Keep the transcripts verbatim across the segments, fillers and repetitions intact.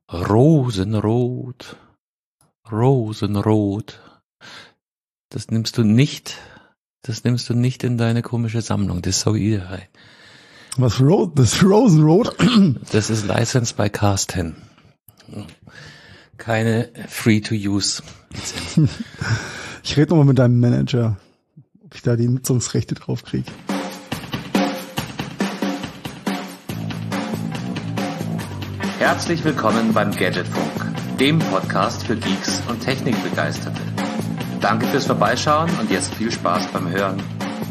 Rosenrot, Rosenrot. Das nimmst du nicht, das nimmst du nicht in deine komische Sammlung. Das ist so ideal. Was Rot? Das Rosenrot? Das ist licensed by Cast ten. Keine Free-to-Use Lizenz. Ich rede nochmal mit deinem Manager, ob ich da die Nutzungsrechte drauf kriege. Herzlich willkommen beim Gadgetfunk, dem Podcast für Geeks und Technikbegeisterte. Danke fürs Vorbeischauen und jetzt viel Spaß beim Hören.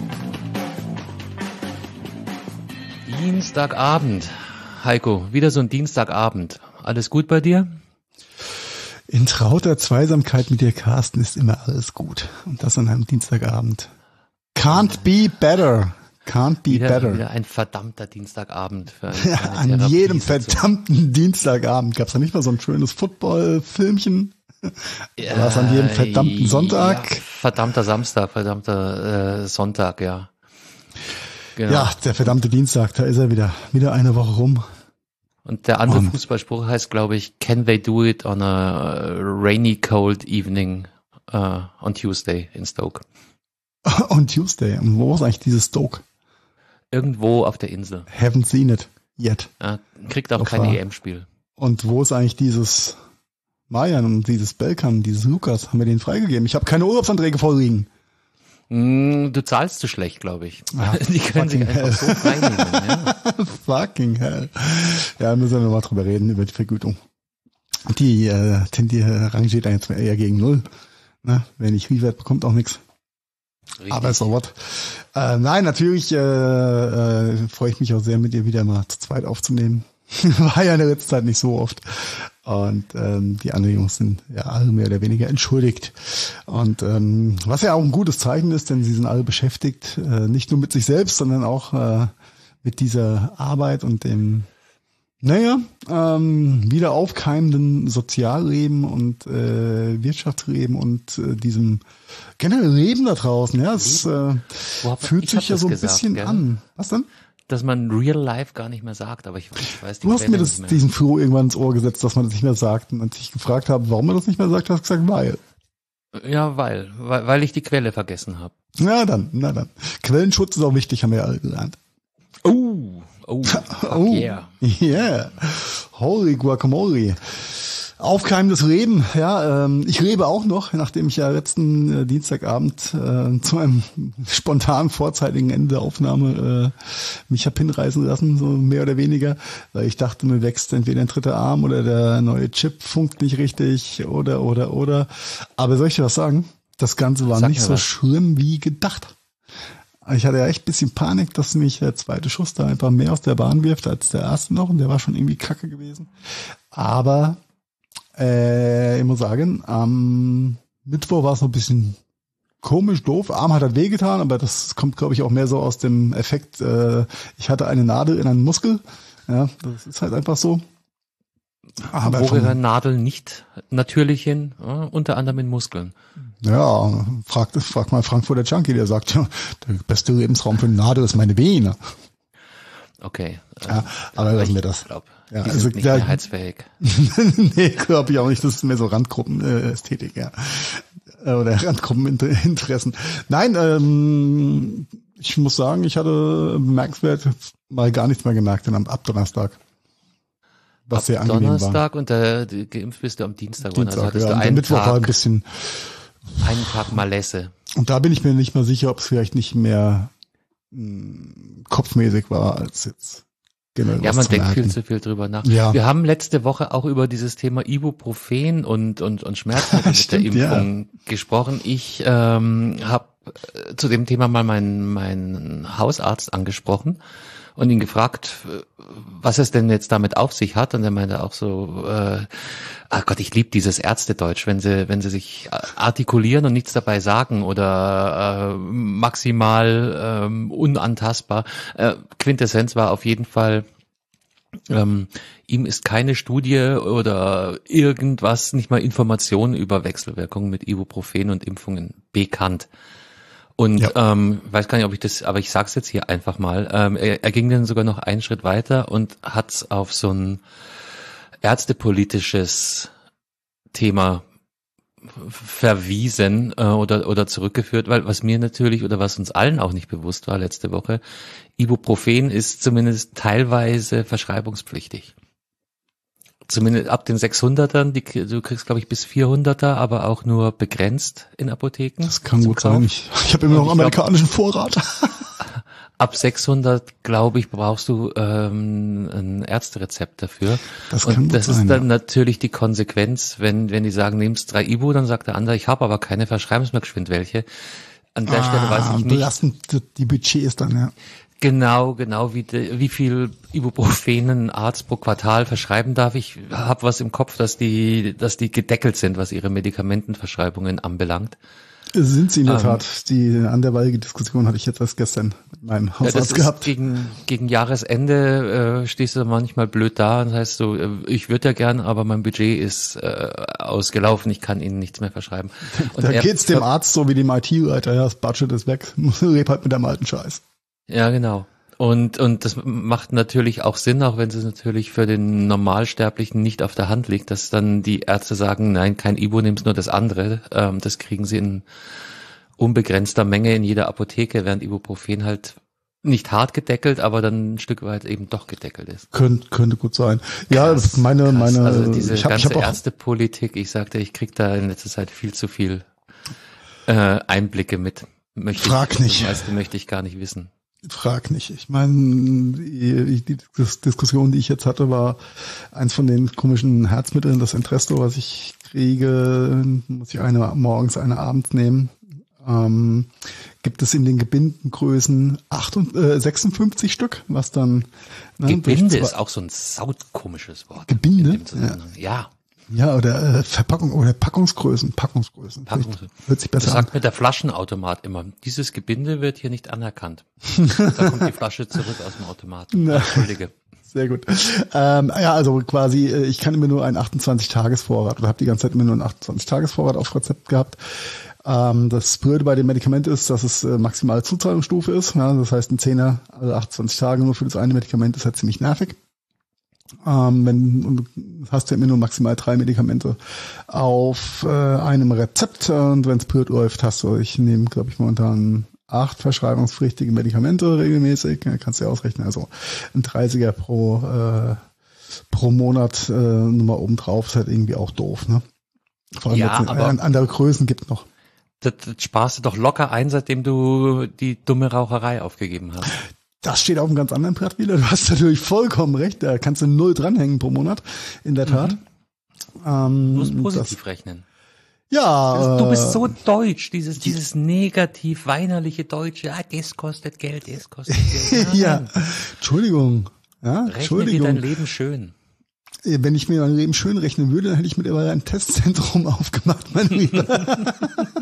Dienstagabend. Heiko, wieder so ein Dienstagabend. Alles gut bei dir? In trauter Zweisamkeit mit dir, Carsten, ist immer alles gut. Und das an einem Dienstagabend. Can't be better. Can't be wieder, better. Wieder ein verdammter Dienstagabend. Für eine, ja, für eine an jedem verdammten Dienstagabend. Gab's da nicht mal so ein schönes Football-Filmchen? Ja, war es an jedem verdammten Sonntag? Ja, verdammter Samstag, verdammter äh, Sonntag, ja. Genau. Ja, der verdammte Dienstag, da ist er wieder. Wieder eine Woche rum. Und der andere Und Fußballspruch heißt, glaube ich, can they do it on a rainy, cold evening uh, on Tuesday in Stoke? On Tuesday. Und wo ist eigentlich dieses Stoke? Irgendwo auf der Insel. Haven't seen it yet. Ja, kriegt auch Auf kein war. E M-Spiel. Und wo ist eigentlich dieses Marian und dieses Belkan, dieses Lukas? Haben wir denen freigegeben? Ich habe keine Urlaubsanträge vorliegen. Mm, du zahlst zu schlecht, glaube ich. Ah, Die können sich einfach hell. so freinehmen. Ja. Fucking hell. Ja, müssen wir nochmal drüber reden, über die Vergütung. Die, äh, die rangiert jetzt eher gegen null. Ne? Wer nicht liefert, bekommt auch nichts. Richtig. Aber so what. Äh, nein, natürlich äh, äh, freue ich mich auch sehr, mit dir wieder mal zu zweit aufzunehmen. War ja in der letzten Zeit nicht so oft. Und ähm, die anderen Jungs sind ja alle mehr oder weniger entschuldigt. Und ähm, was ja auch ein gutes Zeichen ist, denn sie sind alle beschäftigt, äh, nicht nur mit sich selbst, sondern auch äh, mit dieser Arbeit und dem, naja, ähm, wieder aufkeimenden Sozialleben und äh, Wirtschaftsleben und äh, diesem generell Leben da draußen. Ja, es äh, Wo hab- fühlt ich sich hab ja das so ein gesagt, bisschen gell? an. Was denn? Dass man Real Life gar nicht mehr sagt, aber ich, ich weiß die Du hast Quelle mir das, nicht mehr. diesen Floh irgendwann ins Ohr gesetzt, dass man das nicht mehr sagt. Und als ich gefragt habe, warum man das nicht mehr sagt, hast du gesagt, weil. Ja, weil, weil, weil ich die Quelle vergessen habe. Na dann, na dann. Quellenschutz ist auch wichtig, haben wir ja alle gelernt. Oh, oh, fuck Oh, yeah. yeah. Holy guacamole. Aufkeimendes Leben, ja, ähm, ich lebe auch noch, nachdem ich ja letzten äh, Dienstagabend äh, zu einem spontanen, vorzeitigen Ende der Aufnahme äh, mich hab hinreißen lassen, so mehr oder weniger, weil ich dachte, mir wächst entweder ein dritter Arm oder der neue Chip funkt nicht richtig oder, oder, oder. Aber soll ich dir was sagen? Das Ganze war Sag nicht mir so was. schlimm wie gedacht. Ich hatte ja echt ein bisschen Panik, dass mich der zweite Schuss da einfach mehr aus der Bahn wirft als der erste noch und der war schon irgendwie kacke gewesen. Aber Äh, ich muss sagen, am Mittwoch war es noch ein bisschen komisch, doof. Arm hat halt wehgetan, aber das kommt, glaube ich, auch mehr so aus dem Effekt, äh, ich hatte eine Nadel in einen Muskel. Ja, das ist halt einfach so. Aber Wo vom, gehören Nadeln nicht natürlich hin? Ja, unter anderem in Muskeln. ja, frag, frag mal Frankfurter Junkie, der sagt, ja, der beste Lebensraum für eine Nadel ist meine Vene. Okay. Ja, aber lassen wir das. Ich glaube, Ja, die also, sind nicht ja, mehrheitsfähig. nee, glaube ich auch nicht. Das ist mehr so Randgruppenästhetik, ja. Oder Randgruppeninteressen. Nein, ähm, ich muss sagen, ich hatte bemerkenswert mal gar nichts mehr gemerkt dann ab Donnerstag. Was Ab sehr angenehm Donnerstag und der, die, geimpft bist du am Dienstag. war. und also Dienstag, hattest ja. du Und der einen Mittwoch war ein Tag, bisschen, einen Tag Malesse. und da bin ich mir nicht mal sicher, ob es vielleicht nicht mehr mh, kopfmäßig war, als jetzt generell Ja, was man zu denkt merken. viel zu viel drüber nach. Ja. Wir haben letzte Woche auch über dieses Thema Ibuprofen und und und Schmerzmittel mit der Stimmt, ja. Impfung gesprochen. Ich ähm, habe zu dem Thema mal meinen meinen Hausarzt angesprochen und ihn gefragt, was es denn jetzt damit auf sich hat. Und er meinte auch so, äh, ach Gott, ich liebe dieses Ärztedeutsch, wenn sie wenn sie sich artikulieren und nichts dabei sagen oder äh, maximal ähm, unantastbar. Äh, Quintessenz war auf jeden Fall, ähm, ihm ist keine Studie oder irgendwas, nicht mal Informationen über Wechselwirkungen mit Ibuprofen und Impfungen bekannt. Und Ja. ähm, weiß gar nicht, ob ich das, aber ich sag's jetzt hier einfach mal. Ähm, er, er ging dann sogar noch einen Schritt weiter und hat's auf so ein ärztepolitisches Thema verwiesen äh, oder oder zurückgeführt, weil was mir natürlich oder was uns allen auch nicht bewusst war letzte Woche, Ibuprofen ist zumindest teilweise verschreibungspflichtig. Zumindest ab den sechshundertern, die, du kriegst glaube ich bis vierhunderter, aber auch nur begrenzt in Apotheken. Das kann gut sein. Ich, ich habe immer noch amerikanischen glaub, Vorrat. Ab sechshundert, glaube ich, brauchst du ähm, ein Ärzterezept dafür. Das kann Und das gut ist sein, dann ja. natürlich die Konsequenz, wenn wenn die sagen, nimmst drei Ibu, dann sagt der andere, ich habe aber keine, verschreib's mir geschwind welche. An der ah, Stelle weiß ich nicht. Belastend die Budgets dann, ja. Genau, genau, wie de, wie viel Ibuprofen ein Arzt pro Quartal verschreiben darf. Ich habe was im Kopf, dass die dass die gedeckelt sind, was ihre Medikamentenverschreibungen anbelangt. Sind sie in der ähm, Tat. Die anderweitige Diskussion hatte ich jetzt erst gestern mit meinem Hausarzt ja, das gehabt. Ist gegen, gegen Jahresende äh, stehst du manchmal blöd da und heißt so, äh, ich würde ja gern, aber mein Budget ist äh, ausgelaufen, ich kann Ihnen nichts mehr verschreiben. Und da geht's dem Arzt so wie dem I T-Leiter, ja, das Budget ist weg, red halt mit dem alten Scheiß. Ja, genau. Und und das macht natürlich auch Sinn, auch wenn es natürlich für den Normalsterblichen nicht auf der Hand liegt, dass dann die Ärzte sagen, nein, kein Ibu, nimmst nur das andere. Ähm, das kriegen sie in unbegrenzter Menge in jeder Apotheke, während Ibuprofen halt nicht hart gedeckelt, aber dann ein Stück weit eben doch gedeckelt ist. Könnte, könnte gut sein. Ja, krass, meine, krass. meine, also diese ich hab, ganze ich hab Ärztepolitik, ich sagte, ich krieg da in letzter Zeit viel zu viel äh, Einblicke mit. Möchte Frag ich, nicht. Das meiste möchte ich gar nicht wissen. Frag nicht. Ich meine, die, die Diskussion, die ich jetzt hatte, war eins von den komischen Herzmitteln, das Entresto, was ich kriege, muss ich eine morgens, eine abends nehmen. Ähm, gibt es in den Gebindengrößen acht und, äh, sechsundfünfzig Stück, was dann... Ne, Gebinde ist auch so ein sautkomisches Wort. Gebinde? Ja. ja. Ja, oder äh, Verpackung oder Packungsgrößen, Packungsgrößen. Packungsgrößen. Hört sich besser das sagt an. mir der Flaschenautomat immer. Dieses Gebinde wird hier nicht anerkannt. Da kommt die Flasche zurück aus dem Automaten. Na, Entschuldige. Sehr gut. Ähm, ja, also quasi, ich kann immer nur einen achtundzwanzig-Tages-Vorrat oder habe die ganze Zeit immer nur einen achtundzwanzig-Tages-Vorrat auf Rezept gehabt. Ähm, das Blöde bei dem Medikament ist, dass es äh, maximale Zuzahlungsstufe ist. Ja, das heißt, ein Zehner, also achtundzwanzig Tage nur für das eine Medikament ist halt ziemlich nervig. Ähm, wenn hast du immer nur maximal drei Medikamente auf äh, einem Rezept und wenn es blöd läuft, hast du, ich nehme, glaube ich, momentan acht verschreibungspflichtige Medikamente regelmäßig, kannst du ja ausrechnen, also ein dreißiger pro äh, pro Monat äh, Nummer oben drauf ist halt irgendwie auch doof, ne? Vor allem, ja, wenn es andere Größen gibt noch. Das, das sparst du doch locker ein, seitdem du die dumme Raucherei aufgegeben hast. Das steht auf einem ganz anderen Blatt wieder. Du hast natürlich vollkommen recht. Da kannst du null dranhängen pro Monat. In der Tat. Mhm. Ähm, du musst positiv das, rechnen. Ja. Du bist so deutsch. Dieses, dieses negativ weinerliche Deutsche. Ja, das kostet Geld, das kostet Geld. Ja. Entschuldigung. Ja, Rechne Entschuldigung. dir dein Leben schön. Wenn ich mir mein Leben schön rechnen würde, dann hätte ich mittlerweile ein Testzentrum aufgemacht, mein Lieber.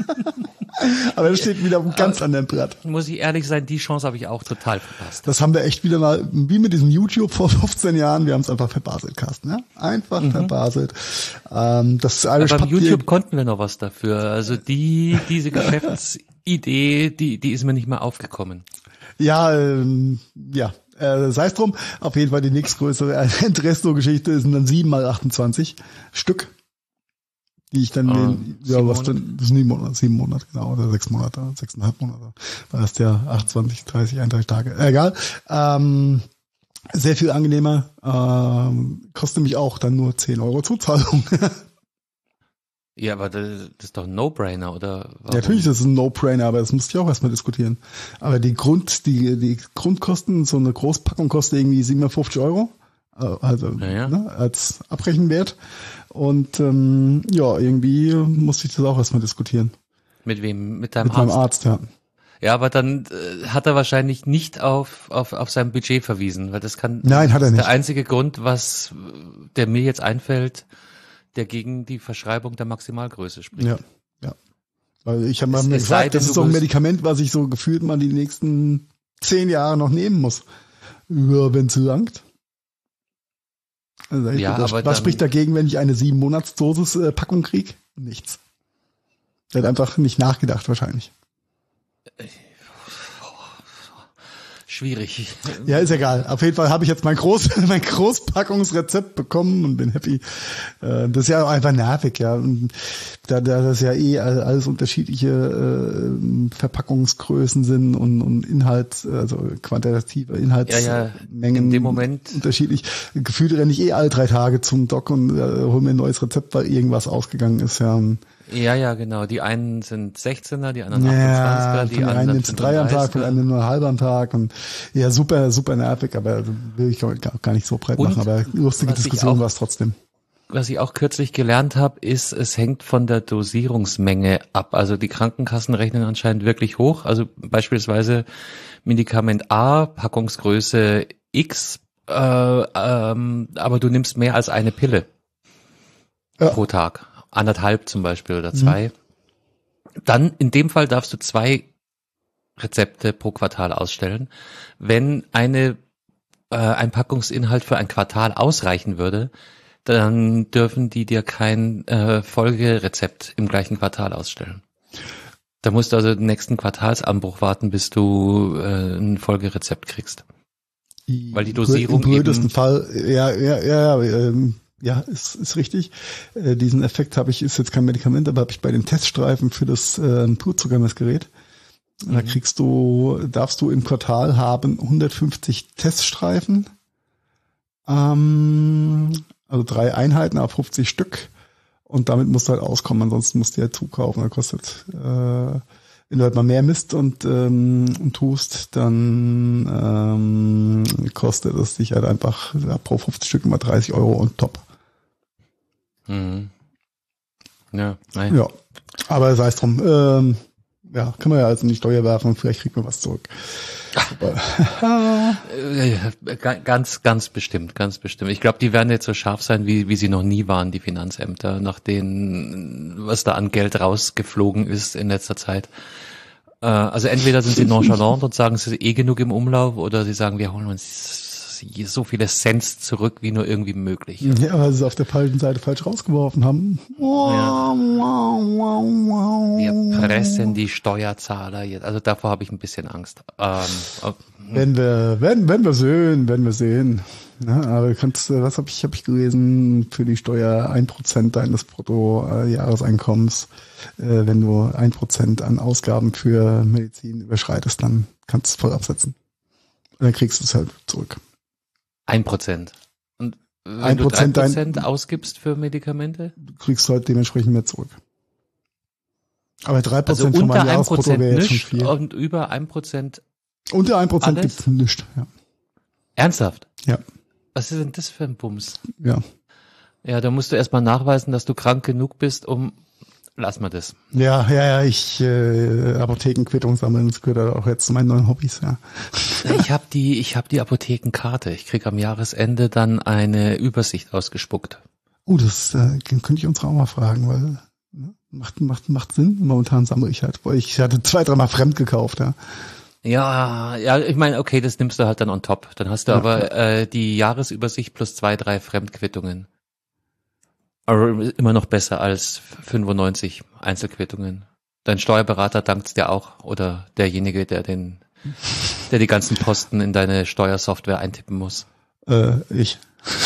Aber das steht wieder auf einem ganz anderen Blatt. Muss ich ehrlich sein, die Chance habe ich auch total verpasst. Das haben wir echt wieder mal, wie mit diesem YouTube vor fünfzehn Jahren, wir haben es einfach verbaselt, Carsten, ne? Einfach mhm. verbaselt. Ähm, das Irish Aber beim YouTube konnten wir noch was dafür. Also die, diese Geschäftsidee, die, die ist mir nicht mehr aufgekommen. Ja, ähm, ja. Äh, sei es drum, auf jeden Fall die nächstgrößere Entresto-Geschichte sind dann sieben mal achtundzwanzig Stück, die ich dann, uh, den, ja, was dann, das sind sieben Monate, sieben Monate, genau, oder sechs Monate, sechseinhalb Monate, war das der achtundzwanzig, dreißig, einunddreißig Tage, äh, egal, ähm, sehr viel angenehmer, ähm, kostet mich auch dann nur zehn Euro Zuzahlung. Ja, aber das ist doch ein No-Brainer, oder? Warum? Ja, natürlich ist es ein No-Brainer, aber das musste ich auch erstmal diskutieren. Aber die Grund, die, die Grundkosten, so eine Großpackung kostet irgendwie siebenundfünfzig Euro, also ja, ja. Ne, als Abrechenwert. Und ähm, ja, irgendwie musste ich das auch erstmal diskutieren. Mit wem? Mit deinem Mit Arzt? meinem Arzt, ja. Ja, aber dann äh, hat er wahrscheinlich nicht auf, auf, auf sein Budget verwiesen, weil das kann. Nein, hat er nicht. Der einzige Grund, was der mir jetzt einfällt, der gegen die Verschreibung der Maximalgröße spricht. Ja, ja. Weil ich habe mal mir gesagt, das ist so ein Medikament, was ich so gefühlt mal die nächsten zehn Jahre noch nehmen muss. Ja, wenn es langt. Also ja, das, aber was spricht dagegen, wenn ich eine sieben Monats Dosis äh, Packung krieg? Nichts. Der hat einfach nicht nachgedacht wahrscheinlich. schwierig. Ja, ist egal. Auf jeden Fall habe ich jetzt mein Groß, mein Großpackungsrezept bekommen und bin happy. Das ist ja auch einfach nervig, ja. Und da, da das ja eh alles unterschiedliche äh, Verpackungsgrößen sind und, und Inhalt, also quantitative Inhaltsmengen ja, ja, in dem Moment unterschiedlich. Gefühlt renne ich eh alle drei Tage zum Doc und äh, hole mir ein neues Rezept, weil irgendwas ausgegangen ist, ja. Ja, ja, genau. Die einen sind sechzehner, die anderen ja, achtundzwanziger, die von anderen einen sind drei am Tag, von einem nur halb am Tag und ja, super, super nervig, aber will ich gar, gar nicht so breit und machen, aber lustige Diskussion war es trotzdem. Was ich auch kürzlich gelernt habe, ist, es hängt von der Dosierungsmenge ab. Also die Krankenkassen rechnen anscheinend wirklich hoch. Also beispielsweise Medikament A, Packungsgröße X, äh, ähm, aber du nimmst mehr als eine Pille ja. pro Tag. Anderthalb zum Beispiel oder zwei. Mhm. Dann, in dem Fall darfst du zwei Rezepte pro Quartal ausstellen. Wenn eine, äh, ein Packungsinhalt für ein Quartal ausreichen würde, dann dürfen die dir kein äh, Folgerezept im gleichen Quartal ausstellen. Da musst du also den nächsten Quartalsanbruch warten, bis du äh, ein Folgerezept kriegst. Weil die Dosierung im blödesten eben Fall, ja, ja, ja, ähm, ja, ist, ist richtig. Äh, diesen Effekt habe ich, ist jetzt kein Medikament, aber habe ich bei den Teststreifen für das äh, Blutzuckermessgerät. Mhm. Da kriegst du, darfst du im Quartal haben hundertfünfzig Teststreifen, ähm, also drei Einheiten auf fünfzig Stück und damit musst du halt auskommen, ansonsten musst du ja zukaufen. Da kostet, äh, wenn du halt mal mehr misst und, ähm, und tust, dann ähm, kostet es dich halt einfach ja, pro fünfzig Stück immer dreißig Euro und top. Mhm. Ja, nein. Ja, aber sei es drum. Ähm, ja, kann man ja also in die Steuer werfen und vielleicht kriegt man was zurück. ganz, ganz bestimmt, ganz bestimmt. Ich glaube, die werden jetzt so scharf sein, wie, wie sie noch nie waren, die Finanzämter, nach denen, was da an Geld rausgeflogen ist in letzter Zeit. Äh, also entweder sind sie nonchalant und sagen, es ist eh genug im Umlauf, oder sie sagen, wir holen uns so viele Cents zurück, wie nur irgendwie möglich. Ja, weil sie es auf der falschen Seite falsch rausgeworfen haben. Ja. Wir pressen die Steuerzahler jetzt. Also davor habe ich ein bisschen Angst. Ähm, wenn wir, wenn, wenn wir sehen, wenn wir sehen. Ja, aber kannst, was habe ich, habe ich gelesen, für die Steuer ein Prozent deines Bruttojahreseinkommens, äh, wenn du ein Prozent an Ausgaben für Medizin überschreitest, dann kannst du es voll absetzen. Und dann kriegst du es halt zurück. Ein Prozent. Und wenn ein Prozent du drei Prozent ausgibst für Medikamente? Du kriegst halt dementsprechend mehr zurück. Aber drei Prozent also von meinem Jahresbrutto wäre jetzt schon viel. Und über ein Prozent Unter ein Prozent gibt's nichts, ja. Ernsthaft? Ja. Was ist denn das für ein Bums? Ja. Ja, da musst du erstmal nachweisen, dass du krank genug bist, um... Lass mal das. Ja, ja, ja, ich äh, Apothekenquittung sammeln, das gehört auch jetzt zu meinen neuen Hobbys, ja. Ich habe die, ich habe die Apothekenkarte. Ich krieg am Jahresende dann eine Übersicht ausgespuckt. Oh, das äh, könnte ich uns auch mal fragen, weil ne, macht macht macht Sinn. Momentan sammle ich halt, weil ich hatte zwei, dreimal fremd gekauft, ja. Ja, ja, ich meine, okay, das nimmst du halt dann on top. Dann hast du ja, aber äh, die Jahresübersicht plus zwei, drei Fremdquittungen. Aber immer noch besser als fünfundneunzig Einzelquittungen. Dein Steuerberater dankt's dir auch, oder derjenige, der den, der die ganzen Posten in deine Steuersoftware eintippen muss. Äh, ich.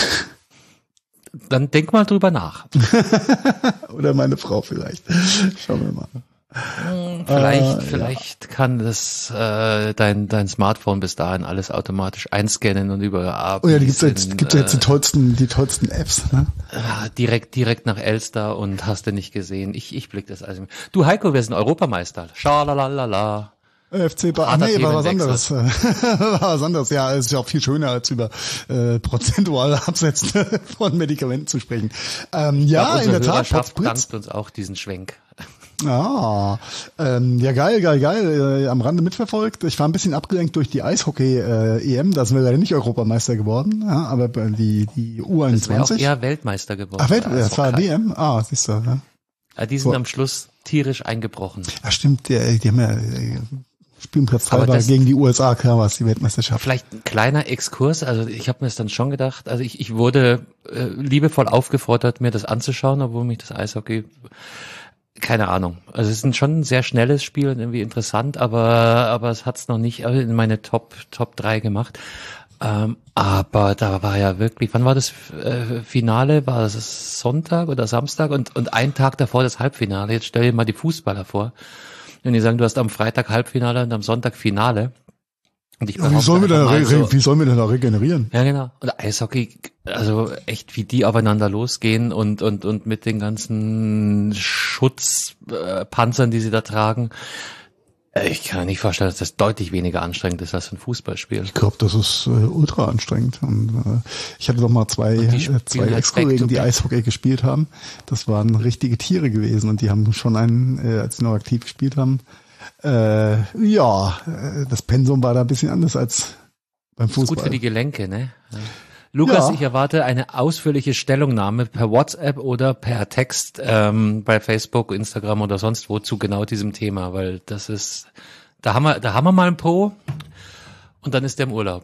Dann denk mal drüber nach. Oder meine Frau vielleicht. Schauen wir mal. Vielleicht, äh, vielleicht ja. kann das äh, dein dein Smartphone bis dahin alles automatisch einscannen und über A P Is. Oh ja, die gibt's jetzt, gibt's jetzt die tollsten, die tollsten Apps, ne? Direkt, direkt nach Elster und hast du nicht gesehen. Ich, ich blick das also. Du Heiko, wir sind Europameister. Schalalala. F C Bayern. Nee, war was anderes. war was anderes. Ja, es ist ja auch viel schöner, als über äh, prozentuale Absätze von Medikamenten zu sprechen. Ähm, ja, ja in der Tat. Dankt uns auch diesen Schwenk. Ah, ähm, ja geil, geil, geil. Äh, am Rande mitverfolgt. Ich war ein bisschen abgelenkt durch die Eishockey-E M. Da sind wir leider nicht Europameister geworden, ja, aber die die U einundzwanzig. Das wäre auch eher Weltmeister geworden. Ach, Welt, ja, das war W M. Ah, siehst du. Ja. Ja, die sind so am Schluss tierisch eingebrochen. Ja, stimmt. Die, die haben ja äh, Spielplatz halber gegen die U S A, klar war es die Weltmeisterschaft. Vielleicht ein kleiner Exkurs. Also ich habe mir das dann schon gedacht. Also ich, ich wurde äh, liebevoll aufgefordert, mir das anzuschauen, obwohl mich das Eishockey keine Ahnung. Also es ist ein schon ein sehr schnelles Spiel und irgendwie interessant, aber aber es hat es noch nicht in meine Top Top drei gemacht. Ähm, aber da war ja wirklich, wann war das äh, Finale? War das Sonntag oder Samstag? Und und ein Tag davor das Halbfinale. Jetzt stell dir mal die Fußballer vor. Wenn die sagen, du hast am Freitag Halbfinale und am Sonntag Finale. Und ich ja, wie sollen wir denn re- so, wie sollen wir denn da regenerieren? Ja, genau. Und Eishockey, also echt, wie die aufeinander losgehen und und und mit den ganzen Schutzpanzern, äh, die sie da tragen. Ich kann mir nicht vorstellen, dass das deutlich weniger anstrengend ist als ein Fußballspiel. Ich glaube, das ist äh, ultra anstrengend. Und äh, ich hatte doch mal zwei äh, zwei halt Ex-Kollegen, die Eishockey gespielt haben. Das waren richtige Tiere gewesen und die haben schon einen, äh, als sie noch aktiv gespielt haben, äh, ja, äh, das Pensum war da ein bisschen anders als beim Fußball. Ist gut für die Gelenke, ne? Ja. Lukas, ja. Ich erwarte eine ausführliche Stellungnahme per WhatsApp oder per Text ähm, bei Facebook, Instagram oder sonst wo zu genau diesem Thema, weil das ist, da haben wir, da haben wir mal ein Pro und dann ist der im Urlaub.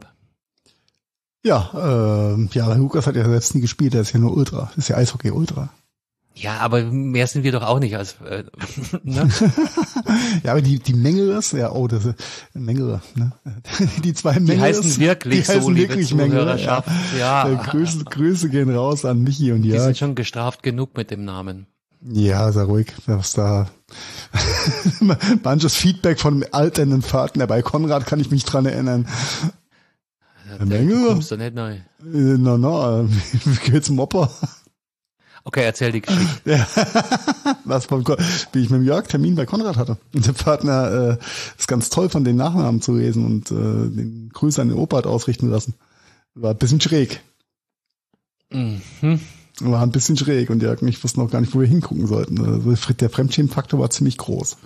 Ja, äh, ja, Lukas hat ja selbst nie gespielt, der ist ja nur Ultra, das ist ja Eishockey Ultra. Ja, aber mehr sind wir doch auch nicht als äh, ne? Ja, aber die die Mengeres, ja, oh, das ist Mengere, ne? Die zwei Mengeres, die heißen wirklich die so, heißen liebe wirklich Zuhörerschaft. Ja. ja. Grüße, Grüße gehen raus an Michi und die Jörg. Die sind schon gestraft genug mit dem Namen. Ja, sei ruhig, was da manches Feedback von alternden Fahrten, bei Konrad kann ich mich dran erinnern. Ja, Mengere? Kommst du nicht neu. Na, na, wie geht's dem Opa? Okay, erzähl die Geschichte. Ja, was von, wie ich mit dem Jörg Termin bei Konrad hatte. Und der Partner äh, ist ganz toll, von den Nachnamen zu lesen und äh, den Grüße an den Opa hat ausrichten lassen. War ein bisschen schräg. Mhm. War ein bisschen schräg und Jörg und ich wussten auch gar nicht, wo wir hingucken sollten. Also der Fremdschämen-Faktor war ziemlich groß.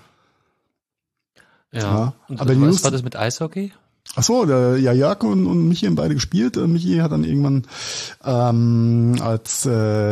Ja, ja. Und aber was News, war das mit Eishockey? Ach so, der, ja, Jörg und, und Michi haben beide gespielt. Michi hat dann irgendwann, ähm, als, äh,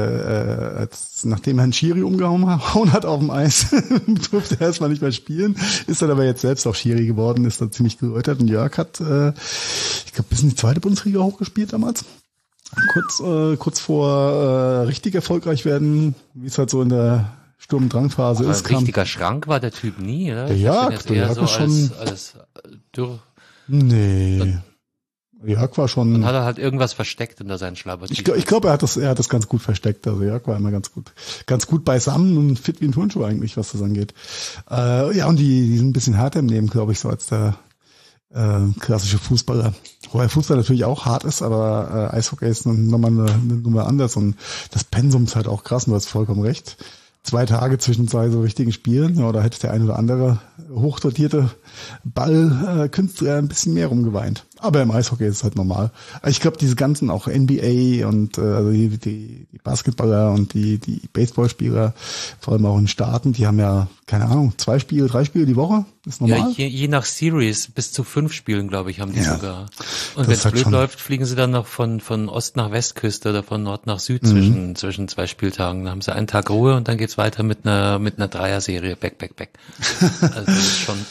als nachdem Herrn Schiri umgehauen hat auf dem Eis, durfte er erstmal nicht mehr spielen, ist dann aber jetzt selbst auch Schiri geworden, ist dann ziemlich geläutert. Und Jörg hat, äh, ich glaube, bis in die zweite Bundesliga hochgespielt damals. Kurz, äh, kurz vor äh, richtig erfolgreich werden, wie es halt so in der Sturm-Drang-Phase ist. Ein richtiger Schrank war der Typ nie, oder? Der Jörg, der Jörg so ist schon als, als dürr. Nee. Dann, Jörg war schon. Dann hat er halt irgendwas versteckt unter seinen Schlabbertisch. Ich glaube, ich glaub, er hat das, er hat das ganz gut versteckt. Also Jörg war immer ganz gut, ganz gut beisammen und fit wie ein Turnschuh eigentlich, was das angeht. Äh, ja, und die, die sind ein bisschen härter im Leben, glaube ich, so als der äh, klassische Fußballer. Wobei Fußball natürlich auch hart ist, aber äh, Eishockey ist nochmal eine, eine Nummer anders und das Pensum ist halt auch krass. Und du hast vollkommen recht. Zwei Tage zwischen zwei so richtigen Spielen, ja, da hätte der ein oder andere hochdotierte Ballkünstler ein bisschen mehr rumgeweint. Aber im Eishockey ist es halt normal. Ich glaube, diese ganzen auch N B A und äh, also die, die, die Basketballer und die, die Baseballspieler, vor allem auch in Staaten, die haben ja, keine Ahnung, zwei Spiele, drei Spiele die Woche. Ist normal. Ja, je, je nach Series, bis zu fünf Spielen, glaube ich, haben die ja. sogar. Und wenn es halt blöd schon läuft, fliegen sie dann noch von von Ost nach Westküste oder von Nord nach Süd mhm. zwischen zwischen zwei Spieltagen. Dann haben sie einen Tag Ruhe und dann geht's weiter mit einer mit einer Dreier-Serie, back, back, back. Also das ist schon.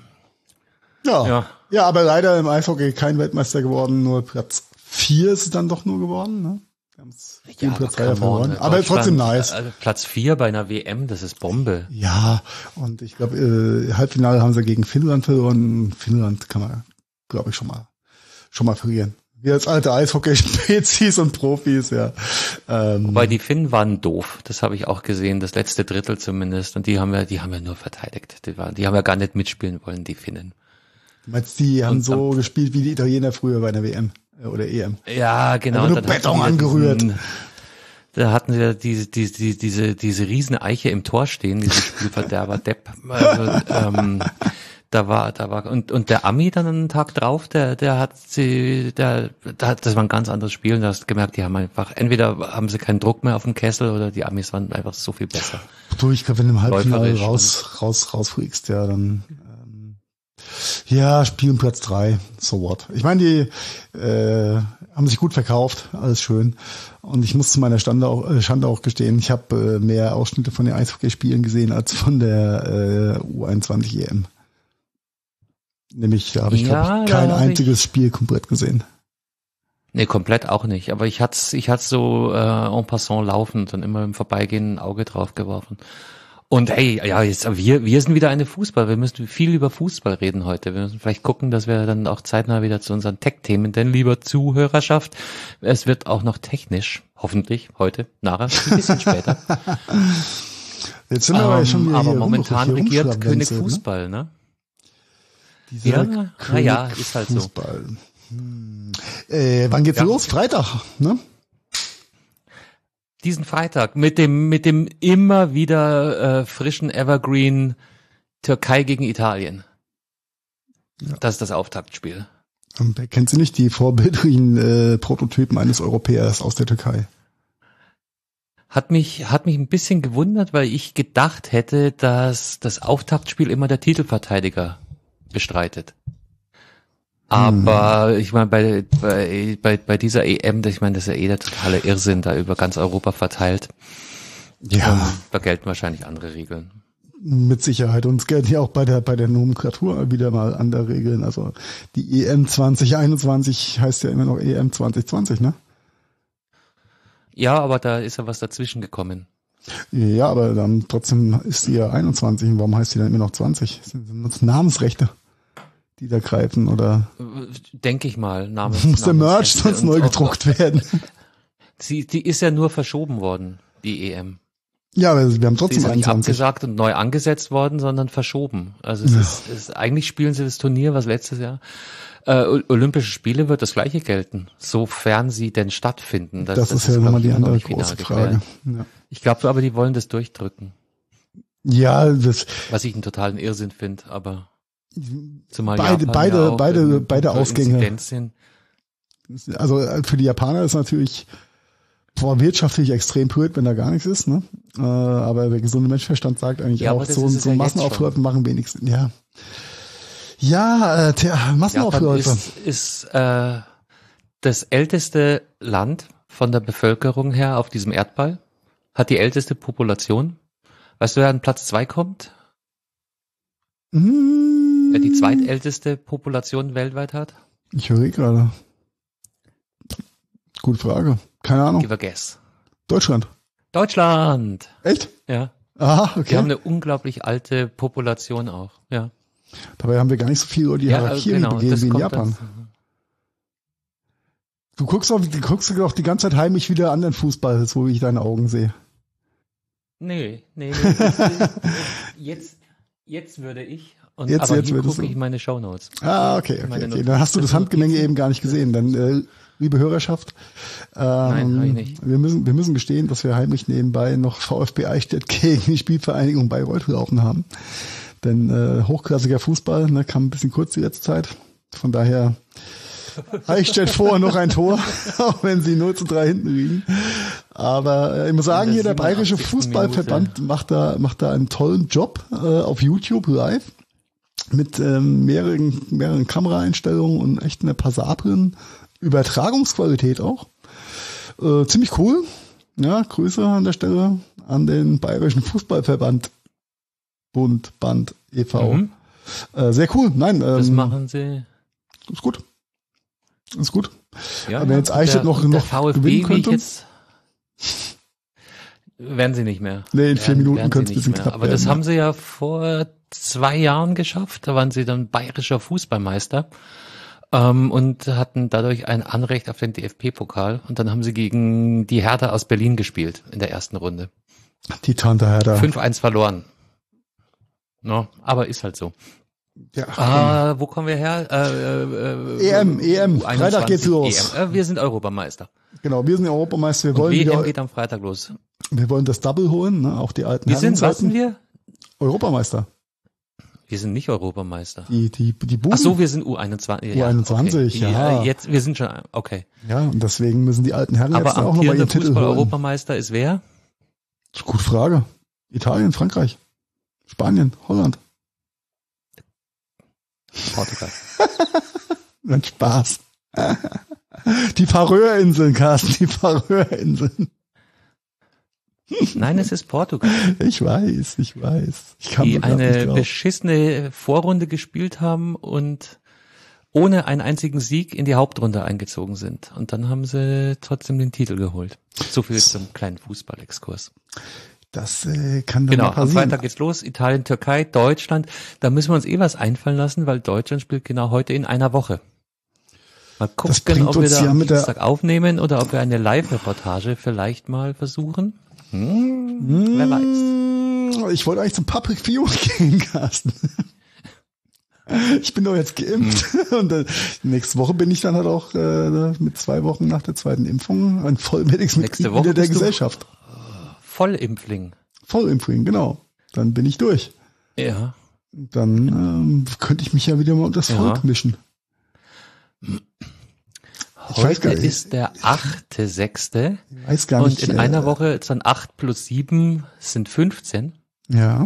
Ja. ja, ja, aber leider im Eishockey kein Weltmeister geworden, nur Platz vier ist es dann doch nur geworden, ne? Wir haben es ja, Platz drei verloren, aber trotzdem nice. Also Platz vier bei einer W M, das ist Bombe. Ja, und ich glaube, äh, Halbfinale haben sie gegen Finnland verloren. Finnland kann man, glaube ich, schon mal schon mal verlieren. Wir als alte Eishockey-Spezies und Profis, ja. Ähm, Wobei die Finnen waren doof, das habe ich auch gesehen, das letzte Drittel zumindest. Und die haben ja, die haben ja nur verteidigt. Die, waren, die haben ja gar nicht mitspielen wollen, die Finnen. Du meinst, die haben und, so um, gespielt wie die Italiener früher bei einer W M oder E M? Ja, genau. Nur Beton angerührt. Diesen, da hatten sie ja diese, diese, diese, diese, diese riesen Eiche im Tor stehen, diese Spielverderber Depp. Also, ähm, da war, da war, und, und der Ami dann einen Tag drauf, der, der hat sie, der, der das war ein ganz anderes Spiel, und du hast gemerkt, die haben einfach, entweder haben sie keinen Druck mehr auf dem Kessel, oder die Amis waren einfach so viel besser. Du, ich glaube, wenn du im Halbfinale raus, raus, rausfliegst, ja, dann, ähm, ja, spielen Platz drei, so what. Ich meine, die, äh, haben sich gut verkauft, alles schön. Und ich muss zu meiner Stande auch, äh, Schande auch gestehen, ich habe äh, mehr Ausschnitte von den Eishockeyspielen gesehen, als von der, äh, U einundzwanzig E M. Nämlich, da habe ich, ja, glaub ich kein einziges ich... Spiel komplett gesehen. Nee, komplett auch nicht. Aber ich hat's, ich hat's so äh, en passant laufend und immer im Vorbeigehen ein Auge drauf geworfen. Und hey, ja, jetzt wir wir sind wieder eine Fußball. Wir müssen viel über Fußball reden heute. Wir müssen vielleicht gucken, dass wir dann auch zeitnah wieder zu unseren Tech-Themen, denn lieber Zuhörerschaft, es wird auch noch technisch, hoffentlich heute, nachher, ein bisschen später. Jetzt sind wir aber ähm, schon wieder aber hier momentan rum, regiert König ne? Fußball, ne? Dieser Ja, König na ja, ist halt Fußball. So. Hm. Äh, wann geht's Ja. los? Freitag, ne? Diesen Freitag mit dem mit dem immer wieder äh, frischen Evergreen Türkei gegen Italien. Ja. Das ist das Auftaktspiel. Und wer kennt sie nicht, die vorbildlichen äh, Prototypen eines Europäers aus der Türkei? Hat mich hat mich ein bisschen gewundert, weil ich gedacht hätte, dass das Auftaktspiel immer der Titelverteidiger bestreitet. Aber ich meine, bei, bei, bei, bei dieser E M, ich meine, das ist ja eh der totale Irrsinn, da über ganz Europa verteilt. Ja. Und da gelten wahrscheinlich andere Regeln. Mit Sicherheit. Und es gelten ja auch bei der, bei der Nomenklatur wieder mal andere Regeln. Also die E M zwanzig einundzwanzig heißt ja immer noch E M zwanzig zwanzig, ne? Ja, aber da ist ja was dazwischen gekommen. Ja, aber dann trotzdem ist die ja einundzwanzig. Und warum heißt die dann immer noch zwanzig? Sind das Namensrechte, die da greifen, oder? Denke ich mal. Name, Muss der Merch sonst neu gedruckt werden? Sie, die ist ja nur verschoben worden, die E M. Ja, wir, wir haben Sie trotzdem ist ja nicht einundzwanzig. abgesagt und neu angesetzt worden, sondern verschoben. Also es Ja. ist, es ist, eigentlich spielen sie das Turnier, was letztes Jahr äh, Olympische Spiele wird das gleiche gelten, sofern sie denn stattfinden. Das, das ist ja nochmal die andere große Frage. Ja. Ich glaube aber, die wollen das durchdrücken. Ja, das, Was ich einen totalen Irrsinn finde, aber zumal beide, Japan beide, ja auch beide, in- beide in Ausgänge. Inzidenz sind. Also für die Japaner ist natürlich boah, wirtschaftlich extrem blöd, wenn da gar nichts ist, ne? Äh, aber der gesunde Menschenverstand sagt eigentlich Ja, aber auch, das so, ist es so ja jetzt Massenaufläufe machen wenig Sinn. Ja, ja äh, der Japan Massenaufläufe. ist, ist äh, das älteste Land von der Bevölkerung her auf diesem Erdball, hat die älteste Population. Weißt du, wer an Platz zwei kommt? Hm, Wer die zweitälteste Population weltweit hat? Ich höre gerade. Gute Frage. Keine Ahnung. Give a guess. Deutschland. Deutschland! Echt? Ja. Aha, Wir okay. haben eine unglaublich alte Population auch. Ja. Dabei haben wir gar nicht so viel über die Ja, äh, Harakiri genau. begehen Das wie in kommt Japan. dann- Du guckst doch, du guckst doch die ganze Zeit heimlich wieder anderen Fußball, so wie ich deine Augen sehe. Nee, nee, nee. Jetzt, jetzt, jetzt würde ich. Und Jetzt- aber jetzt hier würdest gucke du. ich meine Shownotes. Ah, okay, Meine okay, okay. Dann hast du das Notizen- Handgemenge eben gar nicht gesehen. Dann, äh, liebe Hörerschaft, ähm, Nein, hab ich nicht. wir müssen, wir müssen gestehen, dass wir heimlich nebenbei noch VfB Eichstätt gegen die Spielvereinigung Bayreuth laufen haben. Denn äh, hochklassiger Fußball, ne, kam ein bisschen kurz die letzte Zeit. Von daher Eichstätt vor noch ein Tor, auch wenn sie null zu drei hinten liegen. Aber äh, ich muss sagen, In hier der der Bayerische siebenundachtzigsten Fußballverband macht da, macht da einen tollen Job äh, auf YouTube live mit ähm, mehreren, mehreren Kameraeinstellungen und echt einer passablen Übertragungsqualität auch. Äh, ziemlich cool. Ja, Grüße an der Stelle an den Bayerischen Fußballverband Bund, Band, e V. Mhm. Äh, sehr cool. Nein, Das ähm, machen sie. ist gut. Ist gut. Ja, Aber wenn jetzt Eichstätt der, noch, der noch VfB, gewinnen wie ich könnte. jetzt, werden sie nicht mehr. Nee, in vier Werden- Minuten werden sie könnte es ein nicht bisschen mehr. knapp Aber das werden, haben sie ja vor zwei Jahren geschafft. Da waren sie dann bayerischer Fußballmeister ähm, und hatten dadurch ein Anrecht auf den D F B-Pokal. Und dann haben sie gegen die Hertha aus Berlin gespielt in der ersten Runde. Die Tante Hertha. fünf eins verloren. No, aber ist halt so. Ja, Ah, wo kommen wir her? Äh, äh, E M, E M. U einundzwanzig, Freitag geht's los. E M. Äh, wir sind Europameister. genau. Wir sind ja Europameister. Wir Und wollen, W M wieder, geht am Freitag los. wir wollen das Double holen, ne? Auch die alten Wir sind, was sind Herrenzeiten. wir? Europameister. Wir sind nicht Europameister. Die, die, die Buben. Ach so, wir sind U einundzwanzig. U einundzwanzig, okay. ja. Die, äh, Jetzt, wir sind schon, okay. Ja, und deswegen müssen die alten Herren Aber jetzt auch nochmal amtierender ihren Titel holen. Fußball-Europameister ist wer? Das ist eine gute Frage. Italien, Frankreich, Spanien, Holland. Portugal. Ein Spaß. Die Färöerinseln, Carsten, die Färöerinseln. Nein, es ist Portugal, Ich weiß, ich weiß. Ich kann die mir grad nicht eine glauben. beschissene Vorrunde gespielt haben und ohne einen einzigen Sieg in die Hauptrunde eingezogen sind. Und dann haben sie trotzdem den Titel geholt. So viel zum kleinen Fußballexkurs. Das äh, kann dann Genau, mal am passieren. Freitag geht's los. Italien, Türkei, Deutschland. Da müssen wir uns eh was einfallen lassen, weil Deutschland spielt genau heute in einer Woche. Mal gucken, bringt ob wir uns da ja am mit der- Dienstag aufnehmen oder ob wir eine Live-Reportage vielleicht mal versuchen. Hm, wer weiß. Ich wollte eigentlich zum Public Viewing gehen, Carsten. Ich bin doch jetzt geimpft Hm. und äh, nächste Woche bin ich dann halt auch äh, mit zwei Wochen nach der zweiten Impfung ein Vollwertiges Nächste Woche der bist du- Gesellschaft. Vollimpfling. Vollimpfung, genau. Dann bin ich durch. Ja. Dann ähm, könnte ich mich ja wieder mal unter das Ja. Volk mischen. Ich weiß Heute gar nicht. ist der achte sechste Ich weiß gar und nicht. in äh, einer Woche ist dann acht plus sieben sind fünfzehn. Ja.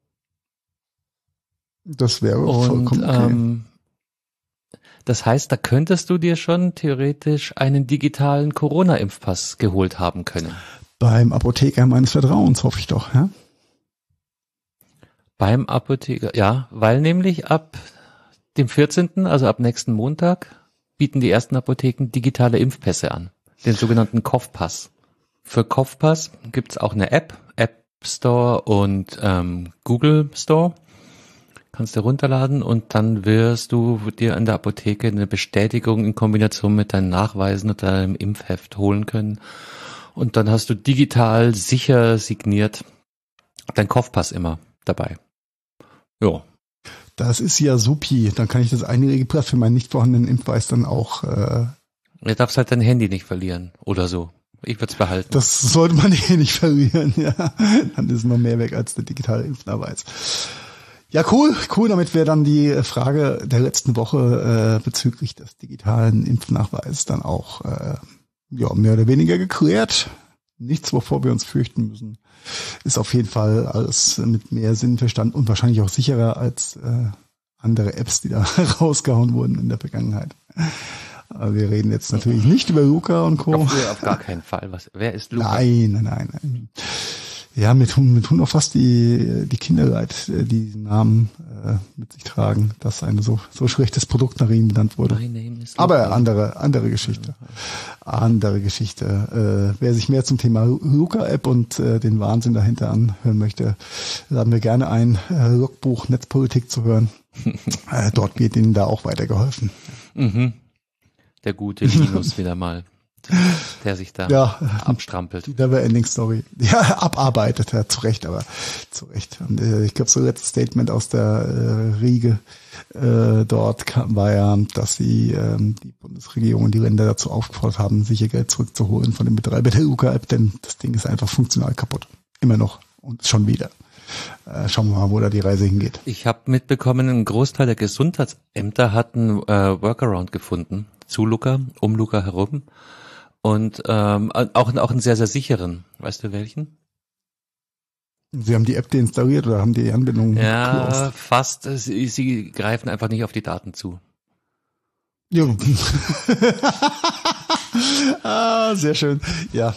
Das wäre Und vollkommen okay. ähm, das heißt, da könntest du dir schon theoretisch einen digitalen Corona-Impfpass geholt haben können. Beim Apotheker meines Vertrauens, hoffe ich doch. Ja? Beim Apotheker, ja, weil nämlich ab dem vierzehnten, also ab nächsten Montag, bieten die ersten Apotheken digitale Impfpässe an, den sogenannten Kopfpass. Für Kopfpass gibt's auch eine App, App Store und ähm, Google Store. Kannst du runterladen und dann wirst du dir an der Apotheke eine Bestätigung in Kombination mit deinen Nachweisen und deinem Impfheft holen können. Und dann hast du digital sicher signiert dein Kopfpass immer dabei. Ja. Das ist ja supi. Dann kann ich das einjährige Pass für meinen nicht vorhandenen Impfpass dann auch. Äh, Du darfst halt dein Handy nicht verlieren oder so. Ich würde es behalten. das sollte man eh nicht verlieren. Ja, dann ist es noch mehr weg als der digitale Impfnachweis. Ja, cool, cool. Damit wäre dann die Frage der letzten Woche äh, bezüglich des digitalen Impfnachweises dann auch äh, ja mehr oder weniger geklärt. Nichts, wovor wir uns fürchten müssen. Ist auf jeden Fall alles mit mehr Sinnverstand und wahrscheinlich auch sicherer als äh, andere Apps, die da rausgehauen wurden in der Vergangenheit. Aber wir reden jetzt natürlich nicht über Luca und Co. Auf, auf gar keinen Fall. Was, wer ist Luca? Nein, nein, nein, nein. Ja, mir tun, mir tun auch fast die, die Kinder leid, die diesen Namen äh, mit sich tragen, dass ein so, so schlechtes Produkt nach ihnen benannt wurde. My name is Luca. Aber andere, andere Geschichte. Andere Geschichte. Äh, wer sich mehr zum Thema Luca-App und äh, den Wahnsinn dahinter anhören möchte, laden wir gerne ein, äh, Logbuch Netzpolitik zu hören. äh, dort wird Ihnen da auch weitergeholfen. Mhm. Der gute Linus wieder mal, der sich da Ja. abstrampelt. Die Never-Ending Story. Ja, abarbeitet, ja, zu Recht, aber zu Recht. Und, äh, ich glaube, so letztes Statement aus der äh, Riege äh, dort kam, war ja, dass sie ähm, die Bundesregierung und die Länder dazu aufgefordert haben, sich ihr Geld zurückzuholen von dem Betreiber der Luca-App, denn das Ding ist einfach funktional kaputt. Immer noch. Und schon wieder. Äh, schauen wir mal, wo da die Reise hingeht. Ich habe mitbekommen, ein Großteil der Gesundheitsämter hatten äh, Workaround gefunden zu Luca, um Luca herum. Und ähm, auch, auch einen sehr, sehr sicheren. Weißt du welchen? Sie haben die App deinstalliert oder haben die Anbindung Ja, closed? fast. Sie, sie greifen einfach nicht auf die Daten zu. Ja. Ah, sehr schön. Ja.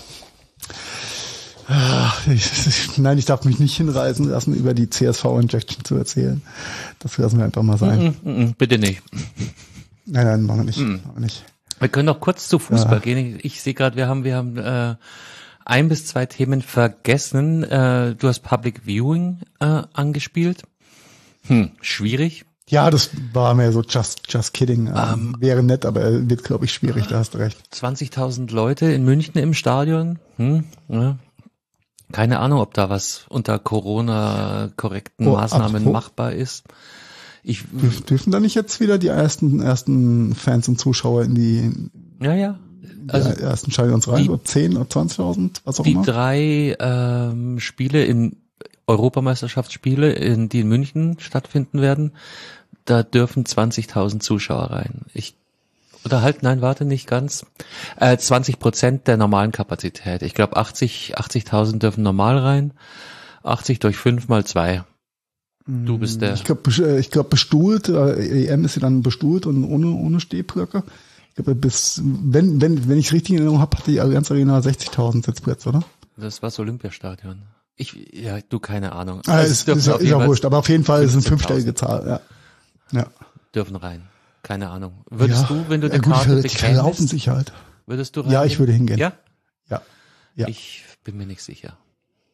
Ah, ich, ich, nein, ich darf mich nicht hinreißen lassen, über die C S V-Injection zu erzählen. Das lassen wir einfach mal sein. Mm, mm, mm, bitte nicht. Nein, nein, machen wir nicht. Mm. Machen wir nicht. Wir können noch kurz zu Fußball Ja. gehen. Ich, ich sehe gerade, wir haben, wir haben äh, ein bis zwei Themen vergessen. Äh, du hast Public Viewing äh, angespielt. Hm, schwierig. Ja, das war mir so just, just kidding. Ähm, Um, wäre nett, aber wird, glaube ich, schwierig, da hast du recht. zwanzigtausend Leute in München im Stadion. Hm, ja. Keine Ahnung, ob da was unter Corona-korrekten Oh, Maßnahmen apropos. machbar ist. Ich, Dürf, dürfen da nicht jetzt wieder die ersten, ersten Fans und Zuschauer in die, ja, ja. die Also ersten Stadions rein? die- So zehn oder zwanzigtausend, was auch die immer? drei ähm, Spiele in Europameisterschaftsspiele, in, die in München stattfinden werden, da dürfen zwanzigtausend Zuschauer rein. Ich oder halt, nein, warte, nicht ganz. Äh, zwanzig Prozent der normalen Kapazität. Ich glaube, achtzig, achtzigtausend dürfen normal rein. achtzig durch fünf mal zwei. Du bist der. Ich glaube, ich glaub, bestuhlt, äh, E M ist ja dann bestuhlt und ohne, ohne Stehblöcke. Ich glaube, bis, wenn, wenn, wenn ich es richtig in Erinnerung habe, hat die Allianz Arena sechzigtausend Sitzplätze, oder? Das war das Olympiastadion. Ich, ja, du, keine Ahnung. Ah, Also ist, es dürfen ist, ja- auf ist jeden ja Fall wurscht, aber auf jeden Fall ist es eine fünfzehntausend. fünfstellige Zahl, ja. Ja. Dürfen rein. Keine Ahnung. Würdest ja. du, wenn du die ja, gut, Karte die verlaufen bekämst, sich halt. würdest du rein? Ja, ich würde hingehen. Ja? Ja. Ja. Ich bin mir nicht sicher.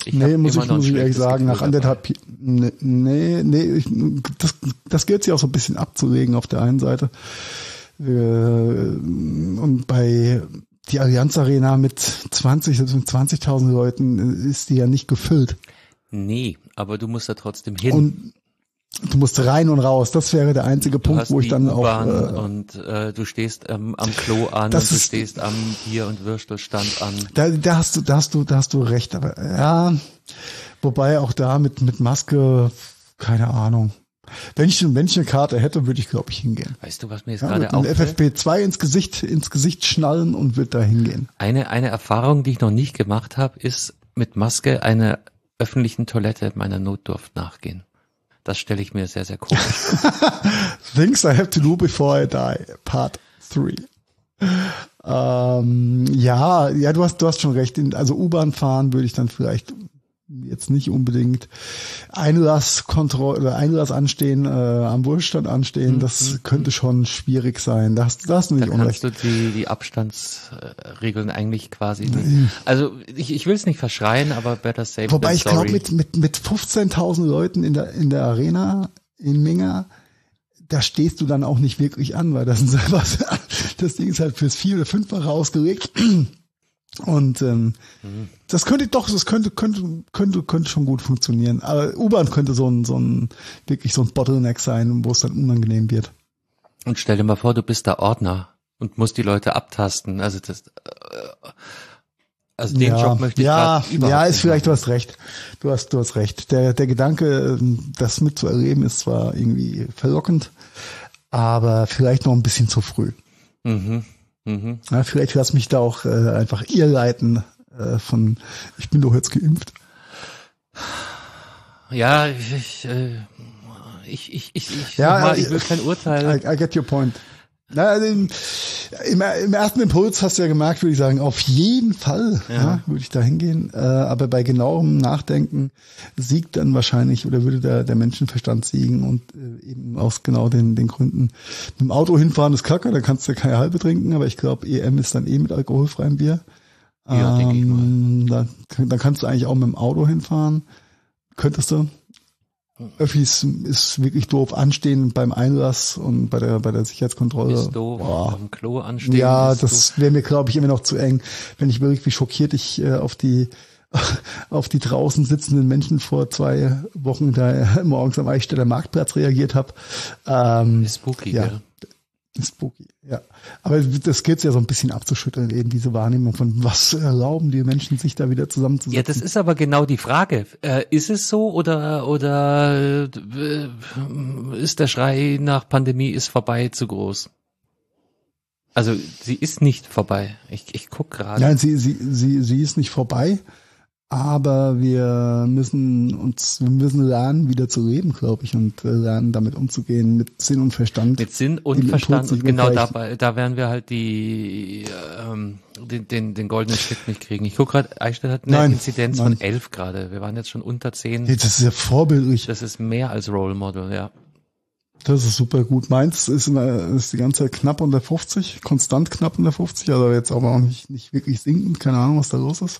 Ich nee, muss immer ich, noch ein muss ich ehrlich schlechtes sagen, nach Gefühl anderthalb, nee, nee, nee ich, das, das gilt sich auch so ein bisschen abzulegen auf der einen Seite. Äh, und bei die Allianz Arena mit zwanzig, selbst mit zwanzigtausend Leuten ist die ja nicht gefüllt. Nee, aber du musst da trotzdem hin. Und du musst rein und raus. Das wäre der einzige Du Punkt, hast wo ich die dann U-Bahn auch. Äh, und äh, du stehst ähm, am Klo an das und du ist- stehst am Bier- und Würstelstand an. da, da hast du, da hast du, da hast du recht. Aber ja, wobei auch da mit mit Maske, keine Ahnung. Wenn ich, wenn ich eine Karte hätte, würde ich, glaube ich, hingehen. Weißt du, was mir jetzt Ja, gerade mit einem auffällt? F F P zwei ins Gesicht, ins Gesicht schnallen und wird da hingehen. Eine, eine Erfahrung, die ich noch nicht gemacht habe, ist mit Maske einer öffentlichen Toilette meiner Notdurft nachgehen. Das stelle ich mir sehr, sehr komisch vor. Things I have to do before I die, Part three. Ähm, ja, ja, du hast, du hast schon recht. In- Also U-Bahn fahren würde ich dann vielleicht jetzt nicht unbedingt Einlasskontrolle oder Einlass anstehen, äh, am Wohlstand anstehen. Das könnte schon schwierig sein. Da hast, da hast du nicht Da unrecht. kannst du die, die Abstandsregeln eigentlich quasi nicht. Also ich, ich will es nicht verschreien, aber better safe Wobei than ich glaube, sorry. mit, mit, mit fünfzehntausend Leuten in der, in der Arena in Minga, da stehst du dann auch nicht wirklich an, weil das, ist einfach, das Ding ist halt fürs Vier- oder Fünffache ausgelegt. Und ähm, Mhm. das könnte doch, das könnte, könnte, könnte, könnte schon gut funktionieren. Aber U-Bahn könnte so ein, so ein, wirklich so ein Bottleneck sein, wo es dann unangenehm wird. Und stell dir mal vor, du bist der Ordner und musst die Leute abtasten. Also das, äh, also den ja, Job möchte ich ja, grad überhaupt ja, ist nicht vielleicht, du machen. hast recht. Du hast, du hast recht. Der, der Gedanke, das mitzuerleben, ist zwar irgendwie verlockend, aber vielleicht noch ein bisschen zu früh. Mhm. Mhm. Ja, vielleicht lass mich da auch äh, einfach irrleiten äh, von, ich bin doch jetzt geimpft. Ja, ich, ich, äh, ich, ich, ich, ich, Ja, nochmal, äh, ich will kein Urteil. I, I get your point. Na, also im, im, im ersten Impuls hast du ja gemerkt, würde ich sagen, auf jeden Fall Ja. ja. würde ich da hingehen. Äh, aber bei genauem Nachdenken siegt dann wahrscheinlich oder würde der, der Menschenverstand siegen und äh, eben aus genau den, den Gründen. Mit dem Auto hinfahren ist kacke, da kannst du keine halbe trinken, aber ich glaube, E M ist dann eh mit alkoholfreiem Bier. Ja, denke ich mal. Da, dann kannst du eigentlich auch mit dem Auto hinfahren. Könntest du. Öffis ist wirklich doof. Anstehen beim Einlass und bei der bei der Sicherheitskontrolle. Ist doof, Boah. auf dem Klo anstehen. Ja, ist das wäre mir, glaube ich, immer noch zu eng. Wenn ich wirklich, wie schockiert ich äh, auf die auf die draußen sitzenden Menschen vor zwei Wochen da äh, morgens am Eichstätter Marktplatz reagiert habe. Ähm, doof. Ist spooky, ja. gell? Ist spooky, ja. Aber das gilt ja so ein bisschen abzuschütteln, eben diese Wahrnehmung von, was erlauben die Menschen sich da wieder zusammenzusetzen. Ja, das ist aber genau die Frage. Äh, ist es so oder oder äh, ist der Schrei nach Pandemie ist vorbei zu groß? Also sie ist nicht vorbei. Ich, ich guck gerade. Nein, sie, sie, sie, sie ist nicht vorbei, aber wir müssen uns, wir müssen lernen, wieder zu leben, glaube ich, und äh, lernen, damit umzugehen, mit Sinn und Verstand. Mit Sinn und Dem Verstand Impuls und nicht genau wegweichen. dabei, da werden wir halt die ähm, den, den, den goldenen Schritt nicht kriegen. Ich guck gerade, Eichstätt hat eine Nein, Inzidenz nein. von elf gerade. Wir waren jetzt schon unter zehn. Hey, das ist ja vorbildlich. Das ist mehr als Role Model, ja. Das ist super gut. Meins ist, in der, ist die ganze Zeit knapp unter fünfzig, konstant knapp unter fünfzig, also jetzt aber auch nicht, nicht wirklich sinkend, keine Ahnung, was da los ist.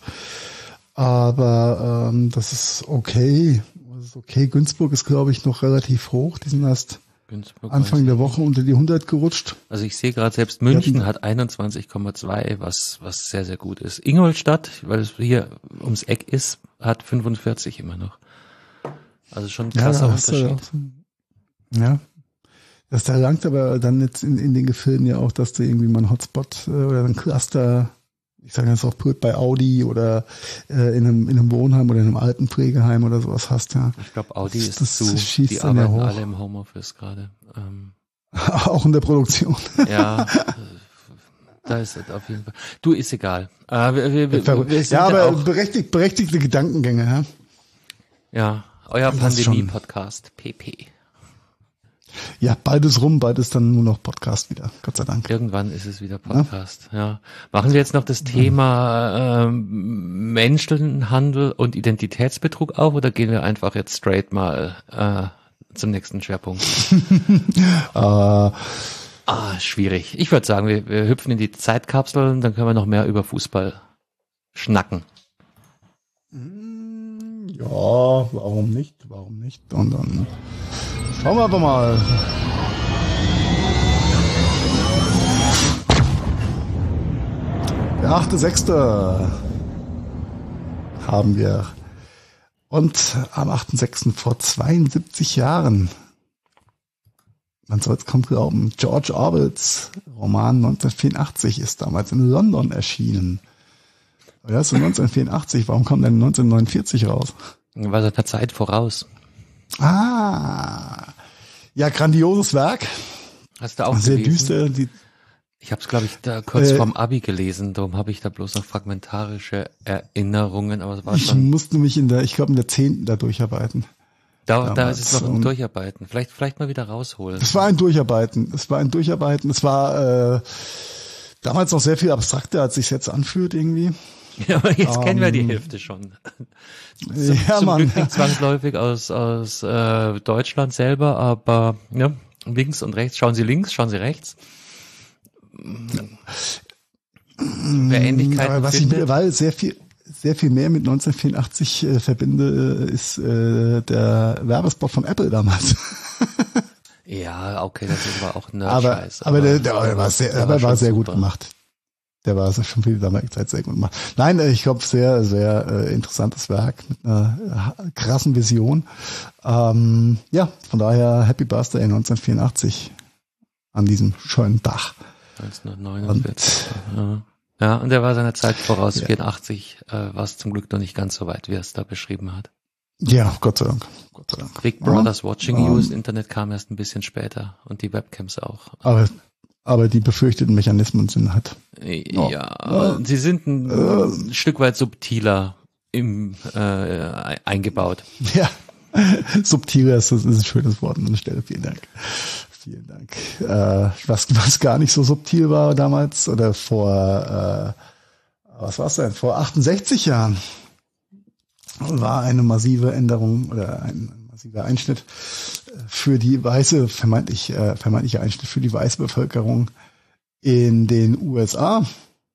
Aber ähm, das ist okay. Das ist okay. Günzburg ist, glaube ich, noch relativ hoch. Die sind erst Günzburg Anfang weiß der ich Woche unter die hundert gerutscht. Also ich sehe gerade, selbst München hatten- hat einundzwanzig Komma zwei, was was sehr, sehr gut ist. Ingolstadt, weil es hier ums Eck ist, hat fünfundvierzig immer noch. Also schon ein krasser da hast du Unterschied. auch so- Ja. Das da langt aber dann jetzt in, in den Gefilden ja auch, dass du irgendwie mal einen Hotspot äh, oder einen Cluster, ich sage jetzt auch blöd, bei Audi oder äh, in, einem, in einem Wohnheim oder in einem Altenpflegeheim oder sowas hast, ja. Ich glaube, Audi Das- ist das zu. schießt Die dann ja arbeiten hoch. alle im Homeoffice gerade. Ähm, Auch in der Produktion. ja, äh, da ist es auf jeden Fall. Du, ist egal. Äh, wir, wir, wir, Verrückt. wir sind Ja, aber auch, berechtigt, berechtigte Gedankengänge, ja. ja, euer Das schon. Pandemie-Podcast, P P. Ja, bald ist rum, bald ist dann nur noch Podcast wieder, Gott sei Dank. Irgendwann ist es wieder Podcast, ja. Machen wir jetzt noch das Thema ähm, Menschenhandel und Identitätsbetrug auf oder gehen wir einfach jetzt straight mal äh, zum nächsten Schwerpunkt? Äh, Ah, schwierig. Ich würde sagen, wir, wir hüpfen in die Zeitkapsel und dann können wir noch mehr über Fußball schnacken. Ja, warum nicht? Warum nicht? Und dann schauen wir einfach mal. Der achte sechste haben wir. Und am achten sechsten vor zweiundsiebzig Jahren, man soll es kaum glauben, George Orwells Roman neunzehnhundertvierundachtzig ist damals in London erschienen. Ja, ist neunzehnhundertvierundachtzig, warum kam denn neunzehnhundertneunundvierzig raus? War seiner Zeit voraus. Ah, ja, grandioses Werk. Hast du auch sehr gelesen? düster. Die, ich habe es, glaube ich, da kurz äh, vorm Abi gelesen, darum habe ich da bloß noch fragmentarische Erinnerungen, aber es war ich schon... musste mich in der, ich glaube in der zehnten da durcharbeiten. Da, da ist es noch ein und Durcharbeiten. Vielleicht, vielleicht mal wieder rausholen. Es war ein Durcharbeiten. Es war ein Durcharbeiten. Es war äh, damals noch sehr viel abstrakter, als sich jetzt anfühlt irgendwie. Ja, aber jetzt um, kennen wir die Hälfte schon. Zum, ja, zum Mann. Glück nicht zwangsläufig aus, aus äh, Deutschland selber, aber ja, links und rechts. Schauen Sie links, schauen Sie rechts. Wer Ähnlichkeiten aber was findet, ich mittlerweile sehr viel sehr viel mehr mit neunzehnhundertvierundachtzig äh, verbinde, ist äh, der Werbespot von Apple damals. Ja, okay, das ist aber auch ein aber, Scheiß. aber, aber der, der, der war sehr, der war, war sehr gut gemacht. Der war schon für die damalige Zeit sehr gut gemacht. Nein, ich glaube, sehr, sehr äh, interessantes Werk mit einer äh, krassen Vision. Ähm, ja, von daher Happy Birthday neunzehnhundertvierundachtzig an diesem schönen Tag. neunzehnhundertneunundvierzig. Und, ja. Ja, und er war seiner Zeit voraus, ja. vierundachtzig, äh, war es zum Glück noch nicht ganz so weit, wie er es da beschrieben hat. Ja, Gott sei Dank. Gott sei Dank. Big Brother's ja. Watching um, You, das Internet kam erst ein bisschen später und die Webcams auch. Aber, aber die befürchteten Mechanismen sind halt. Ja, ja. sie sind ein äh, Stück weit subtiler im äh, eingebaut. Ja, subtiler ist, das ist ein schönes Wort an der Stelle. Vielen Dank. Vielen Dank. Äh, was, was gar nicht so subtil war damals, oder vor, äh, was war's denn, vor achtundsechzig Jahren war eine massive Änderung oder ein massiver Einschnitt für die weiße, vermeintlich, äh, vermeintlicher Einschnitt für die weiße Bevölkerung in den U S A.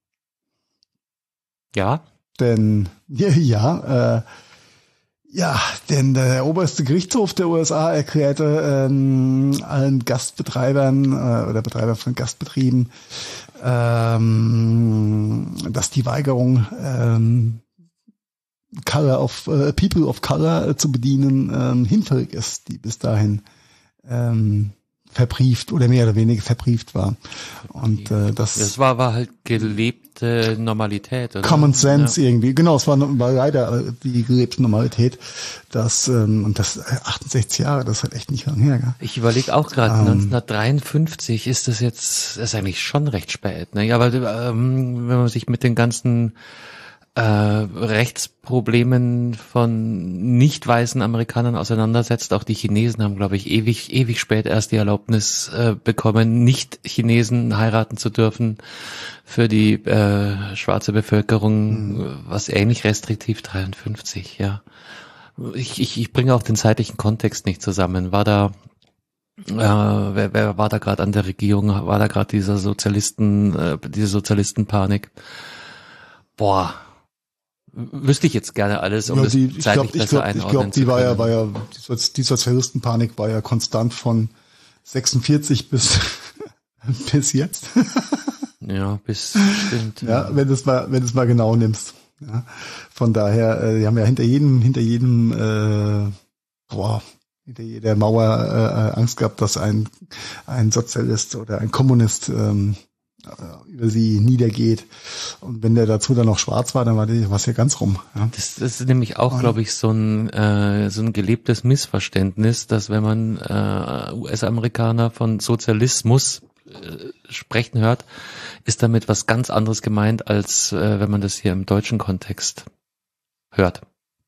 Ja. Denn, ja, ja äh, Ja, denn der oberste Gerichtshof der U S A erklärte ähm, allen Gastbetreibern äh, oder Betreibern von Gastbetrieben, ähm, dass die Weigerung, ähm, Color of, äh, People of Color äh, zu bedienen, ähm, hinfällig ist, die bis dahin ähm, verbrieft oder mehr oder weniger verbrieft war. Und äh, das, das war, war halt gelebte Normalität, oder? Common Sense ja. irgendwie. Genau, es war, war leider die gelebte Normalität. Das, ähm, und das achtundsechzig Jahre, das ist halt echt nicht lang her. Gell? Ich überlege auch gerade, ähm, neunzehnhundertdreiundfünfzig ist das jetzt, das ist eigentlich schon recht spät. Ne? Ja, aber ähm, wenn man sich mit den ganzen äh, Rechtsproblemen von nicht weißen Amerikanern auseinandersetzt. Auch die Chinesen haben, glaube ich, ewig, ewig spät erst die Erlaubnis äh, bekommen, nicht Chinesen heiraten zu dürfen für die äh, schwarze Bevölkerung, mhm. was ähnlich restriktiv, dreiundfünfzig, ja. Ich, ich, ich bringe auch den zeitlichen Kontext nicht zusammen. War da Äh, wer, wer war da gerade an der Regierung? War da gerade dieser Sozialisten, äh, diese Sozialistenpanik? Boah, wüsste ich jetzt gerne alles, um ja, das die, ich zeitlich glaub, besser ich einordnen Ich glaube, die zu war können. ja, war ja, die Sozialistenpanik war ja konstant von sechsundvierzig bis bis jetzt. Ja, bis stimmt. Ja, wenn du es mal, wenn du es mal genau nimmst. Ja, von daher, äh, die haben ja hinter jedem, hinter jedem, äh, boah, hinter jeder Mauer äh, Angst gehabt, dass ein ein Sozialist oder ein Kommunist ähm, über sie niedergeht. Und wenn der dazu dann noch schwarz war, dann war die was ja ganz rum. Ja. Das, das ist nämlich auch, glaube ich, so ein äh, so ein gelebtes Missverständnis, dass wenn man äh, U S-Amerikaner von Sozialismus äh, sprechen hört, ist damit was ganz anderes gemeint, als äh, wenn man das hier im deutschen Kontext hört.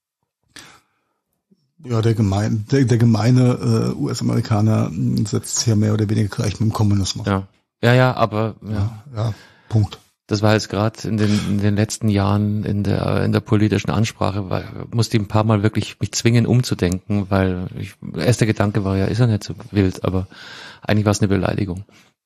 Ja, der gemeine, der, der gemeine äh, U S-Amerikaner setzt sich ja mehr oder weniger gleich mit dem Kommunismus. Ja, ja, ja, aber ja, ja, ja Punkt. Das war jetzt gerade in den in den letzten Jahren in der in der politischen Ansprache, weil musste ich ein paar Mal wirklich mich zwingen umzudenken, weil ich, der erste Gedanke war ja, ist er nicht so wild, aber eigentlich war es eine Beleidigung.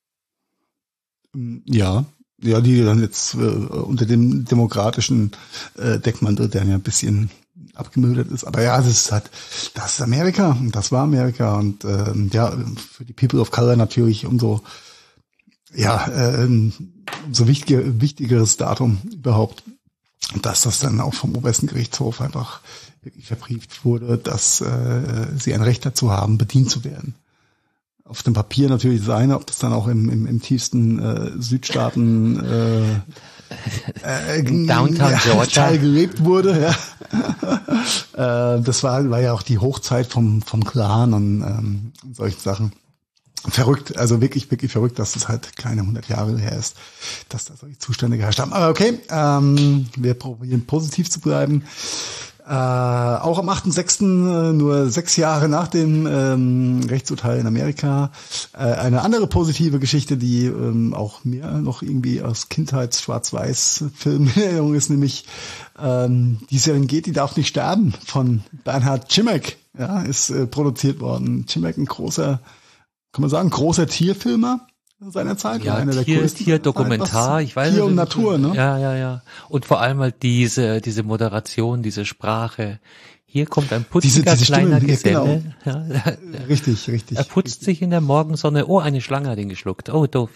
Ja, ja, die dann jetzt äh, unter dem demokratischen äh, Deckmantel dann ja ein bisschen abgemildert ist. Aber ja, das ist halt, das ist Amerika und das war Amerika und ähm, ja, für die People of Color natürlich umso ja, ähm, umso wichtiger, wichtigeres Datum überhaupt, dass das dann auch vom obersten Gerichtshof einfach wirklich verbrieft wurde, dass äh, sie ein Recht dazu haben, bedient zu werden. Auf dem Papier natürlich das eine, ob das dann auch im, im, im tiefsten äh, Südstaaten äh, äh, Downtown ja, Georgia Teil gelebt wurde. Ja. äh, das war, war ja auch die Hochzeit vom vom Clan und ähm, solchen Sachen. Verrückt, also wirklich, wirklich verrückt, dass das halt keine hundert Jahre her ist, dass da solche Zustände geherrscht haben. Aber okay, ähm, wir probieren positiv zu bleiben. Äh, auch am achten sechsten, äh, nur sechs Jahre nach dem ähm, Rechtsurteil in Amerika, äh, eine andere positive Geschichte, die ähm, auch mir noch irgendwie aus Kindheits-Schwarz-Weiß-Filmen in Erinnerung ist, nämlich ähm, die Serengeti darf nicht sterben von Bernhard Czimek, ja, ist äh, produziert worden. Czimek, ein großer, kann man sagen, großer Tierfilmer seiner Zeit. Ja, einer Tier, der Tierdokumentar, ich weiß Tier nicht. und Natur, ne? Ja, ja, ja. Und vor allem halt diese, diese Moderation, diese Sprache. Hier kommt ein putziger diese, diese kleiner Stimme, Geselle. genau. Ja. Richtig, richtig. Er putzt richtig. sich in der Morgensonne. Oh, eine Schlange hat ihn geschluckt. Oh, doof.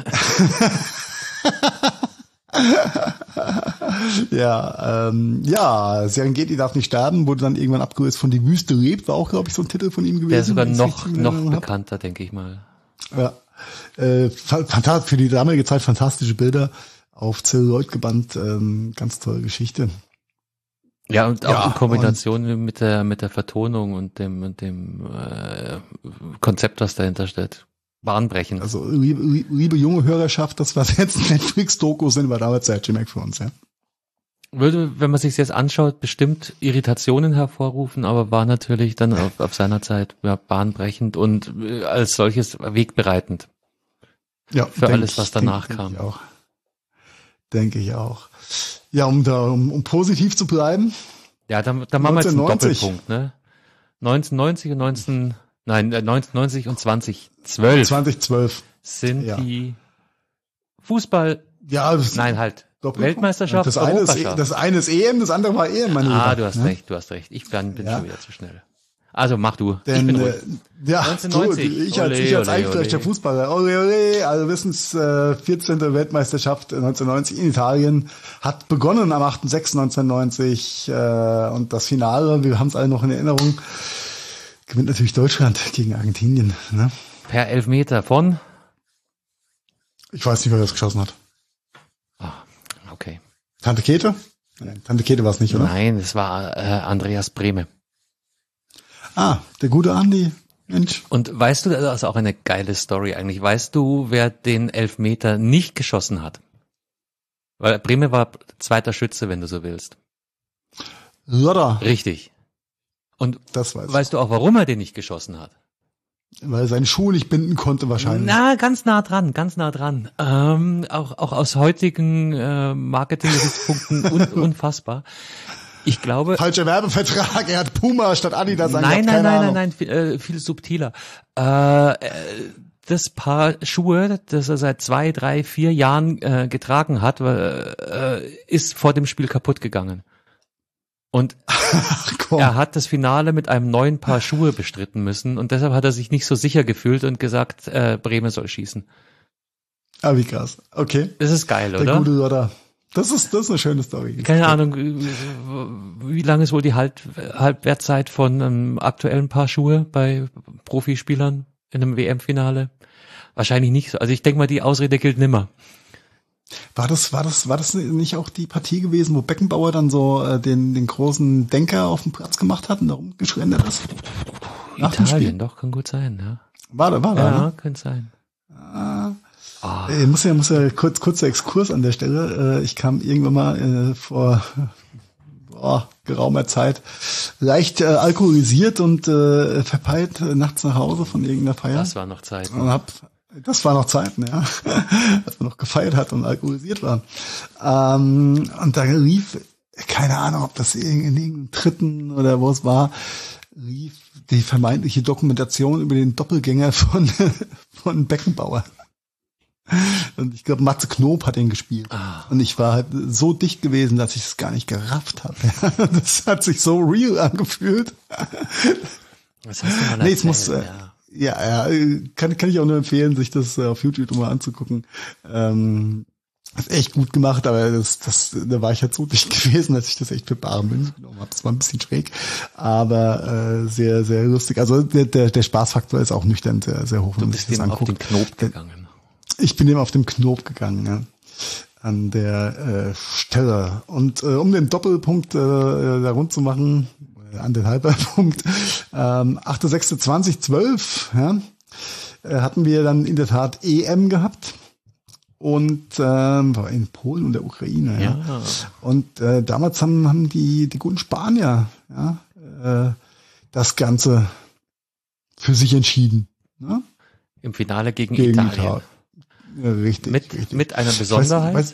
ja, ähm, ja, Serengeti darf nicht sterben, wurde dann irgendwann abgelöst von Die Wüste lebt, war auch, glaube ich, so ein Titel von ihm gewesen. Der ist sogar noch, noch bekannter, denke ich mal. Ja, äh, für die damalige Zeit fantastische Bilder auf Celluloid gebannt, ähm, ganz tolle Geschichte. Ja, und auch ja, in Kombination mit der mit der Vertonung und dem und dem äh, Konzept, was dahinter steht. Bahnbrechend. Also liebe, liebe junge Hörerschaft, das was jetzt Netflix-Dokus sind, war damals der Czimek für uns, ja. Würde, wenn man sich jetzt anschaut, bestimmt Irritationen hervorrufen, aber war natürlich dann auf, auf seiner Zeit ja, bahnbrechend und äh, als solches wegbereitend. Ja, für alles, was danach denk, kam. Denke ich auch. Denke ich auch. Ja, um da, um, um positiv zu bleiben. Ja, dann, dann machen wir jetzt einen Doppelpunkt, ne? neunzehnhundertneunzig und neunzehn, nein, neunzehnhundertneunzig und zweitausendzwölf. zweitausendzwölf. Sind ja. die Fußball, ja, das nein, halt. Weltmeisterschaft, das eine, ist, das eine ist E M, das andere war E M. Meine ah, Lieber. du hast ja? recht, du hast recht. Ich bin, bin ja. schon wieder zu schnell. Also mach du. Denn, ich bin ruhig. Äh, ja, neunzehnhundertneunzig. So, ich als, ole, ich als ole, eingefleischter ole. Fußballer. Ole, ole, also wissens, äh, vierzehnte Weltmeisterschaft neunzehnhundertneunzig in Italien hat begonnen am achten sechsten neunzehnhundertneunzig äh, und das Finale, wir haben es alle noch in Erinnerung, gewinnt natürlich Deutschland gegen Argentinien. Ne? Per Elfmeter von? Ich weiß nicht, wer das geschossen hat. Ah, okay. Tante Käthe? Nein, Tante Käthe war es nicht, oder? Nein, es war äh, Andreas Brehme. Ah, der gute Andi. Mensch. Und weißt du, das ist auch eine geile Story eigentlich. Weißt du, wer den Elfmeter nicht geschossen hat? Weil Brehme war zweiter Schütze, wenn du so willst. Lodder. Richtig. Und das weiß weißt du auch, warum er den nicht geschossen hat? Weil er seine Schuhe nicht binden konnte wahrscheinlich. Na, ganz nah dran, ganz nah dran. Ähm, auch, auch aus heutigen äh, Marketing-Gesichtspunkten un, unfassbar. Ich glaube. Falscher Werbevertrag, er hat Puma statt Adidas Nein, angehabt, nein, keine nein, Ahnung. nein, nein, viel, äh, viel subtiler. Äh, äh, das Paar Schuhe, das er seit zwei, drei, vier Jahren äh, getragen hat, äh, ist vor dem Spiel kaputt gegangen. Und er hat das Finale mit einem neuen Paar Schuhe bestritten müssen und deshalb hat er sich nicht so sicher gefühlt und gesagt, äh, Brehme soll schießen. Ah, wie krass. Okay. Das ist geil, Der oder? gute Lodder. Das ist, das ist eine schöne Story. Keine Ahnung, wie lange ist wohl die Halb Halbwertzeit von einem aktuellen Paar Schuhe bei Profispielern in einem W M-Finale? Wahrscheinlich nicht so. Also ich denke mal, die Ausrede gilt nimmer. War das, war das, war das nicht auch die Partie gewesen, wo Beckenbauer dann so äh, den, den großen Denker auf dem Platz gemacht hat und darum geschrien hat? Nach Italien, doch, kann gut sein, ja. War da, war da. Ja, ne? könnte sein. Ah. Oh. Ich muss ja, muss ja kurz, kurzer Exkurs an der Stelle. Ich kam irgendwann mal äh, vor oh, geraumer Zeit leicht äh, alkoholisiert und äh, verpeilt äh, nachts nach Hause von irgendeiner Feier. Das war noch Zeit. Und hab, das war noch Zeiten, ja, als man noch gefeiert hat und alkoholisiert war. Ähm, und da lief, keine Ahnung, ob das in irgendeinem dritten oder wo es war, lief die vermeintliche Dokumentation über den Doppelgänger von von Beckenbauer. Und ich glaube, Matze Knob hat ihn gespielt. Ah. Und ich war halt so dicht gewesen, dass ich es gar nicht gerafft habe. Das hat sich so real angefühlt. Das hast du mal nee, erzählt, es muss, ja. ja, ja, kann, kann ich auch nur empfehlen, sich das auf YouTube mal anzugucken. Ähm, ist echt gut gemacht, aber das, das, da war ich halt so dicht gewesen, dass ich das echt für bare Münze genommen habe. Das war ein bisschen schräg, aber äh, sehr, sehr lustig. Also der, der, der Spaßfaktor ist auch nüchtern sehr, sehr hoch. Du bist dem auf den Knob gegangen. Ich bin dem auf den Knob gegangen, ja. An der äh, Stelle. Und äh, um den Doppelpunkt äh, da rund zu machen, äh, an den Halberpunkt, ähm, achter sechster zweitausendzwölf, ja, äh, hatten wir dann in der Tat E M gehabt. Und ähm, war in Polen und der Ukraine. Ja. Ja. Und äh, damals haben, haben die, die guten Spanier ja, äh, das Ganze für sich entschieden. Ne? Im Finale gegen, Gegen Italien. Italien. Ja, richtig, Mit, richtig. mit einer Besonderheit. Weiß,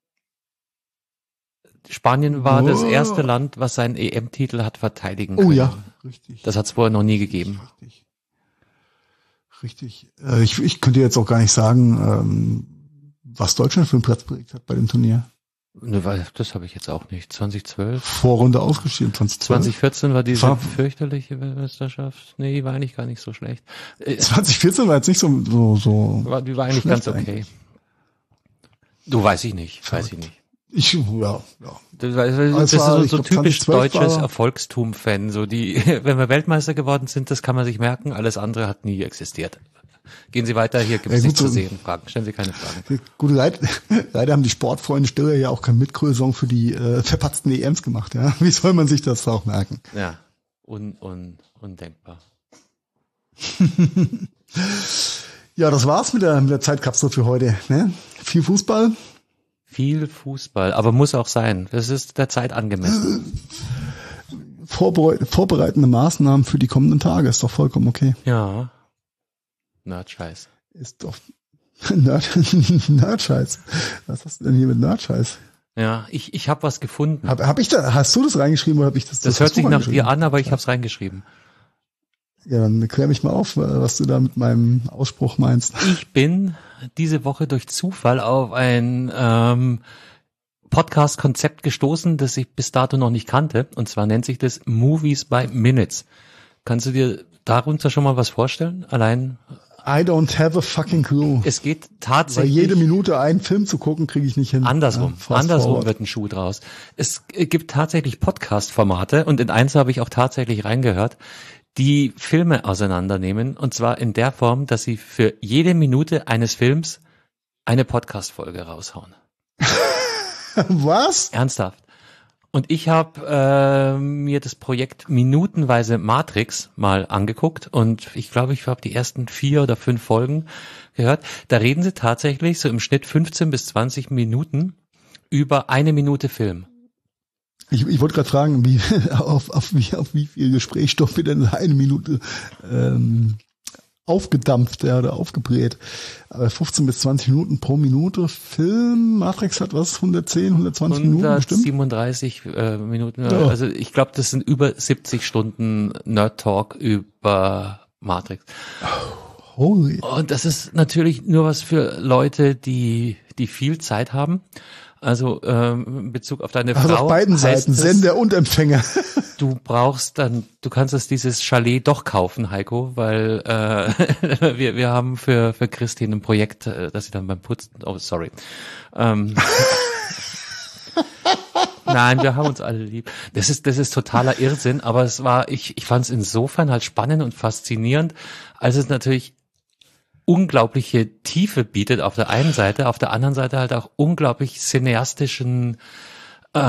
weiß, Spanien war Oh. das erste Land, was seinen E M-Titel hat verteidigen oh können. ja, richtig. Das hat es vorher noch nie gegeben. Richtig. Richtig. Äh, ich, ich könnte jetzt auch gar nicht sagen, ähm, was Deutschland für einen Platz belegt hat bei dem Turnier. Ne, weil das habe ich jetzt auch nicht. zwanzig zwölf Vorrunde ausgeschieden, zwanzig zwölf. zwanzig vierzehn war diese War- fürchterliche Meisterschaft. Nee, die war eigentlich gar nicht so schlecht. Äh, zwanzig vierzehn war jetzt nicht so, so, so. war, die war eigentlich schlecht ganz okay. eigentlich. Du, weiß ich nicht. Weiß ich nicht. Ich, ja, ja. Das, das, das Es ist war, so, ich so glaub, typisch zweitausendzwölf deutsches war- Erfolgstum-Fan. So die, wenn wir Weltmeister geworden sind, das kann man sich merken. Alles andere hat nie existiert. Gehen Sie weiter, hier gibt es Ja, gut, nichts zu so- sehen. Fragen. Stellen Sie keine Fragen. Gut, leider, leider haben die Sportfreunde Stiller ja auch kein Mitgrößung für die äh, verpatzten E Ms gemacht. Ja, wie soll man sich das auch merken? Ja, un, un, undenkbar. Ja, das war's mit der, mit der Zeitkapsel für heute. Ne? Viel Fußball. Viel Fußball, aber muss auch sein. Das ist der Zeit angemessen. Vorbereit, vorbereitende Maßnahmen für die kommenden Tage ist doch vollkommen okay. Ja. Nerdscheiß. Ist doch Nerd, Nerdscheiß. Was hast du denn hier mit Nerdscheiß? Ja, ich, ich habe was gefunden. Hab, hab ich da, hast du das reingeschrieben oder hab ich das? das das hört hast du sich nach reingeschrieben? dir an, aber ich habe es reingeschrieben. Ja, dann klär mich mal auf, was du da mit meinem Ausspruch meinst. Ich bin diese Woche durch Zufall auf ein ähm, Podcast-Konzept gestoßen, das ich bis dato noch nicht kannte. Und zwar nennt sich das Movies by Minutes. Kannst du dir darunter schon mal was vorstellen? Allein, I don't have a fucking clue. es geht Weil tatsächlich jede Minute einen Film zu gucken, kriege ich nicht hin. andersrum. Ja, fast andersrum forward. wird ein Schuh draus. Es gibt tatsächlich Podcast-Formate und in eins habe ich auch tatsächlich reingehört, die Filme auseinandernehmen, und zwar in der Form, dass sie für jede Minute eines Films eine Podcast-Folge raushauen. Was? Ernsthaft. Und ich habe äh, mir das Projekt Minutenweise Matrix mal angeguckt und ich glaube, ich habe die ersten vier oder fünf Folgen gehört. Da reden sie tatsächlich so im Schnitt fünfzehn bis zwanzig Minuten über eine Minute Film. Ich, ich wollte gerade fragen, wie, auf, auf, wie, auf wie viel Gesprächsstoff wird denn eine Minute ähm, aufgedampft ja, oder aufgebrät. Aber fünfzehn bis zwanzig Minuten pro Minute Film. Matrix hat was? hundertzehn, hundertzwanzig Minuten bestimmt? hundertsiebenunddreißig äh, Minuten. Ja. Also ich glaube, das sind über siebzig Stunden Nerd Talk über Matrix. Holy. Und das ist natürlich nur was für Leute, die die viel Zeit haben. Also ähm, in Bezug auf deine Also Frau. auf beiden heißt Seiten, es, Sender und Empfänger. Du brauchst dann, du kannst es dieses Chalet doch kaufen, Heiko, weil äh, wir wir haben für für Christine ein Projekt, äh, das sie dann beim Putzen. Oh, sorry. Ähm, Nein, wir haben uns alle lieb. Das ist das ist totaler Irrsinn, aber es war ich ich fand es insofern halt spannend und faszinierend, als es natürlich unglaubliche Tiefe bietet auf der einen Seite, auf der anderen Seite halt auch unglaublich cineastischen äh,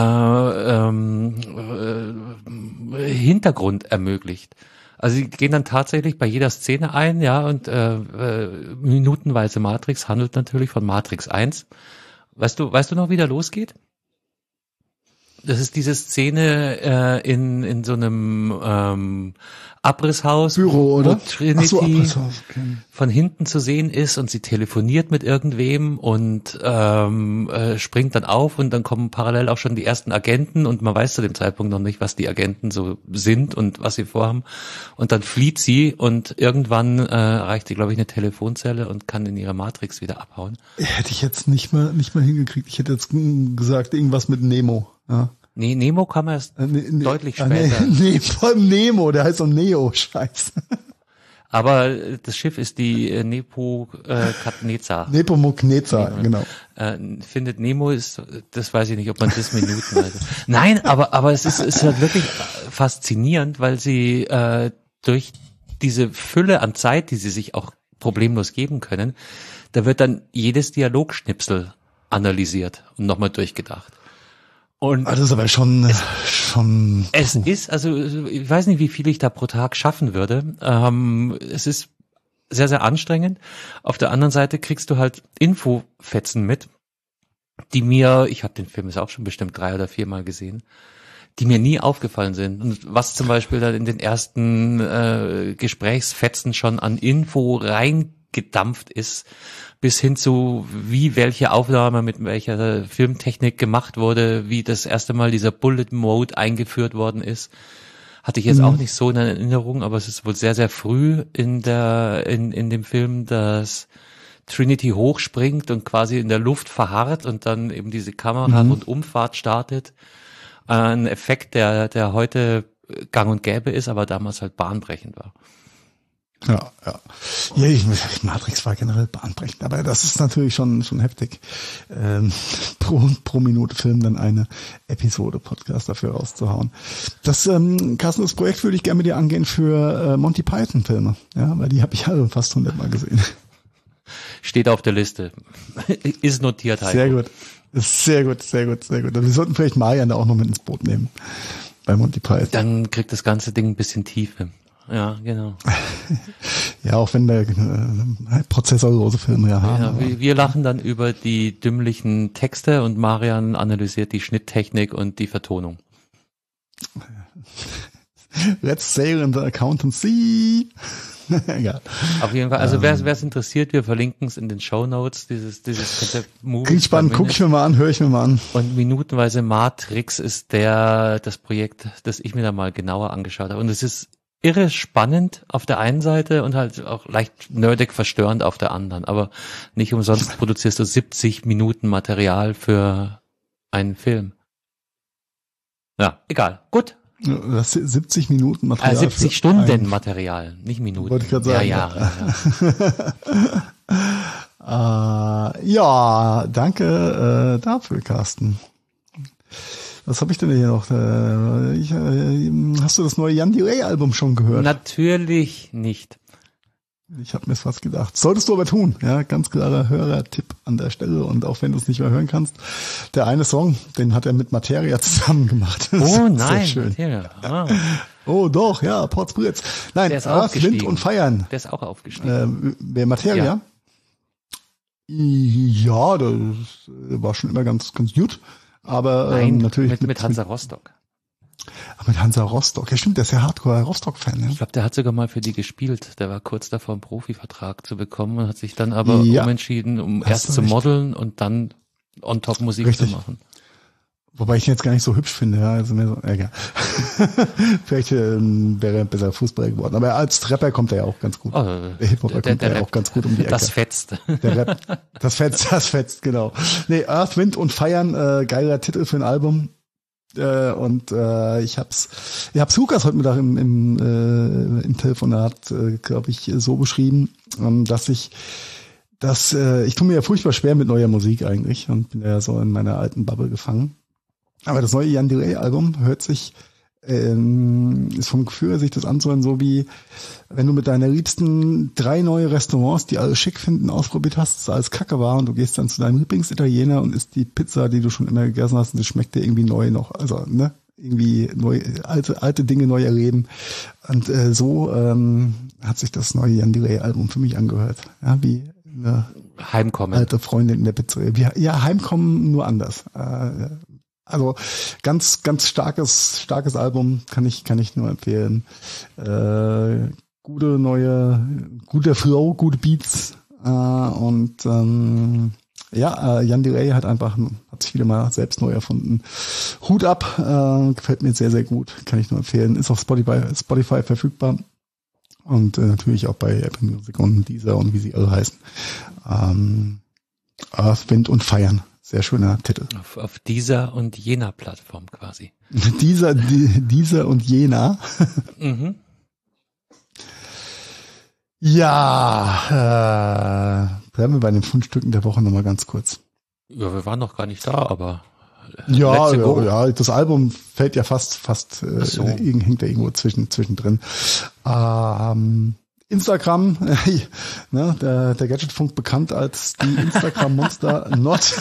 ähm, äh, Hintergrund ermöglicht. Also sie gehen dann tatsächlich bei jeder Szene ein, ja, und äh, äh, minutenweise Matrix handelt natürlich von Matrix eins. Weißt du, weißt du noch, wie der losgeht? Das ist diese Szene äh, in in so einem ähm, Abrisshaus, Büro, oder? wo Trinity Ach so, Abrisshaus, okay. von hinten zu sehen ist und sie telefoniert mit irgendwem und ähm, äh, springt dann auf und dann kommen parallel auch schon die ersten Agenten und man weiß zu dem Zeitpunkt noch nicht, was die Agenten so sind und was sie vorhaben und dann flieht sie und irgendwann äh, erreicht sie, glaube ich, eine Telefonzelle und kann in ihre Matrix wieder abhauen. Hätte ich jetzt nicht mal nicht mal hingekriegt. Ich hätte jetzt gesagt, irgendwas mit Nemo. Ja. Nee, Nemo kam erst äh, ne, ne, deutlich später. Nee, nee, vor allem Nemo, der heißt doch Neo, scheiße. Aber das Schiff ist die äh, Nepomuknezar. Äh, Nepomuknezar, genau. Äh, findet Nemo ist, das weiß ich nicht, ob man das Minuten also. Nein, aber aber es ist, ist halt wirklich faszinierend, weil sie äh, durch diese Fülle an Zeit, die sie sich auch problemlos geben können, da wird dann jedes Dialogschnipsel analysiert und nochmal durchgedacht. Und das ist aber schon, es, schon. Es ist, also ich weiß nicht, wie viel ich da pro Tag schaffen würde. Ähm, es ist sehr, sehr anstrengend. Auf der anderen Seite kriegst du halt Infofetzen mit, die mir, ich habe den Film jetzt auch schon bestimmt drei oder viermal gesehen, die mir nie aufgefallen sind. Und was zum Beispiel dann in den ersten äh, Gesprächsfetzen schon an Info reingedampft ist, bis hin zu, wie welche Aufnahme mit welcher Filmtechnik gemacht wurde, wie das erste Mal dieser Bullet Mode eingeführt worden ist. Hatte ich jetzt mhm. auch nicht so in Erinnerung, aber es ist wohl sehr, sehr früh in der, in, in dem Film, dass Trinity hochspringt und quasi in der Luft verharrt und dann eben diese Kamera mhm. und Umfahrt startet. Ein Effekt, der, der heute gang und gäbe ist, aber damals halt bahnbrechend war. Ja, ja. Ja, ich, Matrix war generell bahnbrechend, aber das ist natürlich schon schon heftig. Ähm, pro, pro Minute Film dann eine Episode Podcast dafür rauszuhauen. Das, ähm, Carsten, das Projekt würde ich gerne mit dir angehen für äh, Monty Python Filme, ja, weil die habe ich alle fast hundertmal gesehen. Steht auf der Liste. Ist notiert halt. Sehr gut. Sehr gut, sehr gut, sehr gut. Wir sollten vielleicht Marian da auch noch mit ins Boot nehmen. Bei Monty Python. Dann kriegt das ganze Ding ein bisschen Tiefe. Ja, genau. Ja, auch wenn der äh, prozessorlose Filme ja haben. Ja, wir, wir lachen dann über die dümmlichen Texte und Marian analysiert die Schnitttechnik und die Vertonung. Let's sail in the accountancy. Egal. Auf jeden Fall, also ähm, wer es interessiert, wir verlinken es in den Shownotes, dieses dieses Konzept Movie. Klingt spannend, guck ich mir mal an, höre ich mir mal an. Und minutenweise Matrix ist der das Projekt, das ich mir da mal genauer angeschaut habe. Und es ist irre spannend auf der einen Seite und halt auch leicht nerdig verstörend auf der anderen. Aber nicht umsonst produzierst du siebzig Minuten Material für einen Film. Ja, egal. Gut. Das siebzig Minuten Material. Äh, siebzig Stunden Material, nicht Minuten. Wollte ich gerade sagen. Ja, Jahre. Ja, äh, ja danke äh, dafür, Carsten. Was habe ich denn hier noch? Äh, ich, äh, hast du das neue Jan Delay Album schon gehört? Natürlich nicht. Ich habe mir fast gedacht. Solltest du aber tun. Ja, ganz klarer Hörertipp an der Stelle. Und auch wenn du es nicht mehr hören kannst, der eine Song, den hat er mit Materia zusammen gemacht. Oh nein, schön. Materia. Ah. Oh doch, ja, Port Spritz. Nein, der ist aufgestiegen. Wind und Feiern. Der ist auch aufgestiegen. Äh, wer Materia? Ja. Ja, das war schon immer ganz, ganz gut. Aber Nein, ähm, natürlich mit, mit, mit Hansa Rostock. Ach, mit Hansa Rostock. Ja stimmt, der ist ja Hardcore-Rostock-Fan. Ne? Ich glaube, der hat sogar mal für die gespielt. Der war kurz davor, einen Profivertrag zu bekommen und hat sich dann aber ja. umentschieden, um Hast erst zu modeln und dann on top Musik Richtig. zu machen. Wobei ich ihn jetzt gar nicht so hübsch finde. Ja, also mehr so, egal. Vielleicht ähm, wäre er besser Fußballer geworden. Aber als Rapper kommt er ja auch ganz gut. Oh, der Hip-Hopper kommt der ja Rap, auch ganz gut um die Ecke. Das fetzt. Der Rap, das fetzt, das fetzt, genau. Nee, Earth, Wind und Feiern, äh, geiler Titel für ein Album. Äh, und äh, ich hab's, ich hab's Lukas heute Mittag im, im, äh, im Telefonat, äh, glaube ich, so beschrieben, ähm, dass ich dass äh, ich tue mir ja furchtbar schwer mit neuer Musik eigentlich und bin ja so in meiner alten Bubble gefangen. Aber das neue Jan Delay Album hört sich, ähm, ist vom Gefühl her, sich das anzuhören, so wie wenn du mit deiner Liebsten drei neue Restaurants, die alle schick finden, ausprobiert hast, dass alles kacke war und du gehst dann zu deinem Lieblingsitaliener und isst die Pizza, die du schon immer gegessen hast und das schmeckt dir irgendwie neu noch. Also, ne? Irgendwie neu, alte, alte Dinge neu erleben. Und äh, so ähm, hat sich das neue Jan Delay Album für mich angehört. Ja, wie eine Heimkommen. alte Freundin in der Pizzeria. Wie, ja, Heimkommen nur anders. Äh, Also ganz, ganz starkes, starkes Album, kann ich, kann ich nur empfehlen. Äh, gute neue, guter Flow, gute Beats äh, und ähm, ja, äh, Jan Delay hat einfach, hat sich wieder mal selbst neu erfunden. Hut ab, äh, gefällt mir sehr, sehr gut, kann ich nur empfehlen. Ist auf Spotify, Spotify verfügbar und äh, natürlich auch bei Apple Music und Deezer und wie sie alle heißen. Ähm, Earth, Wind und Feiern. Sehr schöner Titel. Auf, auf dieser und jener Plattform quasi. dieser, die, dieser und jener. Mhm. Ja, äh, bleiben wir bei den Fundstücken der Woche nochmal ganz kurz. Ja, wir waren noch gar nicht da, aber ja, ja, ja, das Album fällt ja fast, fast, äh, so. hängt ja irgendwo zwischen, zwischendrin. Ähm, Instagram, äh, ne, der, der Gadgetfunk bekannt als die Instagram-Monster not.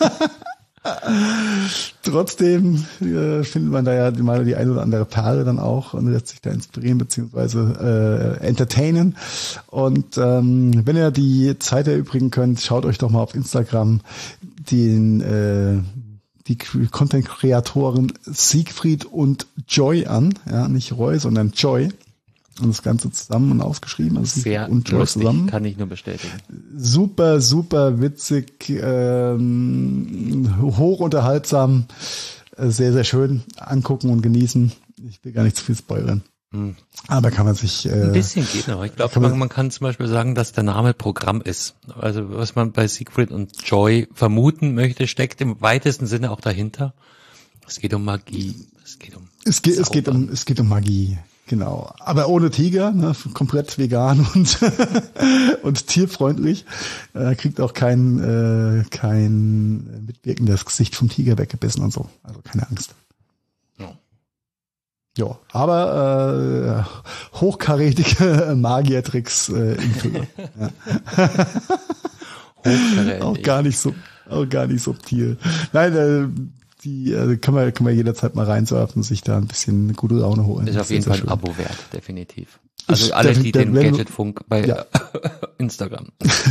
Trotzdem äh, findet man da ja mal die eine oder andere Perle dann auch und lässt sich da inspirieren beziehungsweise äh, entertainen. Und ähm, wenn ihr die Zeit erübrigen könnt, schaut euch doch mal auf Instagram den äh, die Content-Kreatoren Siegfried und Joy an. Ja, nicht Roy, sondern Joy. Und das Ganze zusammen und ausgeschrieben. Also sehr und Joy lustig, zusammen. kann ich nur bestätigen. Super, super witzig, ähm, hochunterhaltsam, äh, sehr, sehr schön angucken und genießen. Ich will gar nicht zu viel spoilern. Hm. Aber kann man sich... Äh, Ein bisschen geht noch. Ich glaube, man, man kann zum Beispiel sagen, dass der Name Programm ist. Also was man bei Siegfried und Joy vermuten möchte, steckt im weitesten Sinne auch dahinter. Es geht um Magie. Es geht um Es geht, es geht um, es geht um Magie. Genau, aber ohne Tiger, ne, komplett vegan und und tierfreundlich. Äh, kriegt auch kein äh, kein mitwirkendes Gesicht vom Tiger weggebissen und so. Also keine Angst. Ja, ja, aber äh, hochkarätige Magiertricks äh, in Fülle. Ja. Hochkarätig. Auch gar nicht so, auch gar nicht subtil. Nein, äh, die äh, kann man kann man jederzeit mal reinsurfen und sich da ein bisschen gute Laune holen. Ist auf jeden Fall ein Abo wert, definitiv. Also ich, alle, die der, den Gadgetfunk bei ja. Instagram.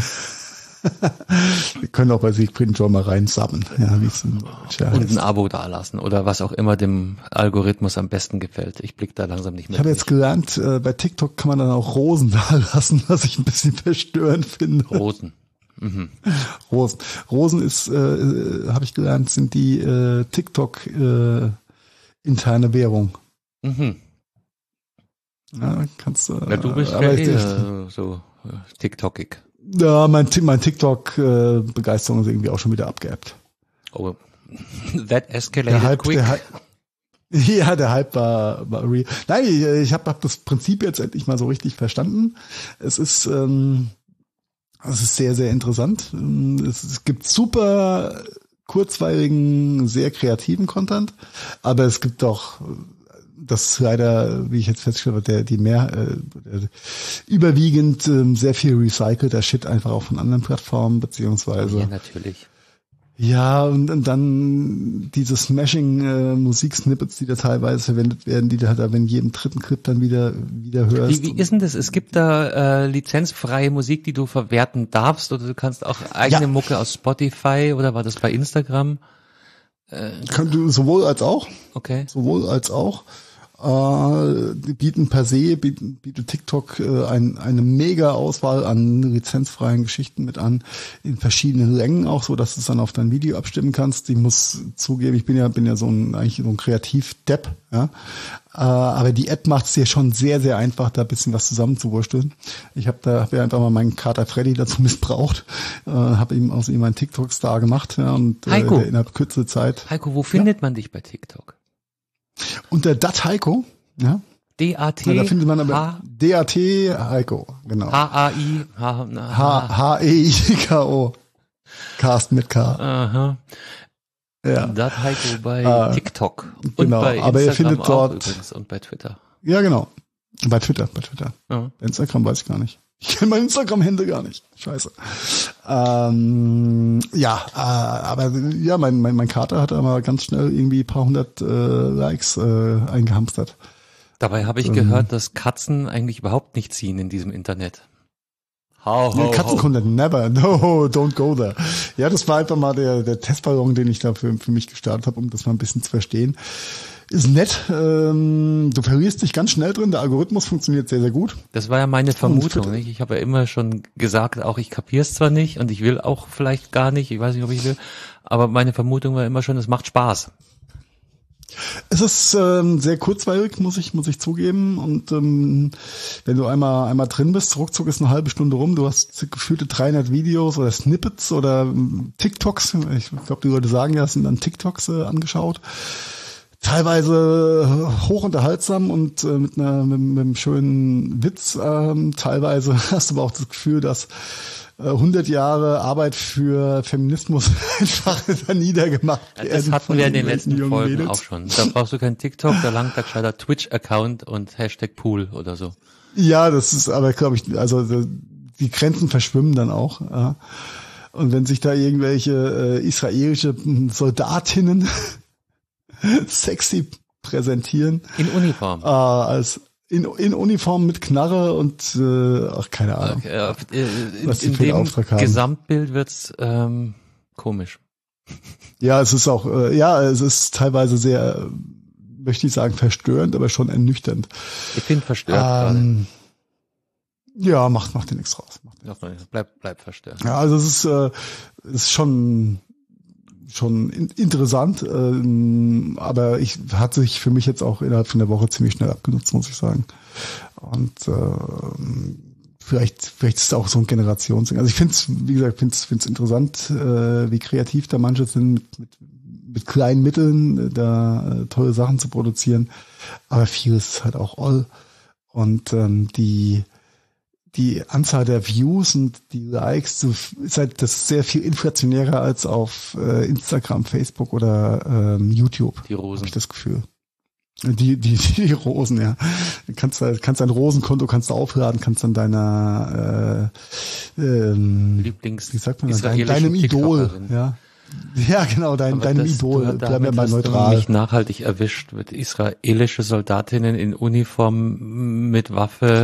Wir können auch bei Siegfried und Joy mal reinsubben. Ja, wie es und ein Abo dalassen oder was auch immer dem Algorithmus am besten gefällt. Ich blick da langsam nicht mehr. Ich habe jetzt gelernt, äh, bei TikTok kann man dann auch Rosen dalassen, was ich ein bisschen verstörend finde. Rosen. Mhm. Rosen. Rosen ist, äh, habe ich gelernt, sind die äh, TikTok äh, interne Währung. Mhm. Ja, kannst du. Ja, du bist ja eh, so äh, TikTokig. Ja, mein, mein TikTok-Begeisterung äh, ist irgendwie auch schon wieder abgeebbt. Oh, that escalated der Hype, quick. Der Hype, ja, der Hype war, war real. Nein, ich, ich habe hab das Prinzip jetzt endlich mal so richtig verstanden. Es ist ähm, Es ist sehr, sehr interessant. Es gibt super kurzweiligen, sehr kreativen Content, aber es gibt auch, das leider, wie ich jetzt festgestellt habe, der, die mehr, äh, überwiegend äh, sehr viel recycelter Shit einfach auch von anderen Plattformen, beziehungsweise. Ja, natürlich. Ja, und, und dann diese Smashing-Musik-Snippets, die da teilweise verwendet werden, die du halt aber in jedem dritten Clip dann wieder wieder hörst. Wie, wie ist denn das? Es gibt da äh, lizenzfreie Musik, die du verwerten darfst, oder du kannst auch eigene ja. Mucke aus Spotify, oder war das bei Instagram? Äh, Könnte sowohl als auch. Okay. Sowohl als auch. Äh, die bieten per se, bieten, bietet TikTok äh, ein, eine mega Auswahl an lizenzfreien Geschichten mit an, in verschiedenen Längen auch, so dass du es dann auf dein Video abstimmen kannst. Ich muss zugeben, ich bin ja bin ja so ein eigentlich so ein Kreativ-Depp, ja. Äh, aber die App macht es dir schon sehr, sehr einfach, da ein bisschen was zusammenzuwursteln. Ich habe da hab ja einfach mal meinen Kater Freddy dazu missbraucht, äh, habe ihm aus ihm einen TikTok-Star gemacht, ja, und äh, Heiko. innerhalb kürzester Zeit. Heiko, wo findet ja. man dich bei TikTok? Unter Dat Heiko, ja. D A T. Ja, da findet man aber D A T Heiko, genau. H A I H E I K O. Cast mit K. Aha. Ja. Dat Heiko bei äh, TikTok. Und genau, bei Instagram aber ihr findet dort übrigens und bei Twitter. Ja, genau. Bei Twitter, bei Twitter. Ja. Bei Instagram weiß ich gar nicht. Ich kenne mein Instagram-Hände gar nicht. Scheiße. Ähm, ja, äh, aber ja, mein, mein, mein Kater hat aber ganz schnell irgendwie ein paar hundert äh, Likes äh, eingehamstert. Dabei habe ich ähm, gehört, dass Katzen eigentlich überhaupt nicht ziehen in diesem Internet. How, Nee, how, Katzencontent, never. No, don't go there. Ja, das war einfach mal der, der Testballon, den ich da für, für mich gestartet habe, um das mal ein bisschen zu verstehen. Ist nett. Ähm, du verlierst dich ganz schnell drin. Der Algorithmus funktioniert sehr, sehr gut. Das war ja meine Vermutung, nicht? Ich habe ja immer schon gesagt, auch ich kapier's zwar nicht und ich will auch vielleicht gar nicht, ich weiß nicht, ob ich will, aber meine Vermutung war immer schon, es macht Spaß. Es ist ähm, sehr kurzweilig, muss ich muss ich zugeben. Und ähm, wenn du einmal einmal drin bist, ruckzuck ist eine halbe Stunde rum. Du hast gefühlte dreihundert Videos oder Snippets oder ähm, TikToks. Ich glaube, die Leute sagen ja, es sind dann TikToks äh, angeschaut. Teilweise hoch unterhaltsam und äh, mit, einer, mit, mit einem schönen Witz. Ähm, teilweise hast du aber auch das Gefühl, dass hundert Jahre Arbeit für Feminismus einfach da niedergemacht werden. Das hatten wir in den letzten Folgen Mädels. auch schon. Da brauchst du kein TikTok, da langt da gescheiter Twitch-Account und Hashtag Pool oder so. Ja, das ist aber, glaube ich, also die Grenzen verschwimmen dann auch. Ja. Und wenn sich da irgendwelche äh, israelische Soldatinnen sexy präsentieren. In Uniform. Äh, als In, in Uniform mit Knarre und äh, ach keine Ahnung. Okay, äh, in was die in für einen dem Auftrag haben. Gesamtbild wird's ähm, komisch. Ja, es ist auch, äh, ja, es ist teilweise sehr, äh, möchte ich sagen, verstörend, aber schon ernüchternd. Ich bin verstört ähm, Ja, macht, macht dir nichts raus. Macht dir gerade. Bleib, bleib verstört. Ja, also es ist, äh, ist schon schon in, interessant, ähm, aber ich hat sich für mich jetzt auch innerhalb von der Woche ziemlich schnell abgenutzt, muss ich sagen. Und äh, vielleicht vielleicht ist es auch so ein Generationsding. Also ich finde es, wie gesagt, finde es finde es interessant, äh, wie kreativ da manche sind, mit, mit, mit kleinen Mitteln äh, da äh, tolle Sachen zu produzieren. Aber vieles ist halt auch all. Und ähm, die die Anzahl der Views und die Likes, so, ist halt das sehr viel inflationärer als auf äh, Instagram, Facebook oder ähm, YouTube. Die Rosen. Habe ich das Gefühl. Die, die, die Rosen, ja. Du kannst, kannst dein Rosenkonto kannst du aufladen, kannst dann deiner äh, ähm, Lieblings wie sagt man, dein, deinem Idol, ja. Ja, genau, dein, Aber deinem das, Idol. Bleib ja mal hast neutral. Du mich nachhaltig erwischt mit israelische Soldatinnen in Uniform mit Waffe.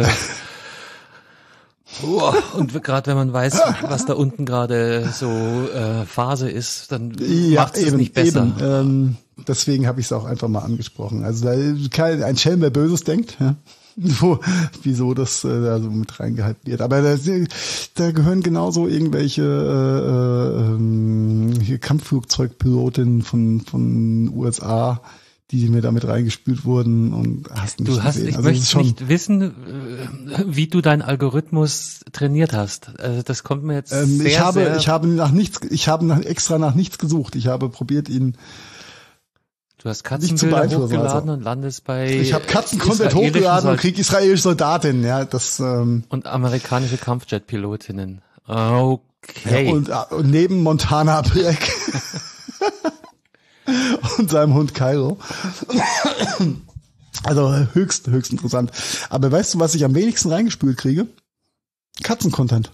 Oh, und gerade wenn man weiß, was da unten gerade so äh, Phase ist, dann ja, macht es eben, nicht besser. Eben. Ähm, deswegen habe ich es auch einfach mal angesprochen. Also da kein, ein Schelm, wer Böses denkt, ja, wo, wieso das äh, da so mit reingehalten wird. Aber da, da gehören genauso irgendwelche äh, äh, hier Kampfflugzeugpilotinnen von von U S A, die mir damit reingespült wurden und hast nicht Du hast, gesehen. ich Also möchte schon, nicht wissen, wie du deinen Algorithmus trainiert hast. Also das kommt mir jetzt ähm, sehr, ich habe, sehr... ich habe nach nichts, ich habe nach, extra nach nichts gesucht. Ich habe probiert, ihn Du hast nicht zu Katzenbilder beeinflussen, hochgeladen also. und landest bei Ich habe Katzen-Content israelischen hochgeladen und Sold- krieg israelische Soldatinnen, ja, das ähm, und amerikanische Kampfjet-Pilotinnen. Okay. ja, und, äh, und neben Montana Black und seinem Hund Cairo. Also höchst, höchst interessant. Aber weißt du, was ich am wenigsten reingespült kriege? Katzen-Content.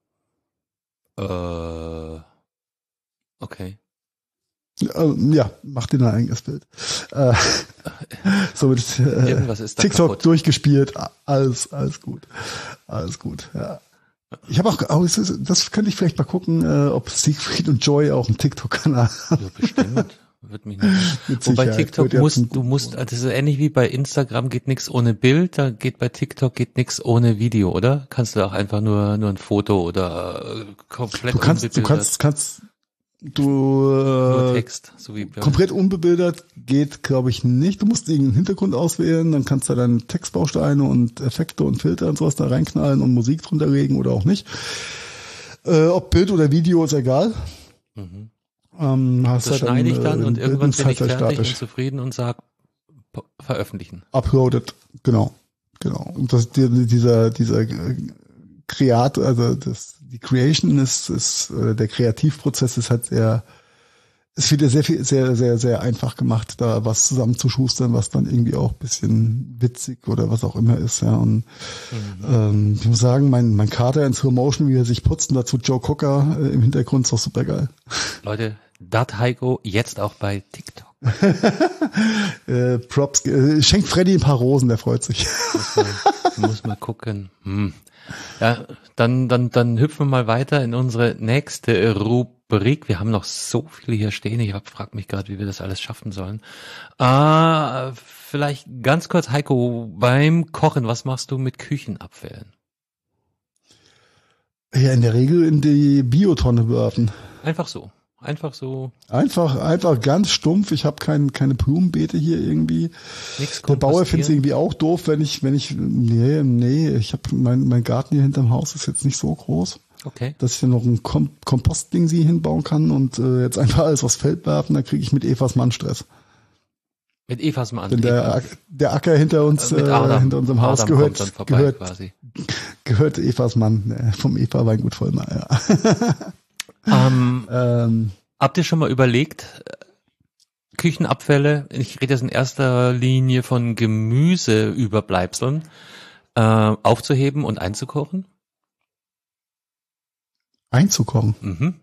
äh, okay. Ähm, ja, mach dir ein eigenes Bild. Äh, so mit äh, Irgendwas ist da TikTok kaputt. durchgespielt, alles, alles gut, alles gut. Ja. Ich habe auch, oh, das, ist, das könnte ich vielleicht mal gucken, äh, ob Siegfried und Joy auch einen TikTok-Kanal haben. Ja, bestimmt. Wird mich nicht. Mit Wobei Sicherheit. TikTok Wird ja muss, zum- du musst, das ist ähnlich wie bei Instagram geht nichts ohne Bild, da geht bei TikTok geht nichts ohne Video, oder? Kannst du auch einfach nur nur ein Foto oder äh, komplett Du kannst, du unbebildert, kannst, kannst, du nur äh, Text, so wie bei komplett unbebildert geht, glaube ich, nicht. Du musst irgendeinen Hintergrund auswählen, dann kannst du dann Textbausteine und Effekte und Filter und sowas da reinknallen und Musik drunter legen oder auch nicht. Äh, ob Bild oder Video ist egal. Mhm. Ähm, hast Das halt schneide ich dann äh, und Bild irgendwann ist bin halt ich sehr fertig und statisch. zufrieden und sag po- veröffentlichen. Uploaded, genau, genau. Und das, die, dieser, dieser äh, Kreat, also das, die Creation ist, ist, äh, der Kreativprozess ist halt sehr, es wird ja sehr viel, sehr, sehr, sehr einfach gemacht, da was zusammenzuschustern, was dann irgendwie auch ein bisschen witzig oder was auch immer ist, ja. Und Mhm. ähm, ich muss sagen, mein, mein Kater in Slow Motion, wie er sich putzt und dazu Joe Cocker äh, im Hintergrund, ist doch super geil. Leute, dat Heiko jetzt auch bei TikTok. Äh, Props, äh, schenkt Freddy ein paar Rosen, der freut sich. Das war- Muss mal gucken. Hm. Ja, dann, dann, dann hüpfen wir mal weiter in unsere nächste Rubrik. Wir haben noch so viele hier stehen. Ich frage mich gerade, wie wir das alles schaffen sollen. Äh, vielleicht ganz kurz, Heiko, beim Kochen, was machst du mit Küchenabfällen? Ja, in der Regel in die Biotonne werfen. Einfach so. Einfach so. Einfach, einfach ganz stumpf. Ich habe kein, keine Blumenbeete hier irgendwie. Nichts Der Bauer findet es irgendwie auch doof, wenn ich, wenn ich, nee, nee, ich habe mein, mein Garten hier hinterm Haus ist jetzt nicht so groß, okay, dass ich da noch ein Kom- Kompostding sie hinbauen kann und äh, jetzt einfach alles aufs Feld werfen, dann kriege ich mit Evas Mann Stress. Mit Evas Mann. Denn der, der Acker hinter uns, äh, Adam, hinter unserem Haus Adam gehört, kommt dann vorbei, gehört, quasi. gehört Evas Mann, äh, vom Eva Weingut Vollmer, ja. Ähm, ähm, habt ihr schon mal überlegt, Küchenabfälle, ich rede jetzt in erster Linie von Gemüseüberbleibseln, äh, aufzuheben und einzukochen? Einzukochen? Mhm.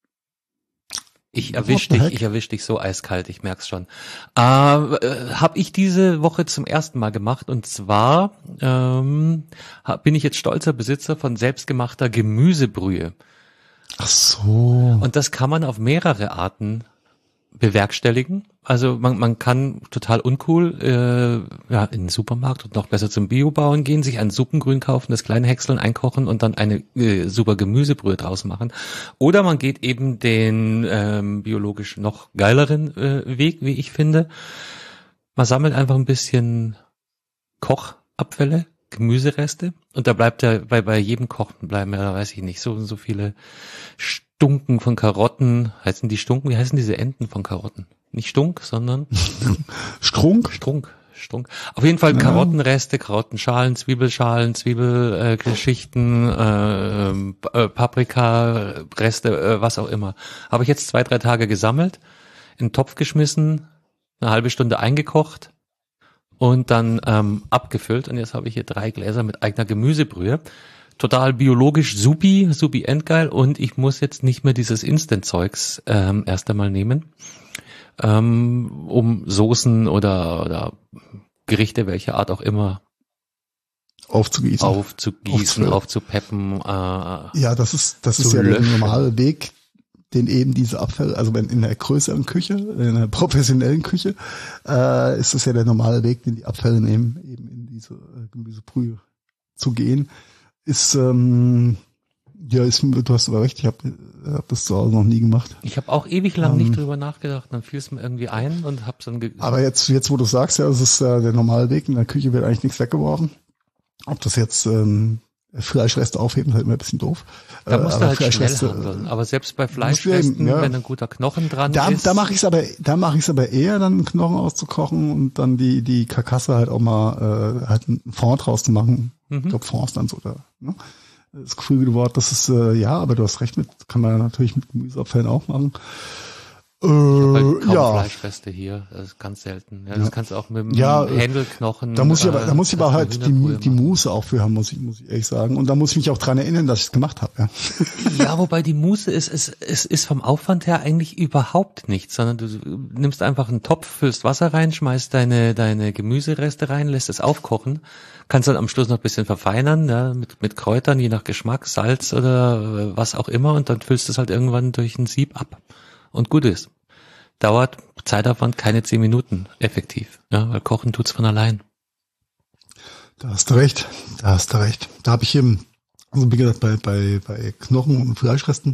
Ich erwisch dich, ich erwisch dich so eiskalt, ich merk's schon. Äh, äh, habe ich diese Woche zum ersten Mal gemacht und zwar ähm, hab, bin ich jetzt stolzer Besitzer von selbstgemachter Gemüsebrühe. Ach so. Und das kann man auf mehrere Arten bewerkstelligen. Also man, man kann total uncool äh, ja, in den Supermarkt und noch besser zum Biobauern gehen, sich ein Suppengrün kaufen, das kleine häckseln, einkochen und dann eine äh, super Gemüsebrühe draus machen. Oder man geht eben den ähm, biologisch noch geileren äh, Weg, wie ich finde. Man sammelt einfach ein bisschen Kochabfälle, Gemüsereste und da bleibt ja bei bei jedem Kochen bleiben ja, weiß ich nicht, so und so viele Stunken von Karotten. Heißen die Stunken? Wie heißen diese Enden von Karotten? Nicht Stunk, sondern Strunk? Strunk. Strunk. Auf jeden Fall Ja. Karottenreste, Karottenschalen, Zwiebelschalen, Zwiebelgeschichten, äh, äh, Paprikareste, äh, was auch immer. Habe ich jetzt zwei, drei Tage gesammelt, in den Topf geschmissen, eine halbe Stunde eingekocht und dann ähm, abgefüllt. Und jetzt habe ich hier drei Gläser mit eigener Gemüsebrühe. Total biologisch, supi, supi endgeil. Und ich muss jetzt nicht mehr dieses Instant-Zeugs ähm, erst einmal nehmen, ähm, um Soßen oder, oder Gerichte welcher Art auch immer Aufzugießen. aufzugießen, aufzupeppen. Äh, Ja, das ist, das zu ist ja der löschen. normale Weg, den eben diese Abfälle, also wenn in der größeren Küche, in der professionellen Küche, äh, ist es ja der normale Weg, den die Abfälle nehmen, eben in diese äh, Gemüsebrühe zu gehen. Ist, ähm, ja, ist, du hast aber recht, ich habe hab das zu Hause noch nie gemacht. Ich habe auch ewig lang Ähm, nicht drüber nachgedacht, dann fiel es mir irgendwie ein und hab's dann ge- Aber jetzt, jetzt, wo du sagst, ja, es ist äh, der normale Weg, in der Küche wird eigentlich nichts weggeworfen. Ob das jetzt ähm, Fleischreste aufheben, ist halt immer ein bisschen doof. da musst Äh, du aber halt schnell Fleischreste, handeln. Aber selbst bei musst du eben, Fleischresten, ja. wenn ein guter Knochen dran Da, ist. da mache ich es aber, da mache ich es aber eher, dann einen Knochen auszukochen und dann die die Karkasse halt auch mal äh, halt einen Fond draus zu machen. Mhm. Ich glaube Fond ist dann so da. Ne? Das geflügelte Wort, das ist äh, ja, aber du hast recht mit, kann man natürlich mit Gemüseabfällen auch machen. Äh, Ich hab halt kaum ja, Fleischreste hier, das ist ganz selten. Ja, das Ja. kannst du auch mit dem Ja, äh, Händelknochen. da muss ich aber, äh, da muss ich aber kannst du halt die, Hühnerbrühe die machen. Muße auch für haben, muss ich, muss ich ehrlich sagen. Und da muss ich mich auch dran erinnern, dass ich es gemacht habe. Ja. Ja, wobei die Muße ist, es ist, ist, ist vom Aufwand her eigentlich überhaupt nichts, sondern du nimmst einfach einen Topf, füllst Wasser rein, schmeißt deine, deine Gemüsereste rein, lässt es aufkochen, kannst dann am Schluss noch ein bisschen verfeinern, ja, mit, mit Kräutern, je nach Geschmack, Salz oder äh, was auch immer, und dann füllst du es halt irgendwann durch ein Sieb ab. Und gut ist. Dauert Zeitaufwand keine zehn Minuten, effektiv, ja, weil kochen tut's von allein. Da hast du recht, da hast du recht. Da habe ich eben, also wie gesagt, bei, bei, bei Knochen und Fleischresten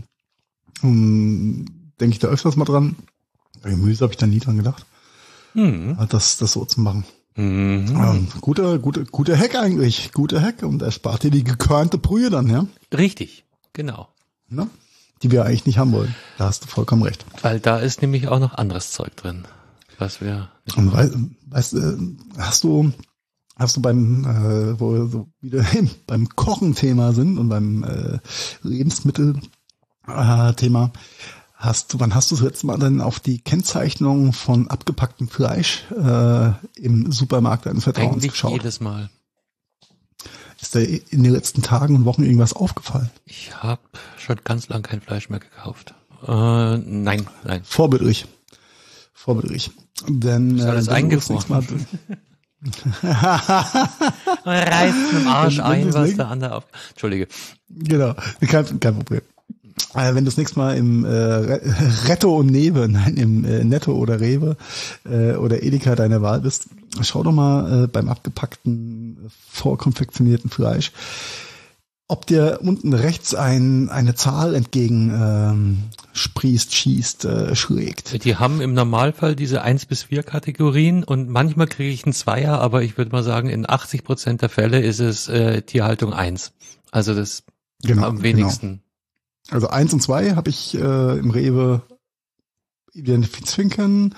um, denke ich da öfters mal dran. Bei Gemüse habe ich da nie dran gedacht, Mhm. das, das so zu machen. Mhm. Ähm, guter, guter, guter Hack eigentlich, guter Hack und erspart dir die gekörnte Brühe dann, ja, Richtig, genau. ne? Die wir eigentlich nicht haben wollen. Da hast du vollkommen recht. Weil da ist nämlich auch noch anderes Zeug drin, was wir nicht Und weißt, weißt du, hast du, hast du beim, äh, wo wir so wieder beim Kochen-Thema sind und beim äh, Lebensmittel-Thema, hast du, wann hast du das letzte Mal denn auf die Kennzeichnung von abgepacktem Fleisch äh, im Supermarkt deines Vertrauens eigentlich geschaut? jedes Mal. Ist dir in den letzten Tagen und Wochen irgendwas aufgefallen? Ich habe schon ganz lang kein Fleisch mehr gekauft. Äh, nein, nein. Vorbildlich. Vorbildlich. Denn Ist alles äh, wenn du das eingefroren. nächste Mal, reißt mit dem Arsch Wenn- wenn ein, du's was nicht- der andere auf. Entschuldige. Genau, kein, kein Problem. Äh, wenn du das nächste Mal im äh, Re- Retto und Neve, nein, im äh, Netto oder Rewe äh, oder Edeka deiner Wahl bist, schau doch mal äh, beim abgepackten, äh, vorkonfektionierten Fleisch, ob dir unten rechts ein, eine Zahl entgegen ähm, sprießt, schießt, äh, schlägt. Die haben im Normalfall diese eins bis vier Kategorien und manchmal kriege ich einen Zweier, aber ich würde mal sagen, in achtzig Prozent der Fälle ist es äh, Tierhaltung eins. Also das Genau, am wenigsten. Genau. Also eins und zwei habe ich äh, im Rewe identifizieren können.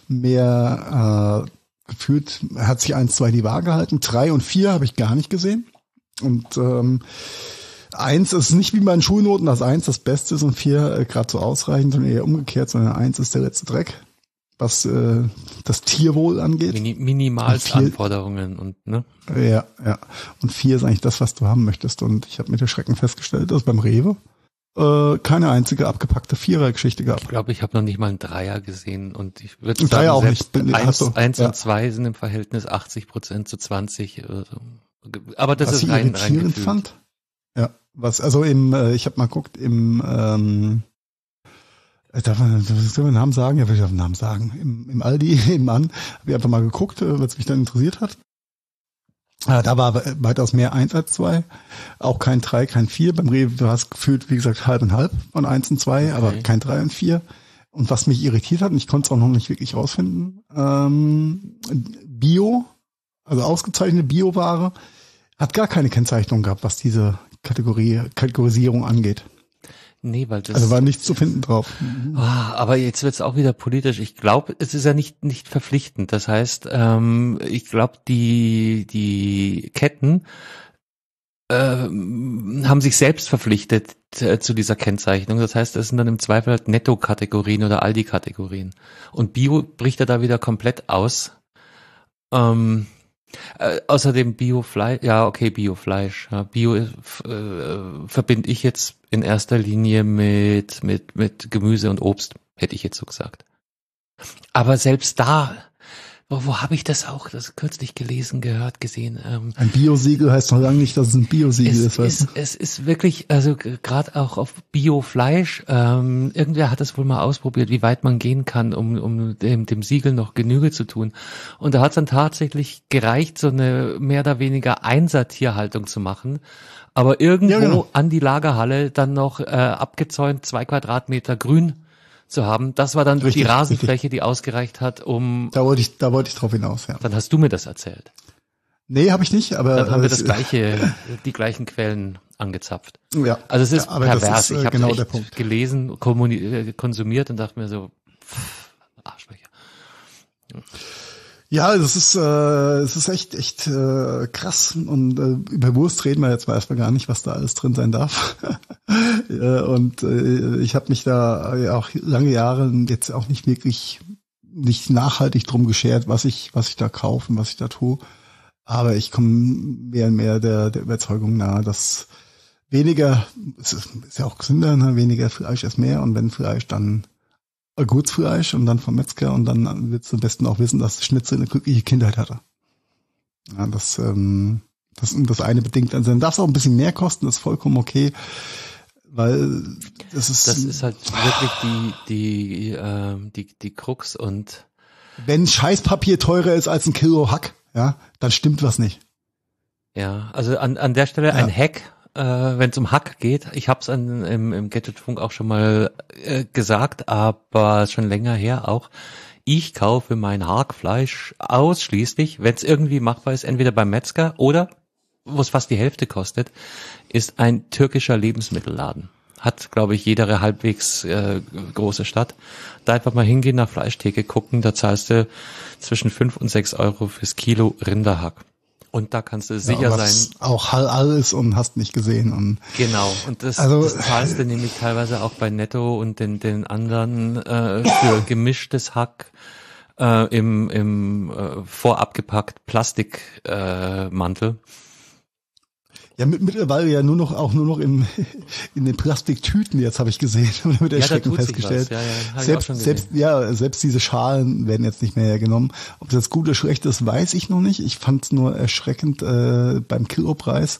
Mehr äh, gefühlt hat sich eins, zwei die Waage gehalten. Drei und vier habe ich gar nicht gesehen. Und ähm, eins ist nicht wie bei den Schulnoten, dass eins das Beste ist und vier äh, gerade so ausreichend, sondern eher umgekehrt, sondern eins ist der letzte Dreck, was äh, das Tierwohl angeht. Mini Minimalsanforderungen und ne? Ja, ja. Und vier ist eigentlich das, was du haben möchtest. Und ich habe mit Erschrecken festgestellt, dass beim Rewe äh, keine einzige abgepackte Vierer-Geschichte gab. Ich glaube, ich habe noch nicht mal einen Dreier gesehen und ich würde Ein sagen, Dreier auch selbst nicht. eins, Hast du, eins ja. und zwei sind im Verhältnis achtzig Prozent zu zwanzig oder so. Aber das was ist ich rein, rein irritierend gefühlt. fand. Ja, was, also im, äh, ich habe mal geguckt, im, ähm, äh, darf man, soll man den Namen sagen? Ja, will ich auf den Namen sagen. Im, im Aldi, im Mann, habe ich einfach mal geguckt, äh, was mich dann interessiert hat. Äh, da war weitaus mehr eins als zwei. Auch kein drei, kein vier. Beim Rewe, du hast gefühlt, wie gesagt, halb und halb von eins und zwei, aber Okay. kein drei und vier. Und was mich irritiert hat, und ich konnte es auch noch nicht wirklich rausfinden, ähm, Bio, also ausgezeichnete Bioware, hat gar keine Kennzeichnung gehabt, was diese Kategorie, Kategorisierung angeht. Nee, weil das Also war nichts zu finden drauf. Ah, aber jetzt wird's auch wieder politisch. Ich glaube, es ist ja nicht nicht verpflichtend. Das heißt, ähm, ich glaube, die die Ketten ähm, haben sich selbst verpflichtet äh, zu dieser Kennzeichnung. Das heißt, es sind dann im Zweifel halt Netto-Kategorien oder Aldi-Kategorien. Und Bio bricht ja da wieder komplett aus. Ähm, äh, außerdem Biofleisch, ja okay, Biofleisch. Ja, Bio äh, verbinde ich jetzt in erster Linie mit mit mit Gemüse und Obst, hätte ich jetzt so gesagt. Aber selbst da, wo, wo habe ich das auch, das kürzlich gelesen, gehört, gesehen? Ähm, Ein Biosiegel heißt noch lange nicht, dass es ein Biosiegel es, ist, weißt ist, es ist wirklich, also gerade auch auf Biofleisch, ähm, irgendwer hat das wohl mal ausprobiert, wie weit man gehen kann, um, um dem, dem Siegel noch Genüge zu tun. Und da hat es dann tatsächlich gereicht, so eine mehr oder weniger Einser-Tierhaltung zu machen. Aber irgendwo Ja, genau. an die Lagerhalle dann noch äh, abgezäunt zwei Quadratmeter Grün zu haben. Das war dann Richtig, die Rasenfläche, die ausgereicht hat, um, Da wollte ich, da wollte ich drauf hinaus, ja. dann hast du mir das erzählt. Nee, habe ich nicht, aber Dann haben wir äh, das gleiche, die gleichen Quellen angezapft. Ja. Also es ist Ja, aber das pervers. ist, äh, ich habe genau echt der Punkt. gelesen, kommuni- äh, konsumiert und dachte mir so, pff, Arschlöcher. Ja, das ist, äh, es ist echt, echt äh, krass. Und äh, über Wurst reden wir jetzt mal erstmal gar nicht, was da alles drin sein darf. äh, und äh, ich habe mich da äh, auch lange Jahre jetzt auch nicht wirklich, nicht nachhaltig drum geschert, was ich, was ich da kaufe und was ich da tue. Aber ich komme mehr und mehr der, der Überzeugung nahe, dass weniger, es ist, ist ja auch gesünder, ne? Weniger Fleisch ist mehr. Und wenn Fleisch, dann Gutsfleisch und dann vom Metzger und dann willst du am besten auch wissen, dass Schnitzel eine glückliche Kindheit hatte. Ja, das, ähm, das, das eine bedingt, also dann darf es auch ein bisschen mehr kosten, das ist vollkommen okay, weil das ist, Das ist halt wirklich die, die, äh, die, die Krux und wenn Scheißpapier teurer ist als ein Kilo Hack, ja, dann stimmt was nicht. ja, also an, an der Stelle ein Ja. Hack, äh, wenn es um Hack geht. Ich habe es im, im Gadgetfunk auch schon mal äh, gesagt, aber schon länger her auch. Ich kaufe mein Hackfleisch ausschließlich, wenn es irgendwie machbar ist, entweder beim Metzger oder, wo es fast die Hälfte kostet, ist ein türkischer Lebensmittelladen. Hat, glaube ich, jede halbwegs äh, große Stadt. Da einfach mal hingehen, nach Fleischtheke gucken, da zahlst du zwischen fünf und sechs Euro fürs Kilo Rinderhack. Und da kannst du sicher ja, sein. was auch Halal ist und hast nicht gesehen und Genau. Und das, Also- das zahlst du nämlich teilweise auch bei Netto und den, den anderen äh, für gemischtes Hack äh, im, im äh, vorab gepackt Plastikmantel. Äh, Mantel. Ja, mit, mittlerweile ja nur noch, auch nur noch im, in den Plastiktüten, jetzt habe ich gesehen, mit der Schrecken ja, festgestellt. Ja, ja, selbst, selbst, ja, selbst diese Schalen werden jetzt nicht mehr hergenommen. Ob das gut oder schlecht ist, weiß ich noch nicht. Ich fand es nur erschreckend äh, beim Kilopreis,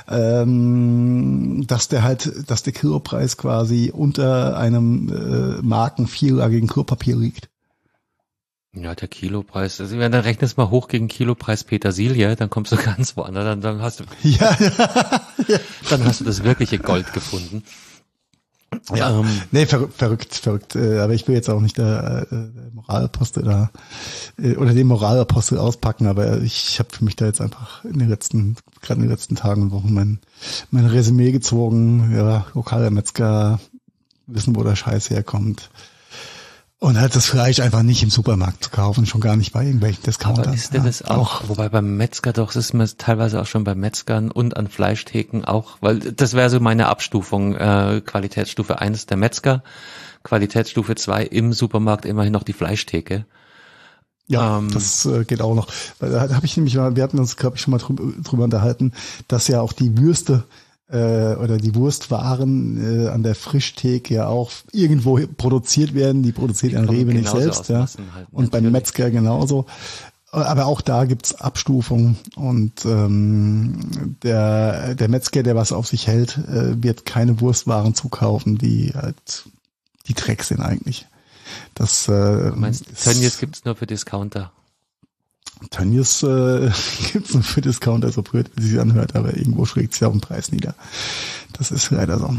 ähm, dass der halt, dass der Kilopreis quasi unter einem äh, markenvierlagigen Klopapier liegt. Ja, der Kilopreis. Also, wenn dann rechnest mal hoch gegen Kilopreis Petersilie, dann kommst du ganz woanders. Dann, dann hast du, ja, ja. dann hast du das wirkliche Gold gefunden. Ja, ähm, nee, verrückt, verrückt, verrückt. Äh, aber ich will jetzt auch nicht der, äh, der Moralapostel da äh, oder den Moralapostel auspacken. Aber ich habe für mich da jetzt einfach in den letzten, gerade in den letzten Tagen und Wochen mein mein Resümee gezogen. Ja, lokaler Metzger, wissen, wo der Scheiß herkommt. Und halt das Fleisch einfach nicht im Supermarkt zu kaufen, schon gar nicht bei irgendwelchen Discountern. Aber ist denn ja, das auch, auch, wobei beim Metzger doch, das ist mir teilweise auch schon bei Metzgern und an Fleischtheken auch, weil das wäre so meine Abstufung, äh, Qualitätsstufe eins der Metzger, Qualitätsstufe zwei im Supermarkt immerhin noch die Fleischtheke. Ja, ähm, das äh, geht auch noch. Da habe ich nämlich mal, wir hatten uns, glaube ich, schon mal drüber, drüber unterhalten, dass ja auch die Würste oder die Wurstwaren äh, an der Frischtheke ja auch irgendwo produziert werden. Die produziert ein Rewe nicht selbst, ja. Halt, und beim Metzger genauso. Aber auch da gibt's Abstufungen und ähm, der der Metzger, der was auf sich hält, äh, wird keine Wurstwaren zukaufen, die halt die Dreck sind eigentlich. Das äh, du meinst, Tönnies gibt's nur für Discounter. Tönnies äh, gibt's nur für Discounter, so blöd, wie sich anhört, aber irgendwo schlägt sich auch ein Preis nieder. Das ist leider so.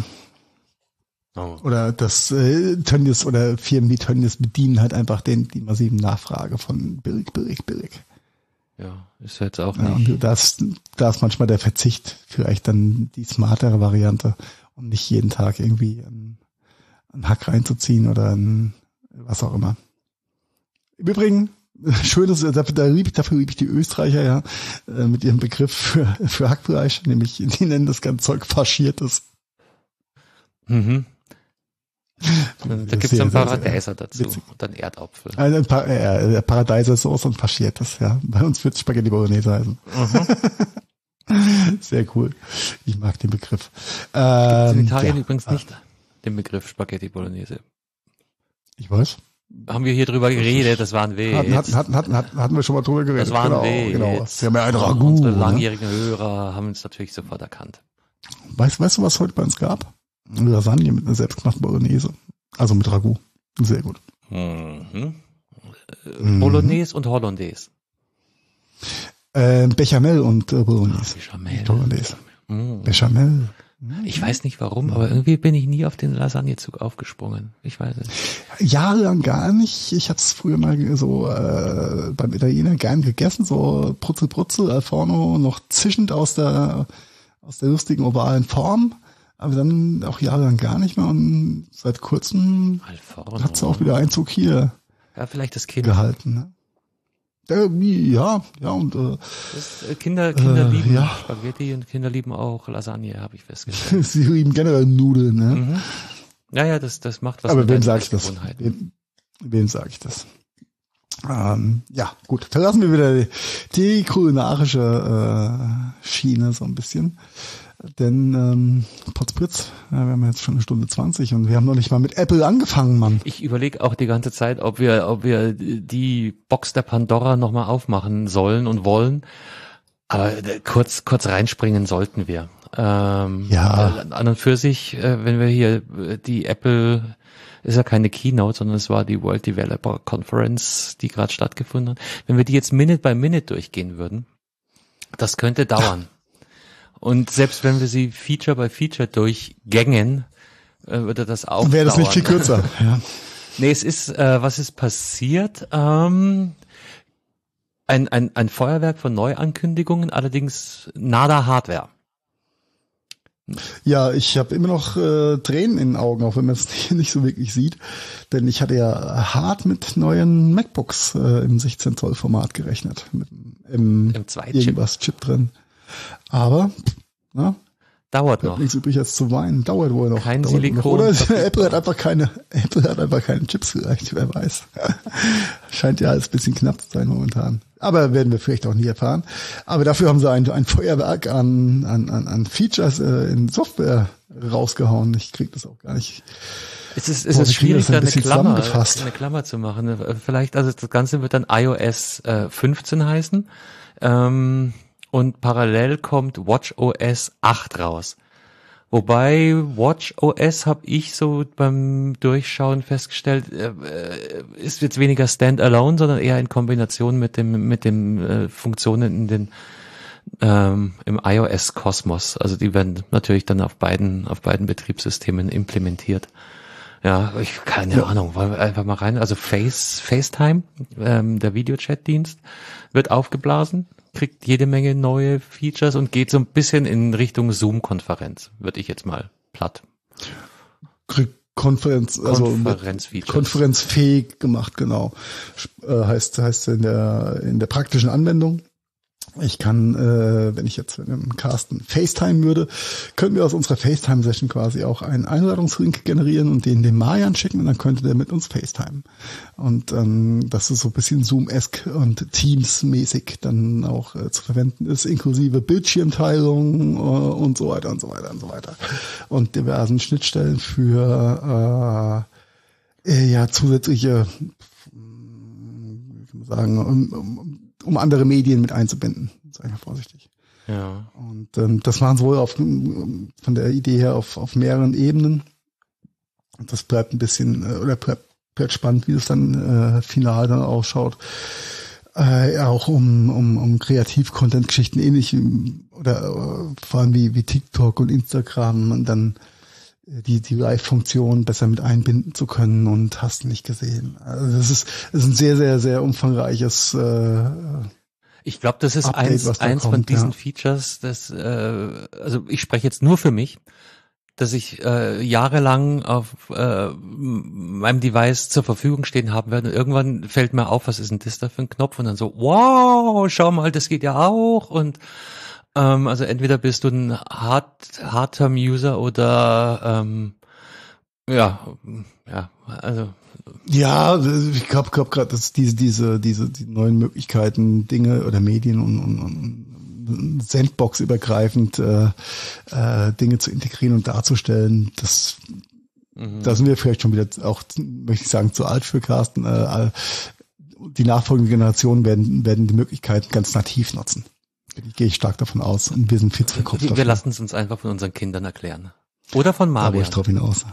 Oh. Oder das äh, Tönnies oder Firmen wie Tönnies bedienen halt einfach den die massiven Nachfrage von billig, billig, billig. Ja, ist jetzt auch ja, nicht. Und da ist, da ist manchmal der Verzicht vielleicht dann die smartere Variante und nicht jeden Tag irgendwie einen, einen Hack reinzuziehen oder ein, was auch immer. Im Übrigen, schönes, dafür, da lieb ich, dafür liebe ich die Österreicher, ja, mit ihrem Begriff für, für Hackfleisch, nämlich, die nennen das ganze Zeug faschiertes. Mhm. Dann, da gibt's dann Paradeiser dazu witzig. Und dann Erdapfel. Also ein pa- äh, Paradeiser-Sauce und faschiertes, ja. Bei uns wird Spaghetti Bolognese heißen. Mhm. Sehr cool. Ich mag den Begriff. Ähm, in Italien ja. übrigens nicht den Begriff Spaghetti Bolognese. Ich weiß. Haben wir hier drüber geredet, das war ein Witz. Hatten, hatten, hatten, hatten, hatten, hatten wir schon mal drüber geredet. Das war ein genau, Witz. Genau. Wir haben ja ein Ragout. Unsere langjährigen ne? Hörer haben uns natürlich sofort erkannt. Weißt, weißt du, was heute bei uns gab? Eine Lasagne mit einer selbstgemachten Bolognese. Also mit Ragout. Sehr gut. Mhm. Mhm. Bolognese und Hollandaise. Äh, Bechamel und äh, Bolognese. Ach, Bechamel. Hollandaise. Mhm. Bechamel. Ich weiß nicht warum, aber irgendwie bin ich nie auf den Lasagnezug aufgesprungen. Ich weiß es. Jahrelang gar nicht. Ich habe es früher mal so äh, beim Italiener gern gegessen, so Brutzel Brutzel, Alforno, noch zischend aus der aus der lustigen ovalen Form. Aber dann auch jahrelang gar nicht mehr und seit kurzem hat es auch wieder Einzug hier ja, vielleicht das Kind gehalten. Ne? Ja, ja und äh, das, Kinder, Kinder äh, lieben ja. Spaghetti und Kinder lieben auch Lasagne, habe ich festgestellt. Sie lieben generell Nudeln, ne? Mhm. Ja, ja, das das macht was. Aber mit wem sage ich das? Wem, wem sage ich das? Ähm, ja, gut. Verlassen wir wieder die, die kulinarische äh, Schiene so ein bisschen. Denn ähm, Potzblitz, ja, wir haben jetzt schon eine Stunde zwanzig und wir haben noch nicht mal mit Apple angefangen, Mann. Ich überlege auch die ganze Zeit, ob wir, ob wir die Box der Pandora nochmal aufmachen sollen und wollen. Aber kurz, kurz reinspringen sollten wir. Ähm, ja. Äh, an und für sich, äh, wenn wir hier die Apple, ist ja keine Keynote, sondern es war die World Developer Conference, die gerade stattgefunden hat. Wenn wir die jetzt Minute by Minute durchgehen würden, das könnte dauern. Und selbst wenn wir sie Feature by Feature durchgängen, äh, würde das auch wäre das dauern. nicht viel kürzer. Ja. Nee, es ist, äh, was ist passiert? Ähm, ein, ein, ein Feuerwerk von Neuankündigungen, allerdings nada Hardware. Ja, ich habe immer noch äh, Tränen in den Augen, auch wenn man es nicht, nicht so wirklich sieht. Denn ich hatte ja hart mit neuen MacBooks äh, im sechzehn Zoll Format gerechnet. Mit im, Im zwei irgendwas Chip drin. Aber, na? Dauert noch. Nichts übrig als zu weinen. Dauert wohl noch. Kein Dauert Silikon. Noch. Oder Apple hat einfach keine, Apple hat einfach keine Chips vielleicht, wer weiß. Scheint ja alles ein bisschen knapp zu sein momentan. Aber werden wir vielleicht auch nie erfahren. Aber dafür haben sie ein, ein Feuerwerk an, an, an, an Features äh, in Software rausgehauen. Ich krieg das auch gar nicht. Es ist, es ist schwierig, da eine Klammer, eine Klammer zu machen. Vielleicht, also das Ganze wird dann iOS äh, fünfzehn heißen. Ähm, und parallel kommt WatchOS acht raus. Wobei WatchOS habe ich so beim Durchschauen festgestellt, äh, ist jetzt weniger Standalone, sondern eher in Kombination mit dem mit den äh, Funktionen in den ähm, im iOS-Kosmos. Also die werden natürlich dann auf beiden auf beiden Betriebssystemen implementiert. Ja, ich keine ja. Ahnung, wollen wir einfach mal rein. Also Face FaceTime, ähm, der Videochat-Dienst, wird aufgeblasen, kriegt jede Menge neue Features und geht so ein bisschen in Richtung Zoom-Konferenz, würde ich jetzt mal platt. Kriegt Konferenz, also Konferenzfeatures. Konferenzfähig gemacht, genau. Äh, heißt heißt in der in der praktischen Anwendung. Ich kann, äh, wenn ich jetzt mit dem Carsten FaceTime würde, können wir aus unserer FaceTime-Session quasi auch einen Einladungslink generieren und den dem Marian schicken und dann könnte der mit uns FaceTime. Und ähm, das ist so ein bisschen Zoom-esque und Teams-mäßig dann auch äh, zu verwenden ist, inklusive Bildschirmteilung äh, und so weiter und so weiter und so weiter. Und diversen Schnittstellen für äh, äh, ja zusätzliche, wie kann man sagen, um, um, um andere Medien mit einzubinden, sag ich mal vorsichtig. Ja. Und ähm, das machen sie wohl auf, von der Idee her auf, auf mehreren Ebenen. Und das bleibt ein bisschen, äh, oder bleibt, bleibt spannend, wie es dann äh, final dann ausschaut. Äh, auch um, um, um Kreativ-Content-Geschichten ähnlich, oder äh, vor allem wie, wie TikTok und Instagram und dann die die Live-Funktion besser mit einbinden zu können und hast nicht gesehen. Also das ist, das ist ein sehr, sehr, sehr umfangreiches äh, Ich glaube, das ist Update, eins, eins kommt, von diesen ja. Features, das, äh, also ich spreche jetzt nur für mich, dass ich äh, jahrelang auf äh, meinem Device zur Verfügung stehen haben werde und irgendwann fällt mir auf, was ist denn das da für ein Knopf und dann so, wow, schau mal, das geht ja auch und Ähm, also entweder bist du ein Hard, Hard-Term-User oder ähm, ja, ja, also ja, ich glaube glaub gerade, dass diese diese diese die neuen Möglichkeiten, Dinge oder Medien und, und, und Sandbox übergreifend äh, äh, Dinge zu integrieren und darzustellen, das mhm. da sind wir vielleicht schon wieder auch, möchte ich sagen, zu alt für Carsten. Äh, die nachfolgenden Generationen werden werden die Möglichkeiten ganz nativ nutzen. Gehe ich stark davon aus und wir sind fit für Kopf. Wir, wir lassen es uns einfach von unseren Kindern erklären. Oder von Mario. Da ich drauf hinaus.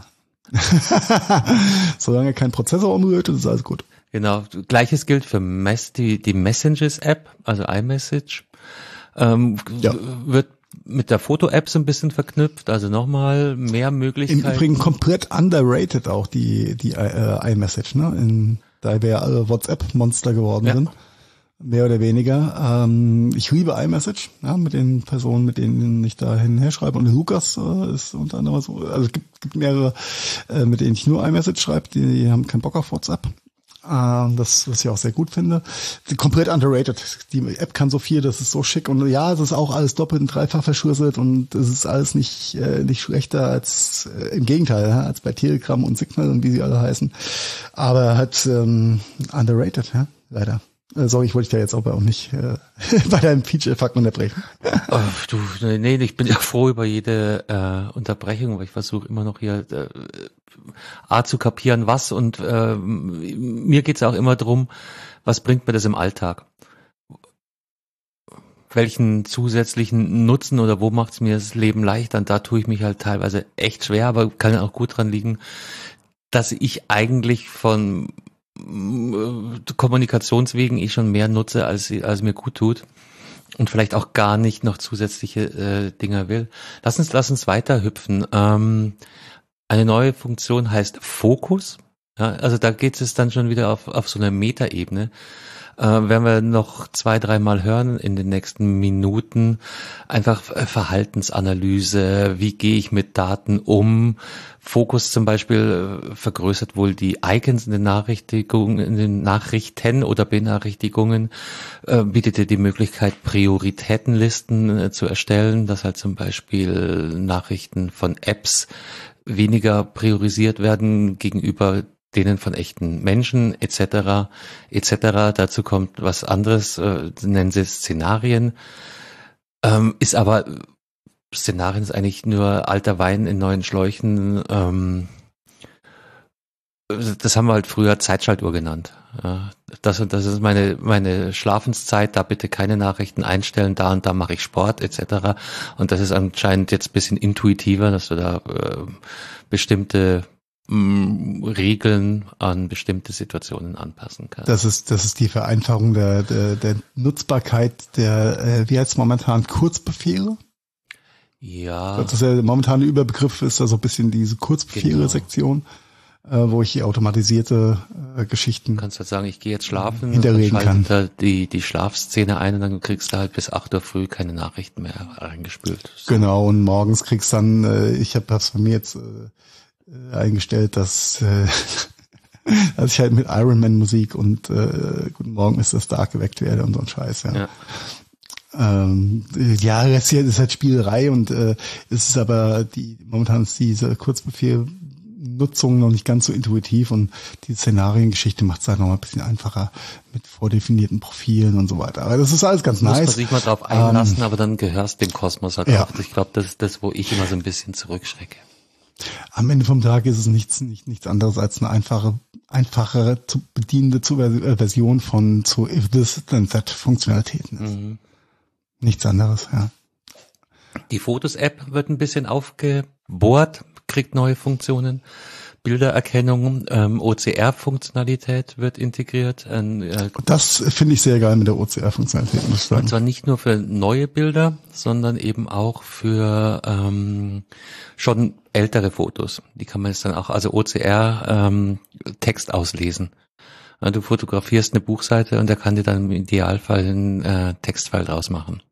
Solange kein Prozessor umrührt, ist alles gut. Genau. Gleiches gilt für Mess, die, die Messages-App, also iMessage, ähm, ja. wird mit der Foto-App so ein bisschen verknüpft, also nochmal mehr Möglichkeiten. Im Übrigen komplett underrated auch die, die äh, iMessage, ne? In, da wir ja alle WhatsApp-Monster geworden ja. sind. Mehr oder weniger. Ähm, ich liebe iMessage, ja, mit den Personen, mit denen ich da hinher schreibe. Und Lukas äh, ist unter anderem so, also es gibt, gibt mehrere, äh, mit denen ich nur iMessage schreibe, die, die haben keinen Bock auf WhatsApp. Ähm, das, was ich auch sehr gut finde. Die komplett underrated. Die App kann so viel, das ist so schick. Und ja, es ist auch alles doppelt und dreifach verschlüsselt und es ist alles nicht, äh, nicht schlechter als, äh, im Gegenteil, ja, als bei Telegram und Signal und wie sie alle heißen. Aber halt ähm, underrated, ja, leider. Sorry, ich wollte dich da jetzt aber auch nicht äh, bei deinem Feature-Fakt unterbrechen. Oh, du, nee, ich bin ja froh über jede äh, Unterbrechung, weil ich versuche immer noch hier äh, A zu kapieren, was und äh, mir geht's auch immer drum, was bringt mir das im Alltag? Welchen zusätzlichen Nutzen oder wo macht's mir das Leben leichter? Und da tue ich mich halt teilweise echt schwer, aber kann auch gut dran liegen, dass ich eigentlich von Kommunikationswegen ich schon mehr nutze, als als mir gut tut und vielleicht auch gar nicht noch zusätzliche äh, Dinger will. Lass uns, lass uns weiter hüpfen. Ähm, eine neue Funktion heißt Fokus. Ja, also da geht es dann schon wieder auf auf so eine Metaebene. äh, werden wir noch zwei, dreimal hören in den nächsten Minuten. Einfach Verhaltensanalyse, wie gehe ich mit Daten um? Fokus zum Beispiel äh, vergrößert wohl die Icons in den Nachrichtigungen, in den Nachrichten oder Benachrichtigungen, äh, bietet dir die Möglichkeit, Prioritätenlisten äh, zu erstellen, dass halt zum Beispiel Nachrichten von Apps weniger priorisiert werden gegenüber denen von echten Menschen et cetera et cetera. Dazu kommt was anderes, äh, nennen sie Szenarien, ähm, ist aber Szenarien ist eigentlich nur alter Wein in neuen Schläuchen. Ähm, das haben wir halt früher Zeitschaltuhr genannt. Ja, das und das ist meine meine Schlafenszeit, da bitte keine Nachrichten einstellen, da und da mache ich Sport et cetera. Und das ist anscheinend jetzt ein bisschen intuitiver, dass du da äh, bestimmte Regeln an bestimmte Situationen anpassen kann. Das ist das ist die Vereinfachung der der, der Nutzbarkeit der äh, wie heißt momentan Kurzbefehle. Ja. Das ist ja momentan der Überbegriff ist da so ein bisschen diese Kurzbefehle-Sektion, genau. äh, wo ich automatisierte äh, Geschichten. Du kannst halt sagen, ich gehe jetzt schlafen, hinterreden und kann. Da die die Schlafszene ein und dann kriegst du halt bis acht Uhr früh keine Nachrichten mehr reingespült. So. Genau, und morgens kriegst dann, äh, ich habe das bei mir jetzt äh, eingestellt, dass äh, dass ich halt mit Iron Man Musik und äh, Guten Morgen ist das Dark geweckt werde und so ein Scheiß, ja. Ja, ähm, ja das hier ist halt Spielerei und äh, es ist aber die momentan ist diese Kurzbefehl-Nutzung noch nicht ganz so intuitiv und die Szenariengeschichte macht es halt noch mal ein bisschen einfacher mit vordefinierten Profilen und so weiter. Aber das ist alles ganz nice. nice. Muss man sich mal drauf einlassen, ähm, aber dann gehörst dem Kosmos halt ja. auch. Ich glaube, das ist das, wo ich immer so ein bisschen zurückschrecke. Am Ende vom Tag ist es nichts, nicht, nichts anderes als eine einfache, einfachere zu bedienende Version von zu if this then that Funktionalitäten ist. Mhm. Nichts anderes, ja. Die Fotos-App wird ein bisschen aufgebohrt, kriegt neue Funktionen. Bildererkennung, ähm, O C R-Funktionalität wird integriert. Ähm, äh, das finde ich sehr geil mit der O C R-Funktionalität, muss ich sagen. Und zwar nicht nur für neue Bilder, sondern eben auch für ähm, schon ältere Fotos. Die kann man jetzt dann auch, also O C R ähm, Text auslesen. Ja, du fotografierst eine Buchseite und der kann dir dann im Idealfall einen äh, Textfile draus machen.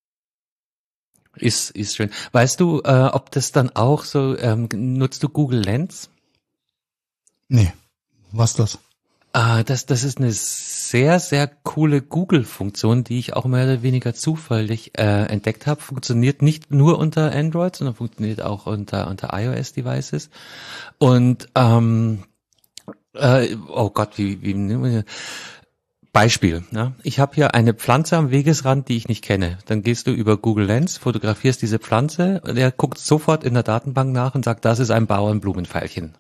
Ist ist schön. Weißt du, äh, ob das dann auch so, ähm, nutzt du Google Lens? Nee, was ist das? Ah, das, das ist eine sehr, sehr coole Google-Funktion, die ich auch mehr oder weniger zufällig äh, entdeckt habe. Funktioniert nicht nur unter Android, sondern funktioniert auch unter unter iOS-Devices. Und ähm, äh, oh Gott, wie wie Beispiel. Ja? Ich habe hier eine Pflanze am Wegesrand, die ich nicht kenne. Dann gehst du über Google Lens, fotografierst diese Pflanze und er guckt sofort in der Datenbank nach und sagt, das ist ein Bauernblumenpfeilchen.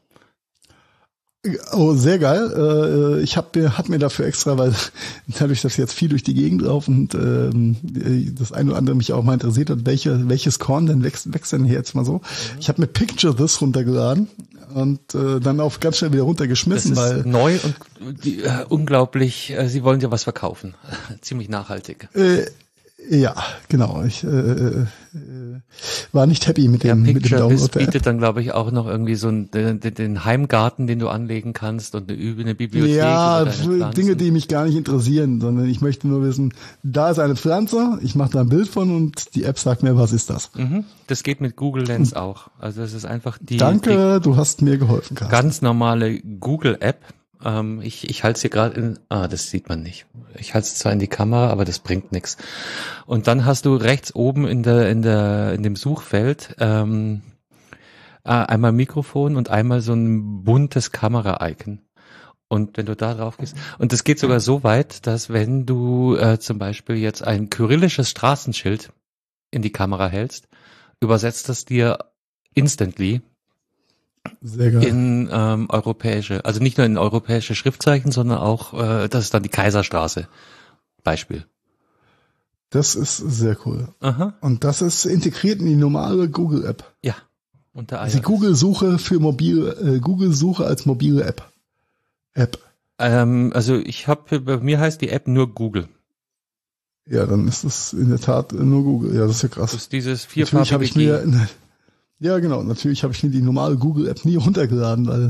Oh, sehr geil. Ich habe mir, hab mir dafür extra, weil dadurch, dass ich jetzt viel durch die Gegend laufe und ähm, das eine oder andere mich auch mal interessiert hat, welche, welches Korn denn wächst, wächst denn hier jetzt mal so. Mhm. Ich habe mir Picture This runtergeladen und äh, dann auf ganz schnell wieder runtergeschmissen. Das ist weil neu und die, äh, unglaublich, äh, sie wollen dir was verkaufen. Ziemlich nachhaltig. Äh, Ja, genau. Ich äh, äh, war nicht happy mit dem, ja, mit dem Download. Picture bietet dann, glaube ich, auch noch irgendwie so einen, den, den Heimgarten, den du anlegen kannst und eine, eine Bibliothek. Ja, Dinge, die mich gar nicht interessieren, sondern ich möchte nur wissen, da ist eine Pflanze, ich mache da ein Bild von und die App sagt mir, was ist das? Mhm, das geht mit Google Lens hm. auch. Also es ist einfach die, Danke, die du hast mir geholfen, Carsten. Ganz normale Google-App. Ähm, ich ich halte es hier gerade in, ah, das sieht man nicht. Ich halte es zwar in die Kamera, aber das bringt nichts. Und dann hast du rechts oben in der in der in dem Suchfeld ähm, einmal Mikrofon und einmal so ein buntes Kamera-Icon. Und wenn du da drauf gehst, und das geht sogar so weit, dass wenn du äh, zum Beispiel jetzt ein kyrillisches Straßenschild in die Kamera hältst, übersetzt das dir instantly Sehr geil. in ähm, europäische, also nicht nur in europäische Schriftzeichen, sondern auch, äh, das ist dann die Kaiserstraße. Beispiel. Das ist sehr cool. Aha. Und das ist integriert in die normale Google-App. Ja. Unter also die Google-Suche für mobile, äh, Google-Suche als mobile App. App. Ähm, also ich habe, bei mir heißt die App nur Google. Ja, dann ist das in der Tat nur Google. Ja, das ist ja krass. Das ist dieses vierfarbige habe ich mir, ja genau, natürlich habe ich mir die normale Google-App nie runtergeladen, weil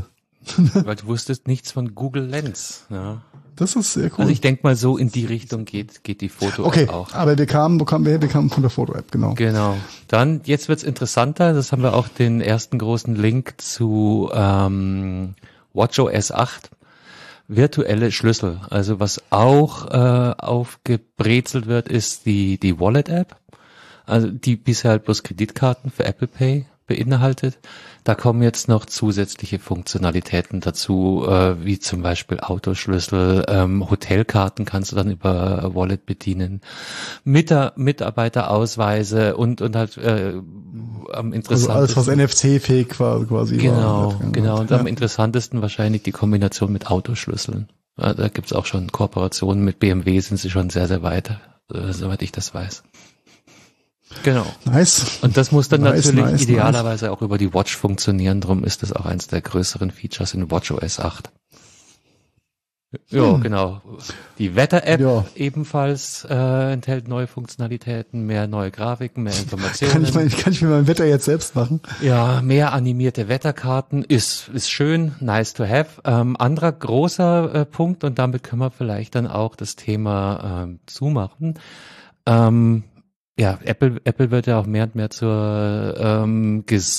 Weil du wusstest nichts von Google Lens. Ja. Das ist sehr cool. Also ich denke mal, so in die Richtung geht geht die Foto-App okay, auch. Aber wir kamen, wo kamen wir her? Wir kamen von der Foto-App, genau. Genau. Dann, jetzt wird's interessanter. Das haben wir auch den ersten großen Link zu ähm, WatchOS acht. Virtuelle Schlüssel. Also was auch äh, aufgebrezelt wird, ist die die Wallet-App. Also die bisher halt bloß Kreditkarten für Apple Pay beinhaltet. Da kommen jetzt noch zusätzliche Funktionalitäten dazu, äh, wie zum Beispiel Autoschlüssel, ähm, Hotelkarten kannst du dann über Wallet bedienen, Mita- Mitarbeiterausweise und und halt äh, am interessantesten. Also alles, was N F C-fähig war quasi. Genau, war, genau. Und ja. am interessantesten wahrscheinlich die Kombination mit Autoschlüsseln. Ja, da gibt's auch schon Kooperationen mit B M W, sind sie schon sehr, sehr weit, äh, soweit ich das weiß. Genau. Nice. Und das muss dann nice, natürlich nice, idealerweise nice. auch über die Watch funktionieren. Drum ist das auch eins der größeren Features in WatchOS acht. Ja, hm. genau. Die Wetter-App ja. ebenfalls äh, enthält neue Funktionalitäten, mehr neue Grafiken, mehr Informationen. Kann ich, mein, kann ich mir mein Wetter jetzt selbst machen? Ja, mehr animierte Wetterkarten ist ist schön, nice to have. Ähm, anderer großer äh, Punkt, und damit können wir vielleicht dann auch das Thema ähm, zumachen. Ähm, Ja, Apple, Apple wird ja auch mehr und mehr zur ähm,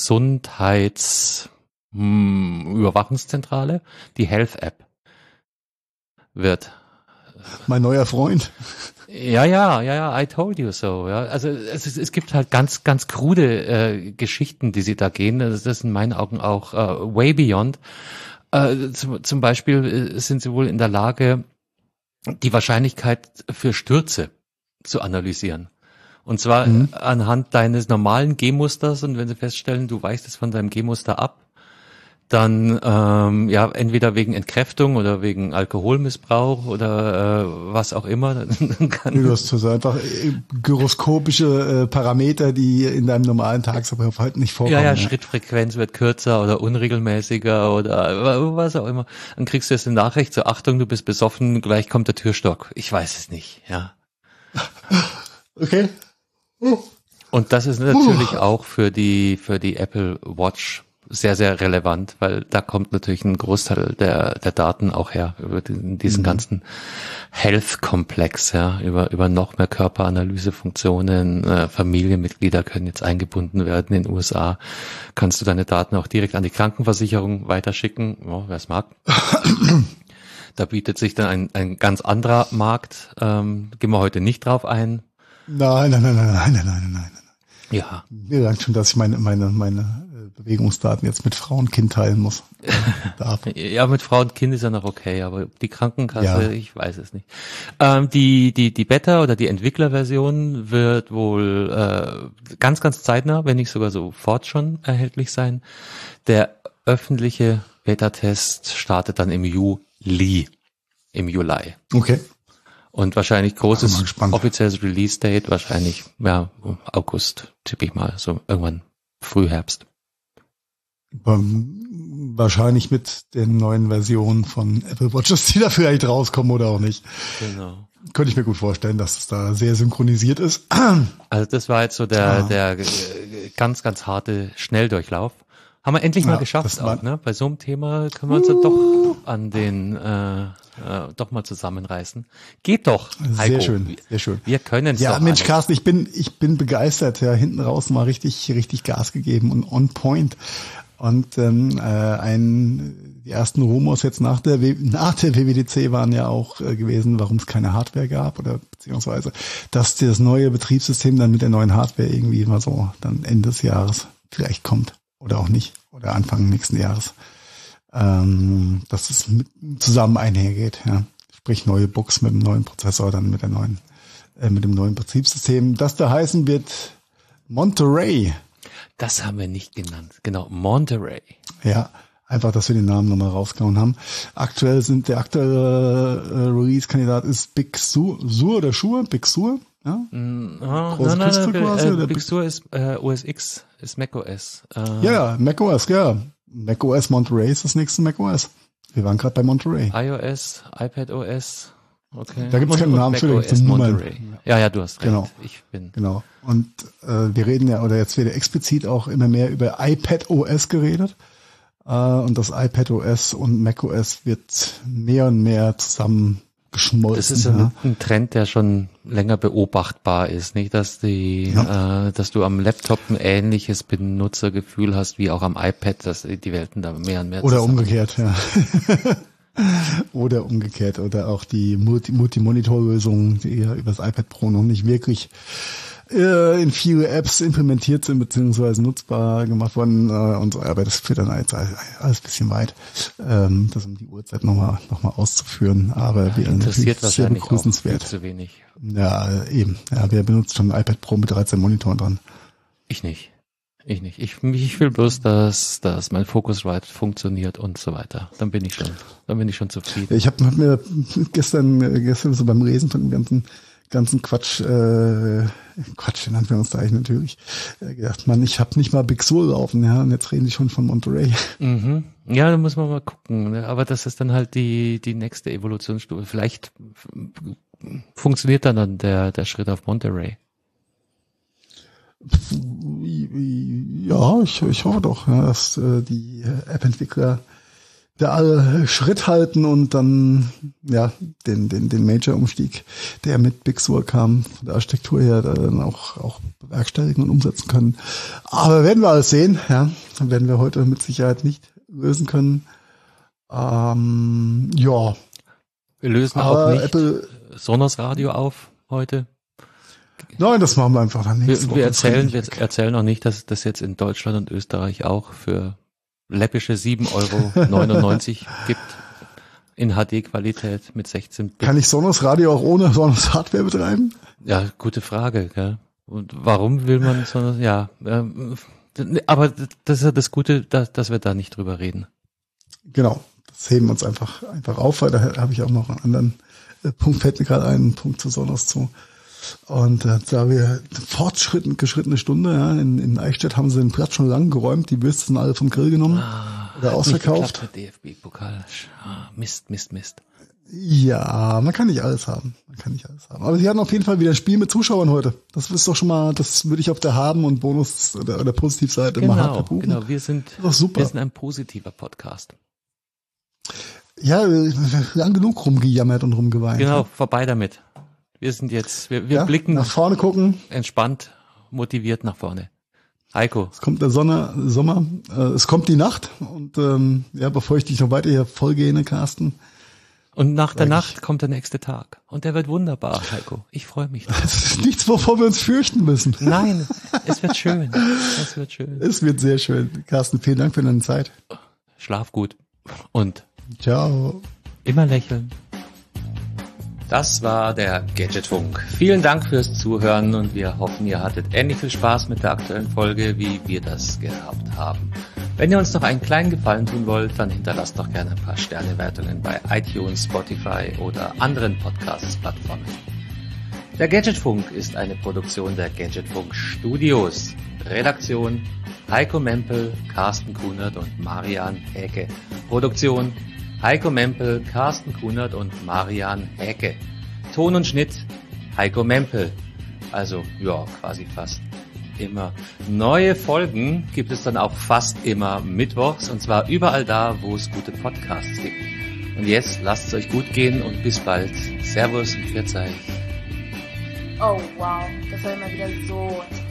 Gesundheitsüberwachungszentrale. Die Health App wird. Mein neuer Freund. Ja, ja, ja, ja, I told you so. Ja, also es, es, es gibt halt ganz, ganz krude äh, Geschichten, die sie da gehen. Das ist in meinen Augen auch äh, way beyond. Äh, zum, zum Beispiel äh, sind sie wohl in der Lage, die Wahrscheinlichkeit für Stürze zu analysieren. Und zwar mhm. anhand deines normalen G-Musters, und wenn sie feststellen, du weichst es von deinem G-Muster ab, dann ähm, ja entweder wegen Entkräftung oder wegen Alkoholmissbrauch oder äh, was auch immer. Dann kann du hast so einfach gyroskopische äh, Parameter, die in deinem normalen Tagesablauf halt nicht vorkommen. Ja, ja, ja, Schrittfrequenz wird kürzer oder unregelmäßiger oder was auch immer. Dann kriegst du jetzt eine Nachricht, so Achtung, du bist besoffen, gleich kommt der Türstock. Ich weiß es nicht, ja. Okay. Und das ist natürlich auch für die für die Apple Watch sehr, sehr relevant, weil da kommt natürlich ein Großteil der der Daten auch her, über diesen, diesen mhm. ganzen Health-Komplex, ja, über über noch mehr Körperanalysefunktionen, äh, Familienmitglieder können jetzt eingebunden werden. In den U S A kannst du deine Daten auch direkt an die Krankenversicherung weiterschicken, ja, wer es mag. Da bietet sich dann ein ein ganz anderer Markt, ähm, gehen wir heute nicht drauf ein. Nein, nein, nein, nein, nein, nein, nein, nein. Ja. Mir sagt schon, dass ich meine, meine, meine Bewegungsdaten jetzt mit Frau und Kind teilen muss. Darf. Ja, mit Frau und Kind ist ja noch okay, aber die Krankenkasse, ja. ich weiß es nicht. Ähm, die, die, die Beta oder die Entwicklerversion wird wohl äh, ganz, ganz zeitnah, wenn nicht sogar sofort schon erhältlich sein. Der öffentliche Beta-Test startet dann im Juli, im Juli. Okay. Und wahrscheinlich großes offizielles Release-Date, wahrscheinlich, ja, August, tippe ich mal, so irgendwann Frühherbst. Wahrscheinlich mit den neuen Versionen von Apple Watches, die da vielleicht rauskommen oder auch nicht. Genau. Könnte ich mir gut vorstellen, dass es da sehr synchronisiert ist. Also das war jetzt so der, ah. der ganz, ganz harte Schnelldurchlauf. Haben wir endlich mal ja, geschafft auch, ne? Bei so einem Thema können wir uns uh. ja doch an den, äh, äh, doch mal zusammenreißen. Geht doch, Heiko. Sehr schön, sehr schön. Wir können es ja, doch. Ja, Mensch, alles. Carsten, ich bin, ich bin begeistert. Ja, hinten raus mal richtig, richtig Gas gegeben und on point. Und ähm, äh, ein, die ersten Rumors jetzt nach der, w- nach der W W D C waren ja auch äh, gewesen, warum es keine Hardware gab oder beziehungsweise, dass das neue Betriebssystem dann mit der neuen Hardware irgendwie mal so dann Ende des Jahres vielleicht kommt. Oder auch nicht. Oder Anfang nächsten Jahres. Ähm, dass es mit, zusammen einhergeht. Ja. Sprich neue Books mit dem neuen Prozessor, dann mit der neuen, äh, mit dem neuen Betriebssystem. Das da heißen wird Monterey. Das haben wir nicht genannt. Genau, Monterey. Ja, einfach, dass wir den Namen nochmal rausgehauen haben. Aktuell sind der aktuelle äh, Release-Kandidat ist Big Sur, Sur oder Sur, Big Sur. Ja? Mm, oh, nein, nein, nein, quasi, äh, Big Sur ist äh, O S X, ist macOS. Äh. Ja, macOS, ja. macOS Monterey ist das nächste macOS. Wir waren gerade bei Monterey. iOS, iPadOS, okay. Da gibt es keinen Namen für den Monterey. Ja, ja, du hast recht. Genau. Ich bin. Genau. Und äh, wir reden ja, oder jetzt wird ja explizit auch immer mehr über iPadOS geredet. Äh, und das iPadOS und macOS wird mehr und mehr zusammen geschmolzen. Das ist ja ein, ein Trend, der schon länger beobachtbar ist, nicht, dass die, ja. äh, dass du am Laptop ein ähnliches Benutzergefühl hast wie auch am iPad, dass die Welten da mehr und mehr oder umgekehrt, ja. Oder umgekehrt oder auch die Multi- Multi-Monitor-Lösungen, die ja über das iPad Pro noch nicht wirklich äh, in viele Apps implementiert sind beziehungsweise nutzbar gemacht worden äh, und so, aber das führt dann alles, alles ein bisschen weit, ähm, das um die Uhrzeit nochmal noch mal auszuführen, aber ja, wir interessiert natürlich sehr begrüßenswert. Zu wenig. Ja, eben. Ja, wer benutzt schon ein iPad Pro mit dreizehn Monitoren dran? Ich nicht. Ich nicht. Ich, ich will bloß, dass, dass mein Focusrite funktioniert und so weiter. Dann bin ich schon, dann bin ich schon zufrieden. Ich habe hab mir gestern, gestern so beim Lesen von dem ganzen, ganzen Quatsch, äh, Quatsch, in Anführungszeichen natürlich, äh, gedacht, Mann, ich habe nicht mal Big Sur laufen, ja, und jetzt reden die schon von Monterey. Mhm. Ja, da muss man mal gucken. Ne? Aber das ist dann halt die, die nächste Evolutionsstufe. Vielleicht funktioniert dann, dann der, der Schritt auf Monterey. Ja, ich, ich hoffe doch, ja, dass äh, die App-Entwickler da alle Schritt halten und dann ja den den den Major-Umstieg, der mit Big Sur kam, von der Architektur her, dann auch auch bewerkstelligen und umsetzen können. Aber werden wir alles sehen, ja, werden wir heute mit Sicherheit nicht lösen können. Ähm, ja, wir lösen aber auch nicht Apple Sonos Radio auf heute. Nein, das machen wir einfach dann nächste wir, Woche. Wir erzählen, wir erzählen auch nicht, dass es das jetzt in Deutschland und Österreich auch für läppische sieben Euro neunundneunzig gibt in H D-Qualität mit sechzehn Bit. Kann ich Sonos Radio auch ohne Sonos Hardware betreiben? Ja, gute Frage, gell? Und warum will man Sonos? Ja, ähm, aber das ist ja das Gute, dass, dass wir da nicht drüber reden. Genau, das heben wir uns einfach einfach auf, weil da habe ich auch noch einen anderen äh, Punkt, fällt mir gerade einen Punkt zu Sonos zu. Und äh, da wir fortschrittend geschrittene Stunde, ja, in, in Eichstätt haben sie den Platz schon lang geräumt, die Würste sind alle vom Grill genommen ah, oder ausverkauft. Mit D F B-Pokal. Ah, Mist, Mist, Mist. Ja, man kann nicht alles haben. Man kann nicht alles haben. Aber sie hatten auf jeden Fall wieder ein Spiel mit Zuschauern heute. Das ist doch schon mal, das würde ich auf der Haben- und Bonus- oder, oder Positivseite genau, immer hart buchen. Genau, wir sind, das ist super. Wir sind ein positiver Podcast. Ja, lang genug rumgejammert und rumgeweint. Genau, vorbei damit. Wir sind jetzt, wir, wir ja, blicken nach vorne gucken, entspannt, motiviert nach vorne. Heiko. Es kommt der Sonne, Sommer, äh, es kommt die Nacht und ähm, ja, bevor ich dich noch weiter hier vollgehe, Carsten. Und nach der Nacht kommt der nächste Tag und der wird wunderbar, Heiko. Ich freue mich drauf. Das ist nichts, wovor wir uns fürchten müssen. Nein, es wird schön. Es wird schön. Es wird sehr schön. Carsten, vielen Dank für deine Zeit. Schlaf gut und ciao. Immer lächeln. Das war der Gadgetfunk. Vielen Dank fürs Zuhören und wir hoffen, ihr hattet ähnlich viel Spaß mit der aktuellen Folge, wie wir das gehabt haben. Wenn ihr uns noch einen kleinen Gefallen tun wollt, dann hinterlasst doch gerne ein paar Sternewertungen bei iTunes, Spotify oder anderen Podcast-Plattformen. Der Gadgetfunk ist eine Produktion der Gadgetfunk Studios. Redaktion Heiko Mempel, Carsten Kunert und Marian Häke. Produktion Heiko Mempel, Carsten Kunert und Marian Häke. Ton und Schnitt Heiko Mempel. Also, ja, quasi fast immer. Neue Folgen gibt es dann auch fast immer mittwochs und zwar überall da, wo es gute Podcasts gibt. Und jetzt lasst es euch gut gehen und bis bald. Servus und Pfiat euch. Oh wow, das war immer wieder so